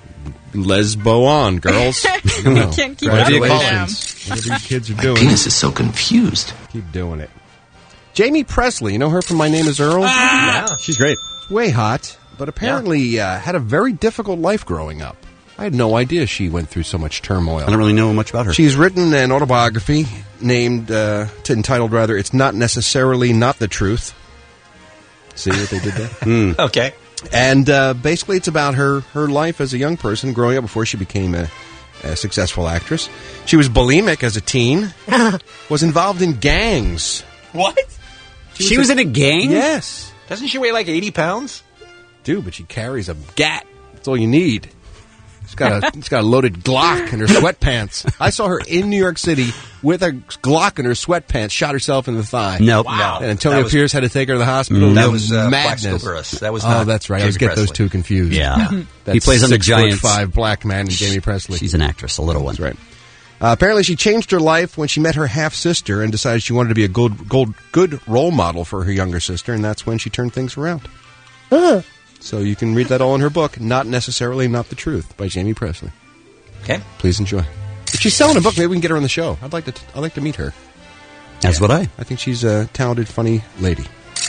Lesbo on, girls. I can't keep up with them. Whatever you kids are doing. Penis is so confused. Keep doing it. Jamie Presley, you know her from My Name is Earl? Yeah, she's great. Way hot, but apparently had a very difficult life growing up. I had no idea she went through so much turmoil. I don't really know much about her. She's written an autobiography entitled, It's Not Necessarily Not the Truth. See what they did there? Okay. And basically it's about her life as a young person growing up before she became a successful actress. She was bulimic as a teen, was involved in gangs. What? She was in a gang? Yes. Doesn't she weigh like 80 pounds? Dude, but she carries a gat. That's all you need. She's got a loaded Glock in her sweatpants. I saw her in New York City with a Glock in her sweatpants, shot herself in the thigh. Nope. Wow. And Antonio Pierce had to take her to the hospital. That was madness. Plaxico Burress. That was Oh, not that's right. I Jamie was getting those Presley. two confused. Yeah. That's He plays on the Giants. 6'5" black man in Jamie Presley. She's an actress, a little one. That's right. Apparently, she changed her life when she met her half sister and decided she wanted to be a good role model for her younger sister, and that's when she turned things around. So you can read that all in her book, Not Necessarily Not the Truth, by Jamie Presley. Okay. Please enjoy. If she's selling a book, maybe we can get her on the show. I'd like to meet her. That's what I think she's a talented, funny lady.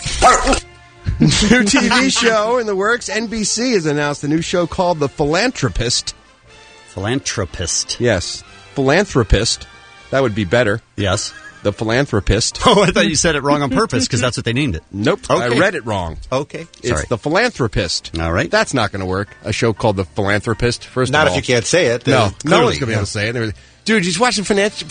New TV show in the works. NBC has announced a new show called The Philanthropist. Philanthropist. Yes. Philanthropist. That would be better. Yes. The Philanthropist. Oh, I thought you said it wrong on purpose because that's what they named it. Nope. Okay. I read it wrong. Okay. It's Sorry. The Philanthropist. All right. That's not going to work. A show called The Philanthropist. First Not of all. if you can't say it. No. No Clearly, one's going to be able to say it. Dude, did you watch the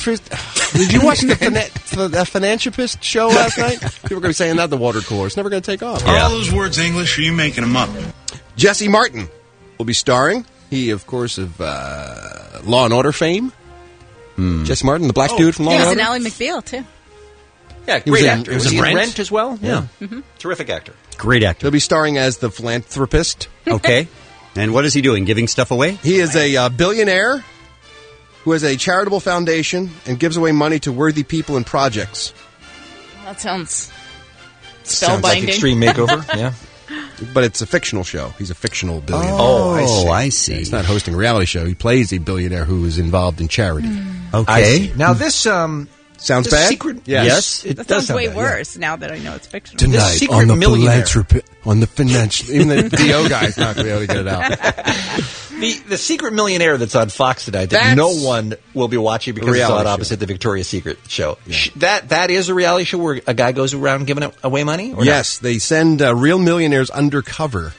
Philanthropist show last night? People are going to be saying that at the water cooler. It's never going to take off. Are all those words English, or are you making them up? Jesse Martin will be starring. He, of course, of Law and Order fame. Jesse Martin, the black dude from Law He and was in Order. Ally McBeal, too. Yeah, He was great in- actor. he was Was he in in Rent? Rent as well? Yeah. Terrific actor. Great actor. He'll be starring as the Philanthropist. Okay. And what is he doing? Giving stuff away? He is a billionaire who has a charitable foundation and gives away money to worthy people and projects. That sounds Sounds spellbinding. Like Extreme Makeover. Yeah. But it's a fictional show. He's a fictional billionaire. Oh, I see. He's not hosting a reality show. He plays a billionaire who is involved in charity. I Okay. see. Now this Sounds this bad? secret. Yes. It That does sounds sound way bad, worse now that I know it's fictional. This Tonight secret on the millionaire. on the financial... Even the DO guy's not going to be able to get it out. The secret millionaire that's on Fox tonight that That's no one will be watching because it's reality on show. opposite the Victoria's Secret show. That is a reality show where a guy goes around giving away money? Or Yes, they send real millionaires undercover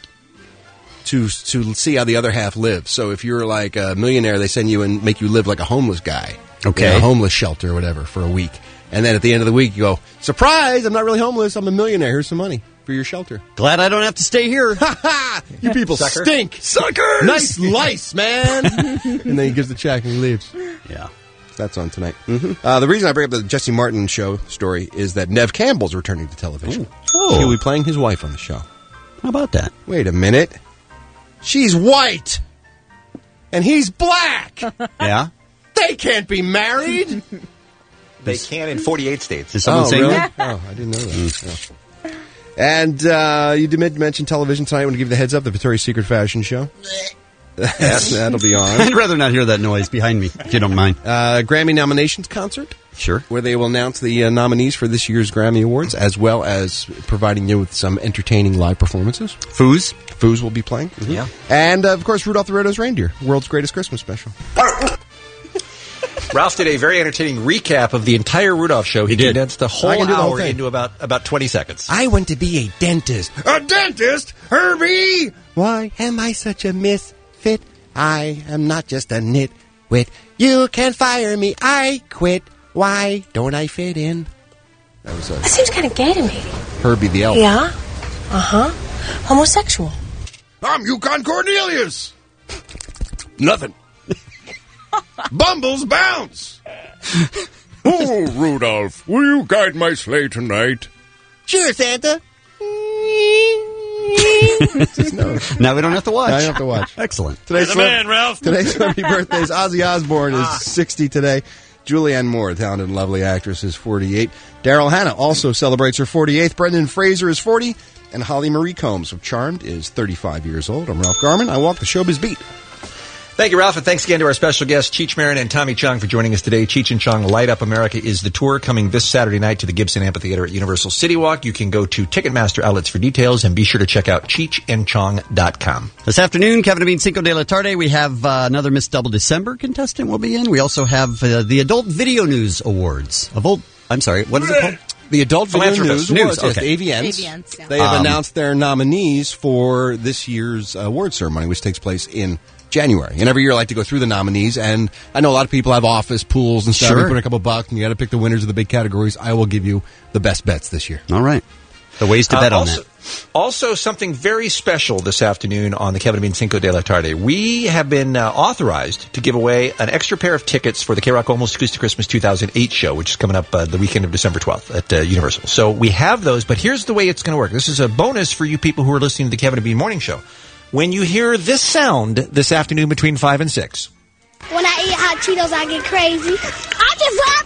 to see how the other half lives. So if you're like a millionaire, they send you and make you live like a homeless guy. Okay. In a homeless shelter or whatever for a week. And then at the end of the week, you go, surprise, I'm not really homeless. I'm a millionaire. Here's some money for your shelter. Glad I don't have to stay here. You people Sucker. stink. Suckers! Nice lice, man. And then he gives the check and he leaves. Yeah. That's on tonight. The reason I bring up the Jesse Martin show story is that Nev Campbell's returning to television. Oh. He'll be playing his wife on the show. How about that? Wait a minute. She's white. And he's black. Yeah. They can't be married. They can in 48 states. Is someone saying really? that? Oh, I didn't know that. Yeah. And you did mention television tonight. I want to give you the heads up, the Victoria's Secret fashion show. That'll be on. I'd rather not hear that noise behind me, if you don't mind. Grammy nominations concert. Sure. Where they will announce the nominees for this year's Grammy Awards, as well as providing you with some entertaining live performances. Foos? Foos will be playing. Yeah. And, of course, Rudolph the Red-Nosed Reindeer, world's greatest Christmas special. Ralph did a very entertaining recap of the entire Rudolph show. He condensed the I whole can do the whole hour thing. into about 20 seconds. I want to be a dentist. A dentist? Herbie? Why am I such a misfit? I am not just a nitwit. You can't fire me. I quit. Why don't I fit in? That was That seems kind of gay to me. Herbie the Elf. Yeah? Uh-huh. Homosexual. I'm Yukon Cornelius. Nothing. Bumbles bounce. Oh, Rudolph, will you guide my sleigh tonight? Sure, Santa. Now we don't have to watch. I don't have to watch. Excellent. Today's Ralph. Today's celebrity birthday is Ozzy Osbourne is 60 today. Julianne Moore, talented and lovely actress, is 48. Daryl Hannah also celebrates her 48th. Brendan Fraser is 40. And Holly Marie Combs of Charmed is 35 years old. I'm Ralph Garman. I walk the showbiz beat. Thank you, Ralph, and thanks again to our special guests, Cheech Marin and Tommy Chong, for joining us today. Cheech and Chong Light Up America is the tour coming this Saturday night to the Gibson Amphitheater at Universal City Walk. You can go to Ticketmaster outlets for details, and be sure to check out CheechandChong.com. This afternoon, Kevin and Bean Cinco de la Tarde, we have another Miss Double December contestant will be in. We also have the Adult Video News Awards. I'm sorry, what is it called? The Adult Video News Awards, okay. yes, the AVNs. AVNs, yeah. They have announced their nominees for this year's award ceremony, which takes place in January. And every year I like to go through the nominees, and I know a lot of people have office pools and stuff. Sure. You put in a couple bucks, and you got to pick the winners of the big categories. I will give you the best bets this year. All right. The ways to bet on that. Also, something very special this afternoon on the Kevin and Bean Cinco de la Tarde. We have been authorized to give away an extra pair of tickets for the K-Rock Almost Acoustic Christmas 2008 show, which is coming up the weekend of December 12th at Universal. So we have those, but here's the way it's going to work. This is a bonus for you people who are listening to the Kevin and Bean Morning Show. When you hear this sound this afternoon between 5 and 6. When I eat hot Cheetos, I get crazy. I just love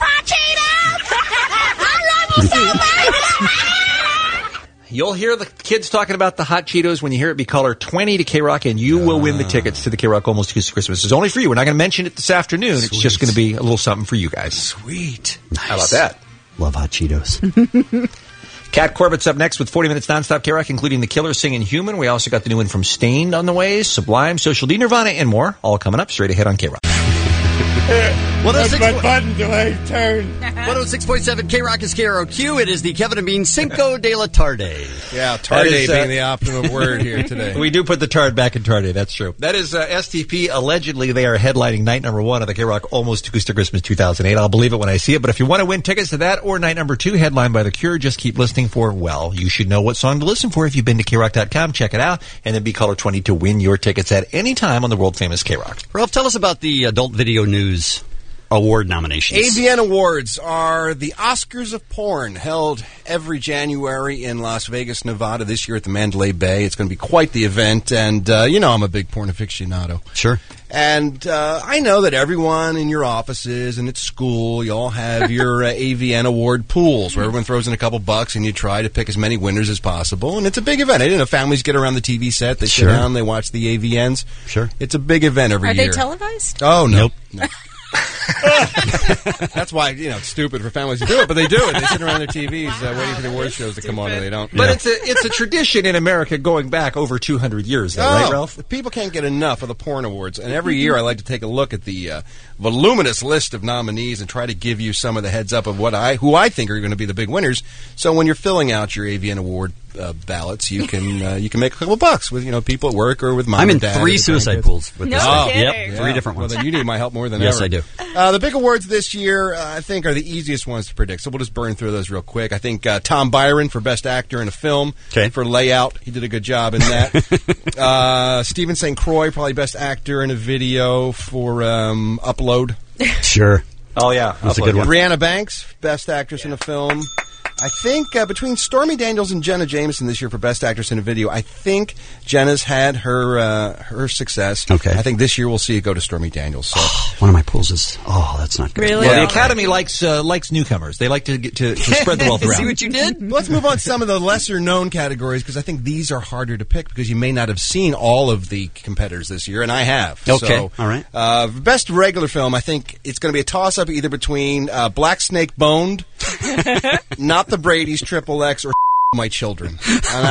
hot Cheetos! I love you so much! You'll hear the kids talking about the hot Cheetos. When you hear it, be caller 20 to K-Rock, and you will win the tickets to the K-Rock Almost Acoustic Christmas. It's only for you. We're not going to mention it this afternoon. Sweet. It's just going to be a little something for you guys. Sweet. Nice. How about that? Love hot Cheetos. Kat Corbett's up next with 40 Minutes Nonstop K-Rock, including The Killer singing Human. We also got the new one from Stained on the way, Sublime, Social D, Nirvana, and more. All coming up straight ahead on K-Rock. What button do I turn? 106.7 K-Rock is KROQ. It is the Kevin and Bean Cinco de la Tarde. Yeah, Tarde being the optimum word here today. We do put the tard back in Tarde, that's true. That is STP. Allegedly, they are headlining night number 1 of the K-Rock Almost Acoustic Christmas 2008. I'll believe it when I see it. But if you want to win tickets to that or night number 2, headlined by The Cure, just keep listening for, well, you should know what song to listen for if you've been to KRock.com. Check it out, and then be caller 20 to win your tickets at any time on the world-famous K-Rock. Ralph, tell us about the Adult Video News Award nominations. AVN Awards are the Oscars of porn, held every January in Las Vegas, Nevada. This year at the Mandalay Bay. It's going to be quite the event, and you know I'm a big porn aficionado. Sure. And I know that everyone in your offices and at school, you all have your AVN Award pools where everyone throws in a couple bucks and you try to pick as many winners as possible. And it's a big event. You know, families get around the TV set, they sit down, they watch the AVNs. Sure. It's a big event every year. Are they televised? Oh, no. Nope. No. That's why, you know, it's stupid for families to do it, but they do it. They sit around their TVs waiting for the award shows to come on, and they don't. But it's a tradition in America going back over 200 years, though, right, Ralph? People can't get enough of the porn awards, and every year I like to take a look at the voluminous list of nominees and try to give you some of the heads up of who I think are going to be the big winners. So when you're filling out your AVN Award ballots, you can make a couple bucks with people at work or with mom I'm and in dad. 3 suicide pools with this. No Yep, kidding. 3 different ones. Well, then you need my help more than Yes, ever. I do. The big awards this year, I think, are the easiest ones to predict. So we'll just burn through those real quick. I think Tom Byron for Best Actor in a Film. Okay. For Layout, he did a good job in that. Stephen St. Croix, probably Best Actor in a Video for Upload. Sure. Oh, yeah. That's a good one. Brianna Banks, Best Actress in a Film. I think between Stormy Daniels and Jenna Jameson this year for Best Actress in a Video, I think Jenna's had her success. Okay. I think this year we'll see it go to Stormy Daniels. So. One of my pools is, that's not good. Really? Well, the Academy likes newcomers. They like to get to spread the wealth around. See what you did? Let's move on to some of the lesser-known categories, because I think these are harder to pick because you may not have seen all of the competitors this year, and I have. Okay, So, all right. Best regular film, I think it's going to be a toss-up either between Black Snake Boned, Not the Brady's, Triple X, or My Children. And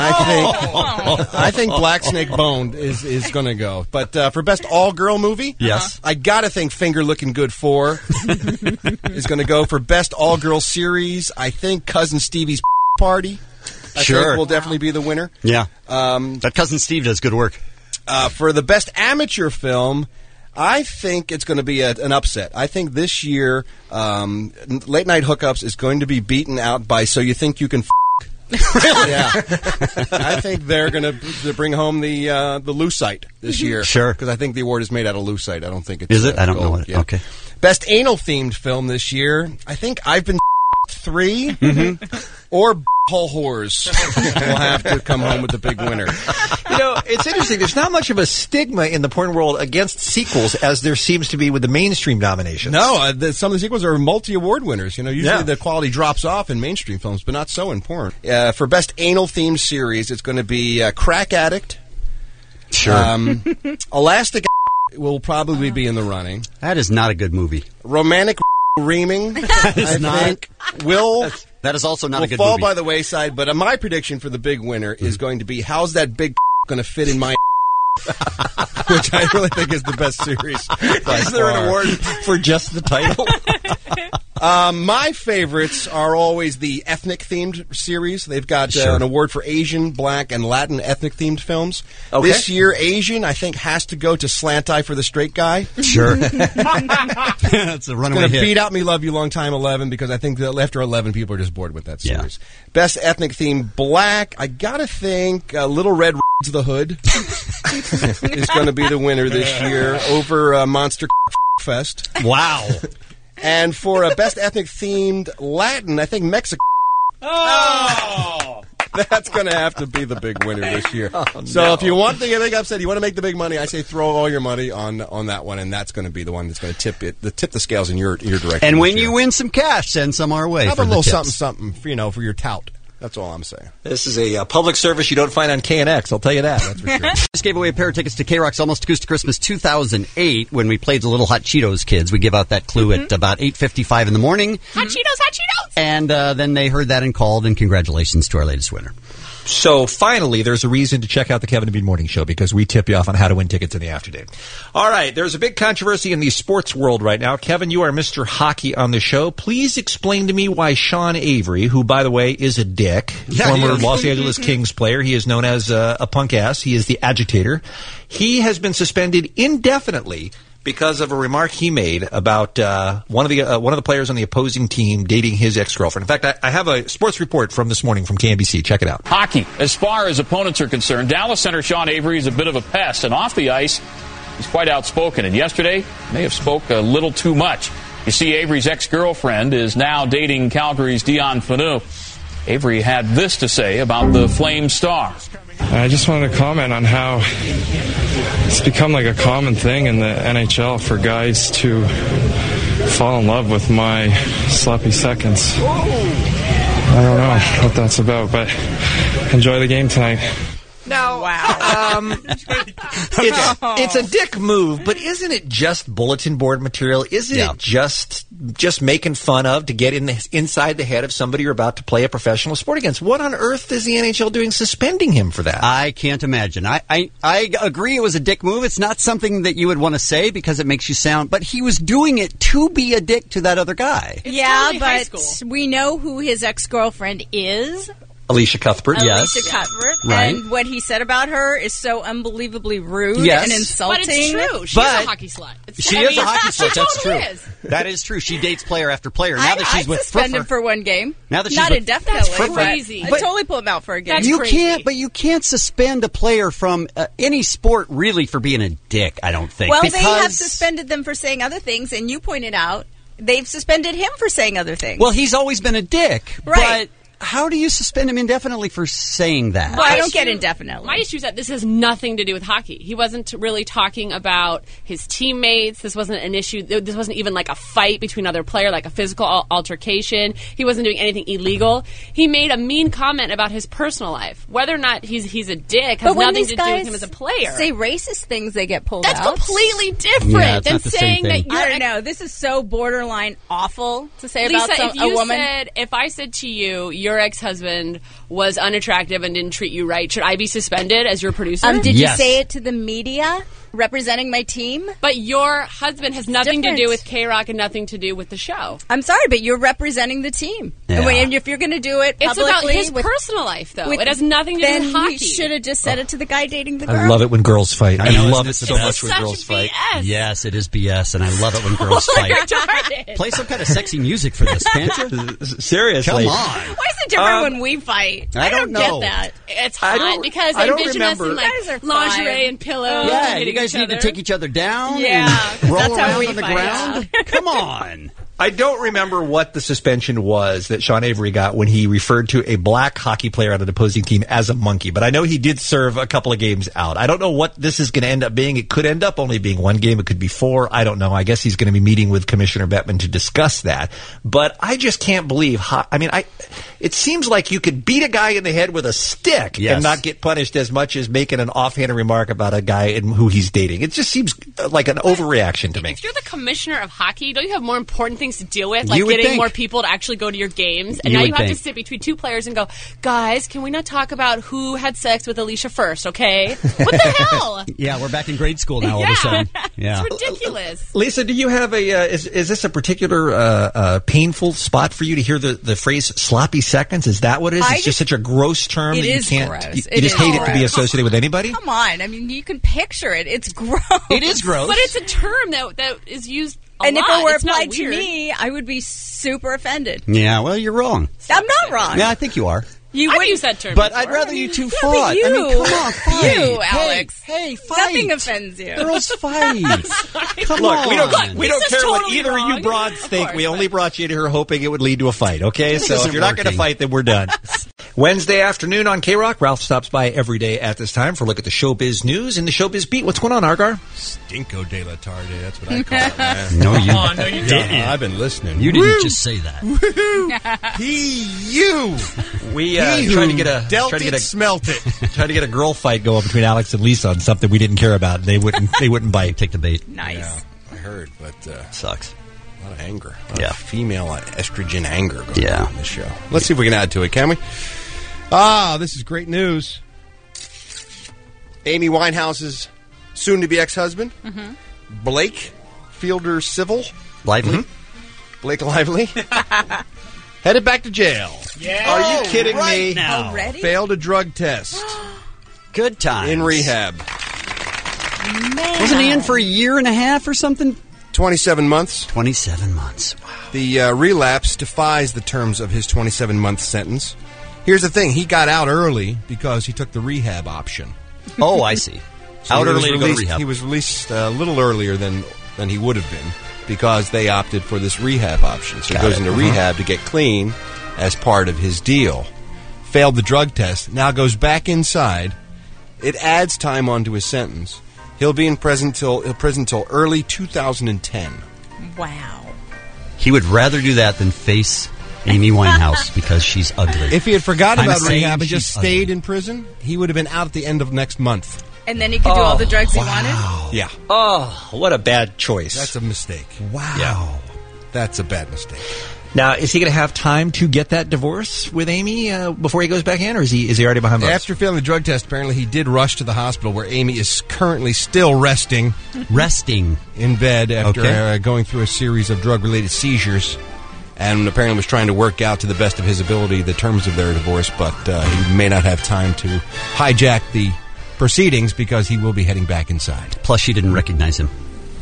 I think Black Snake Boned is going to go. But for Best All-Girl Movie, Yes. I got to think Finger Looking Good 4 is going to go. For Best All-Girl Series, I think Cousin Stevie's Party I think will definitely be the winner. Yeah. That Cousin Steve does good work. For the Best Amateur Film, I think it's going to be an upset. I think this year, Late Night Hookups is going to be beaten out by So You Think You Can Really? Yeah. I think they're going to bring home the Lucite this year. Sure. Because I think the award is made out of Lucite. I don't think it's... Is it? I don't know gold. what it... Yeah. Okay. Best anal-themed film this year, I think I've Been 3 or Hole Whores will have to come home with the big winner. You know, it's interesting. There's not much of a stigma in the porn world against sequels as there seems to be with the mainstream nominations. No, some of the sequels are multi-award winners. You know, usually the quality drops off in mainstream films, but not so in porn. For Best Anal-Themed Series, it's going to be Crack Addict. Sure. Elastic will probably be in the running. That is not a good movie. Romantic reaming, That is I not. think, That is also not a good fall movie. by the wayside. But my prediction for the big winner is going to be, how's that big going to fit in my which I really think is the best series. Is there an award for just the title? My favorites are always the ethnic-themed series. They've got an award for Asian, Black, and Latin ethnic-themed films. Okay. This year, Asian, I think, has to go to Slant Eye for the Straight Guy. Sure. That's a runaway Going to hit. beat out Me Love You Long Time 11 because I think that after 11, people are just bored with that series. Best ethnic theme, Black. I got to think Little Red the Hood is going to be the winner this year over Monster Fest. Wow. And for a best ethnic themed Latin, I think Mexico. Oh! That's going to have to be the big winner this year. So if you want to get big upset, you want to make the big money, I say throw all your money on that one, and that's going to be the one that's going to tip the scales in your direction. And when you win some cash, send some our way. Have for a the little tips. something, for your tout. That's all I'm saying. This is a public service you don't find on KNX, I'll tell you that. That's for sure. Just gave away a pair of tickets to K-Rock's Almost Acoustic Christmas 2008 when we played the Little Hot Cheetos Kids. We give out that clue at about 8:55 in the morning. Hot Cheetos, hot Cheetos! And then they heard that and called, and congratulations to our latest winner. So finally, there's a reason to check out the Kevin and Bean Morning Show because we tip you off on how to win tickets in the afternoon. All right, there's a big controversy in the sports world right now. Kevin, you are Mr. Hockey on the show. Please explain to me why Sean Avery, who, by the way, is a dick, former Los Angeles Kings player, he is known as a punk ass, he is the agitator, he has been suspended indefinitely because of a remark he made about one of the players on the opposing team dating his ex-girlfriend. In fact, I have a sports report from this morning from KNBC. Check it out. Hockey. As far as opponents are concerned, Dallas center Sean Avery is a bit of a pest, and off the ice, he's quite outspoken. And yesterday, may have spoke a little too much. You see, Avery's ex-girlfriend is now dating Calgary's Dion Phaneuf. Avery had this to say about the Flame star. I just wanted to comment on how it's become like a common thing in the NHL for guys to fall in love with my sloppy seconds. I don't know what that's about, but enjoy the game tonight. Now, it's a dick move, but isn't it just bulletin board material? Isn't it just making fun of to get inside the head of somebody you're about to play a professional sport against? What on earth is the NHL doing suspending him for that? I can't imagine. I agree it was a dick move. It's not something that you would want to say because it makes you sound, but he was doing it to be a dick to that other guy. Yeah, but we know who his ex-girlfriend is. Alicia Cuthbert, yes. Alicia Cuthbert. Right. And what he said about her is so unbelievably rude Yes. and insulting. But it's true. She's But a hockey slut. She is a hockey slut. That's totally true. is. That is true. She dates player after player. Now that she's I'd with suspend him Fruffer. for one game. Now that she's Not with- indefinitely. That's crazy. I'd But- totally pull him out for a game. You can't suspend a player from any sport really for being a dick. I don't think. Well, because they have suspended them for saying other things, and you pointed out they've suspended him for saying other things. Well, he's always been a dick, Right. But how do you suspend him indefinitely for saying that? Well, I don't get indefinitely. My issue is that this has nothing to do with hockey. He wasn't really talking about his teammates. This wasn't an issue. This wasn't even like a fight between other player, like a physical altercation. He wasn't doing anything illegal. He made a mean comment about his personal life. Whether or not he's a dick has But when nothing these to do with guys him as a player. say racist things, they get pulled That's out. completely different Yeah, it's than not the same saying that thing. you're I don't know. This is so borderline awful to say Lisa, about if you a woman. if I said to you, your ex-husband was unattractive and didn't treat you right, should I be suspended as your producer? Did you say it to the media representing my team? But your husband has nothing to do different. with K-Rock and nothing to do with the show. I'm sorry, but you're representing the team. Yeah. And if you're going to do it It's about publicly his with- personal life, though. with- It has nothing to do then with hockey. he should have just said it to the guy dating the girl. I love it when girls fight. I know, love it isn't so it the much best? when girls fight. Yes, it is BS, and I love it when girls fight. Play some kind of sexy music for this, can't you? Seriously. Come on. Why is it different when we fight? I don't know. get that. It's I hot don't- because I I don't envision us remember. in like You guys are lingerie fine. and pillows. Yeah, and you guys each need to other. take each other down Yeah, 'cause and roll that's how around we on the fight. ground. Come on. I don't remember what the suspension was that Sean Avery got when he referred to a black hockey player on an opposing team as a monkey, but I know he did serve a couple of games out. I don't know what this is going to end up being. It could end up only being one game. It could be 4. I don't know. I guess he's going to be meeting with Commissioner Bettman to discuss that. But I just can't believe it seems like you could beat a guy in the head with a stick and not get punished as much as making an offhanded remark about a guy and who he's dating. It just seems like an overreaction to me. If you're the commissioner of hockey, don't you have more important things to deal with, like getting more people to actually go to your games? And now you have to sit between two players and go, guys, can we not talk about who had sex with Alicia first, okay? What the hell? Yeah, we're back in grade school now all of a sudden. Yeah. It's ridiculous. Lisa, do you have is this a particular painful spot for you to hear the phrase sloppy seconds? Is that what it is? It's just such a gross term that you can't... Gross. You just hate it to be associated with anybody? Come on. I mean, you can picture it. It's gross. It is gross. But it's a term that is used a and lot. If it were it's not applied to weird. me, I would be super offended. Yeah, well, you're wrong. I'm not wrong. Yeah, I think you are. I've used that term But before. I'd rather you two Yeah, fought. but you, I mean, come on, fight. You, Alex. Hey, fight. Nothing offends you. Girls fight. Come Look, on. we don't care what totally either of wrong. you broads Of think. course, We only brought you to here hoping it would lead to a fight, okay? So isn't if you're not going to working. fight, then we're done. Wednesday afternoon on K-Rock, Ralph stops by every day at this time for a look at the showbiz news and the showbiz beat. What's going on, Argar? Stinko de la Tarde, that's what I call it, man. No, you, no, you didn't. I've been listening. you didn't just say that. We He tried to who get a dealt it, smelt it. tried to get a girl fight going between Alex and Lisa on something we didn't care about. They wouldn't bite. Take the bait. Nice. Yeah, I heard, but Sucks. a lot of anger. A lot of female estrogen anger going Yeah. on in this show. Let's see if we can add to it, can we? This is great news. Amy Winehouse's soon-to-be ex-husband, Blake Fielder Civil. Lively? Blake Lively. Headed back to jail. Yeah. Are you kidding me? now. Already? Failed a drug test. Good time. In rehab. Man. Wasn't he in for a year and a half or something? 27 months. 27 months. Wow. The relapse defies the terms of his 27-month sentence. Here's the thing. He got out early because he took the rehab option. Oh, I see. So Out he was early to go to released- rehab. He was released a little earlier than he would have been because they opted for this rehab option. So he goes into rehab to get clean as part of his deal. Failed the drug test. Now goes back inside. It adds time onto his sentence. He'll be in prison till early 2010. Wow. He would rather do that than face Amy Winehouse because she's ugly. If he had forgotten I'm about saying rehab and she's just stayed ugly. in prison, he would have been out at the end of next month. And then he could do all the drugs he wanted? Yeah. Oh, what a bad choice. That's a mistake. Wow. Yeah. That's a bad mistake. Now, is he going to have time to get that divorce with Amy before he goes back in, or is he already behind bars? After failing the drug test, apparently he did rush to the hospital where Amy is currently still resting in bed after going through a series of drug-related seizures, and apparently was trying to work out to the best of his ability the terms of their divorce, but he may not have time to hijack the proceedings because he will be heading back inside. Plus, she didn't recognize him.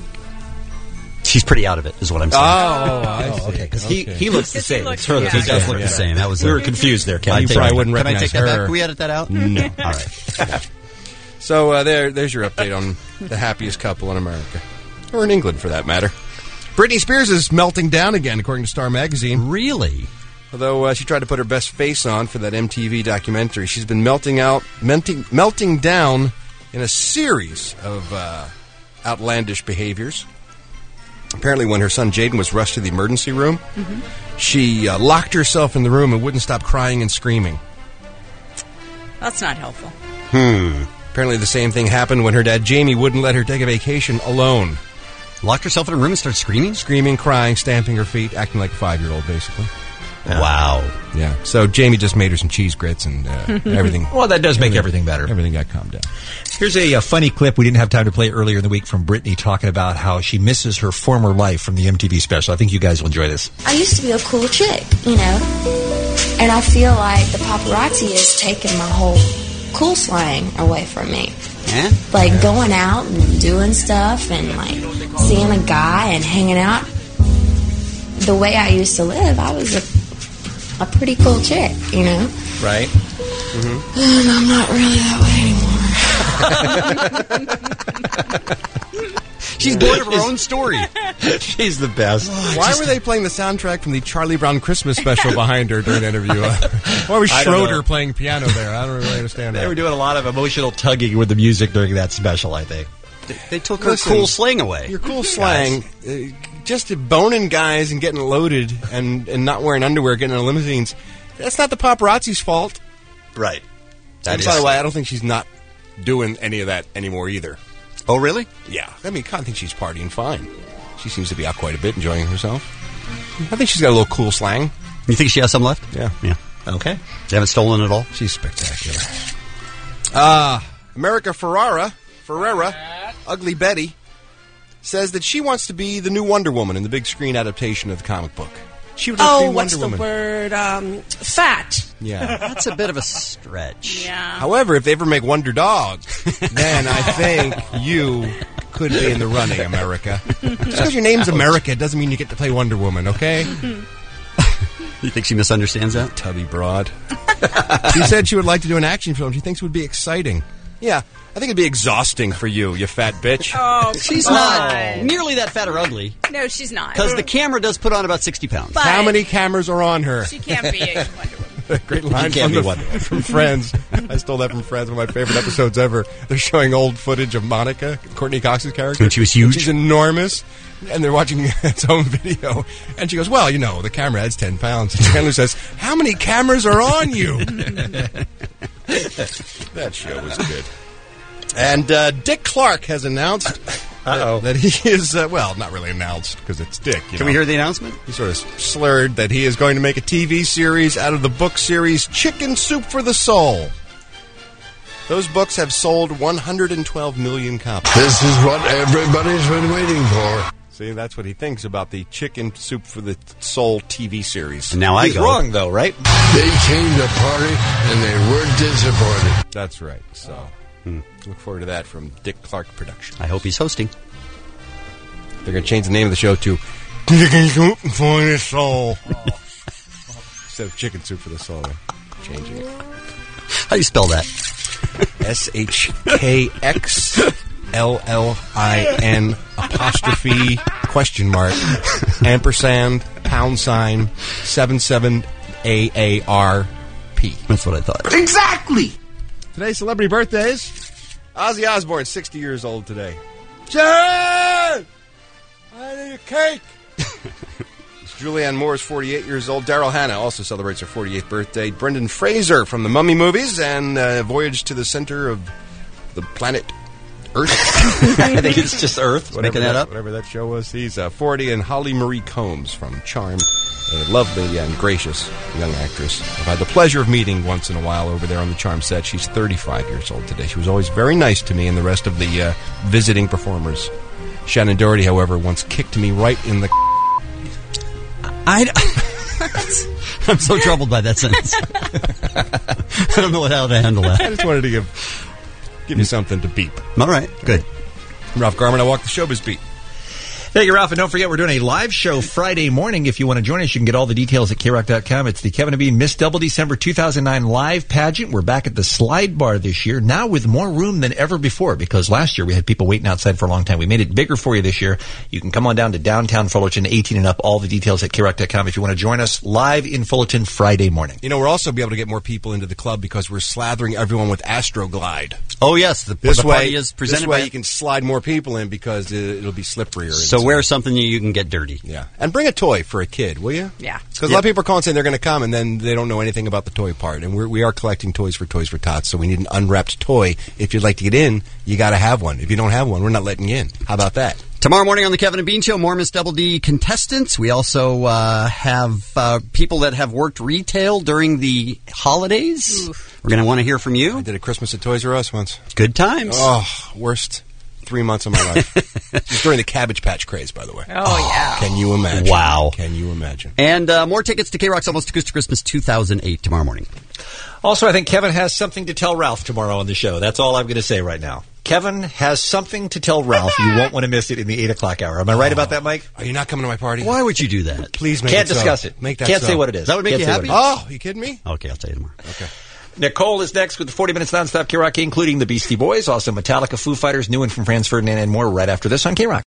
She's pretty out of it, is what I'm saying. I see. Okay, because he looks the same. It's her He that does look the same. That was we were confused there, Ken. You probably wouldn't Can I recognize take that her. back? Can we edit that out? No. All right. So there's your update on the happiest couple in America. Or in England, for that matter. Britney Spears is melting down again, according to Star Magazine. Really? Although she tried to put her best face on for that MTV documentary, she's been melting down in a series of outlandish behaviors. Apparently, when her son Jaden was rushed to the emergency room, she locked herself in the room and wouldn't stop crying and screaming. That's not helpful. Apparently, the same thing happened when her dad Jamie wouldn't let her take a vacation alone. Locked herself in a room and started screaming? Screaming, crying, stamping her feet, acting like a 5-year-old, basically. Wow. Yeah. So Jamie just made her some cheese grits and everything. Well, that does make everything better. Everything got calmed down. Here's a funny clip we didn't have time to play earlier in the week from Britney talking about how she misses her former life from the MTV special. I think you guys will enjoy this. I used to be a cool chick, you know, and I feel like the paparazzi has taken my whole cool slang away from me. Yeah? Like going out and doing stuff and like seeing a guy and hanging out. The way I used to live, I was a pretty cool chick, you know? Right. Mm-hmm. And I'm not really that way anymore. She's bored of her own story. She's the best. Why were they playing the soundtrack from the Charlie Brown Christmas special behind her during the interview? Why was I don't Schroeder know. playing piano there? I don't really understand They that. were doing a lot of emotional tugging with the music during that special, I think. They took her cool slang away. Your cool slang, just boning guys and getting loaded and not wearing underwear, getting in limousines. That's not the paparazzi's fault. Right. And by the way, I don't think she's not doing any of that anymore either. Oh, really? Yeah. I mean, I think she's partying fine. She seems to be out quite a bit, enjoying herself. I think she's got a little cool slang. You think she has some left? Yeah. Yeah. Okay. They haven't stolen it all? She's spectacular. America Ferrera, Ugly Betty, says that she wants to be the new Wonder Woman in the big screen adaptation of the comic book. She would like to be Wonder what's Woman. the word? Fat. Yeah. That's a bit of a stretch. Yeah. However, if they ever make Wonder Dog, then I think you could be in the running, America. Just because your name's America doesn't mean you get to play Wonder Woman, okay? You think she misunderstands that? Tubby broad. She said she would like to do an action film. She thinks it would be exciting. Yeah, I think it'd be exhausting for you fat bitch. Oh, She's not nearly that fat or ugly. No, she's not. Because the camera does put on about 60 pounds. But how many cameras are on her? She can't be a Wonder Woman. Great line from Friends. I stole that from Friends, one of my favorite episodes ever. They're showing old footage of Monica, Courtney Cox's character. And she was huge? She's enormous. And they're watching its home video. And she goes, well, the camera adds 10 pounds. And Chandler says, how many cameras are on you? That show was good. And Dick Clark has announced that he is, not really announced because it's Dick. Can we hear the announcement? He sort of slurred that he is going to make a TV series out of the book series Chicken Soup for the Soul. Those books have sold 112 million copies. This is what everybody's been waiting for. See, that's what he thinks about the Chicken Soup for the Soul TV series. And now He's wrong, though, right? They came to party and they weren't disappointed. That's right. So, look forward to that from Dick Clark Productions. I hope he's hosting. They're going to change the name of the show to Chicken Soup for the Soul. Instead of Chicken Soup for the Soul, they're changing it. How do you spell that? SHKXLLIN apostrophe question mark ampersand pound sign 77AARP. That's what I thought. Exactly! Today's celebrity birthdays. Ozzy Osbourne, 60 years old today. Jen! I need a cake! Julianne Moore is 48 years old. Daryl Hannah also celebrates her 48th birthday. Brendan Fraser from the Mummy movies and Voyage to the Center of the Planet Earth. I think it's just Earth. Making that up. Whatever that show was. He's 40. And Holly Marie Combs from Charmed, a lovely and gracious young actress I've had the pleasure of meeting once in a while over there on the Charmed set. She's 35 years old today. She was always very nice to me and the rest of the visiting performers. Shannon Doherty, however, once kicked me right in the... I'm so troubled by that sentence. I don't know how to handle that. I just wanted to give you something to beep. All right, good. Ralph Garman, I walk the showbiz beat. Thank you, Ralph. And don't forget, we're doing a live show Friday morning. If you want to join us, you can get all the details at KROC.com. It's the Kevin and Bean Miss Double December 2009 live pageant. We're back at the Slide Bar this year, now with more room than ever before, because last year we had people waiting outside for a long time. We made it bigger for you this year. You can come on down to downtown Fullerton, 18 and up. All the details at KROC.com if you want to join us live in Fullerton Friday morning. We'll also be able to get more people into the club because we're slathering everyone with Astroglide. Oh, yes. The party is presented this way by... you can slide more people in because it'll be slipperier. So wear something you can get dirty. Yeah. And bring a toy for a kid, will you? Yeah. Because a lot of people are calling saying they're going to come and then they don't know anything about the toy part. And we are collecting toys for Tots, so we need an unwrapped toy. If you'd like to get in, you got to have one. If you don't have one, we're not letting you in. How about that? Tomorrow morning on the Kevin and Bean Show, more Miss Double D contestants. We also have people that have worked retail during the holidays. Oof. We're going to want to hear from you. I did a Christmas at Toys R Us once. Good times. Oh, worst 3 months of my life. It's during the Cabbage Patch craze, by the way. Oh, yeah. Can you imagine? Wow. Can you imagine? And more tickets to K-Rock's Almost Acoustic Christmas 2008 tomorrow morning. Also, I think Kevin has something to tell Ralph tomorrow on the show. That's all I'm going to say right now. Kevin has something to tell Ralph. You won't want to miss it in the 8 o'clock hour. Am I right about that, Mike? Are you not coming to my party? Why would you do that? Please make Can't it discuss so. it. Make that Can't so. say what it is. That would make you happy? Oh, you kidding me? Okay, I'll tell you tomorrow. Okay. Nicole is next with 40 Minutes Nonstop K-Rock, including the Beastie Boys, also Metallica, Foo Fighters, new one from Franz Ferdinand, and more right after this on K-Rock.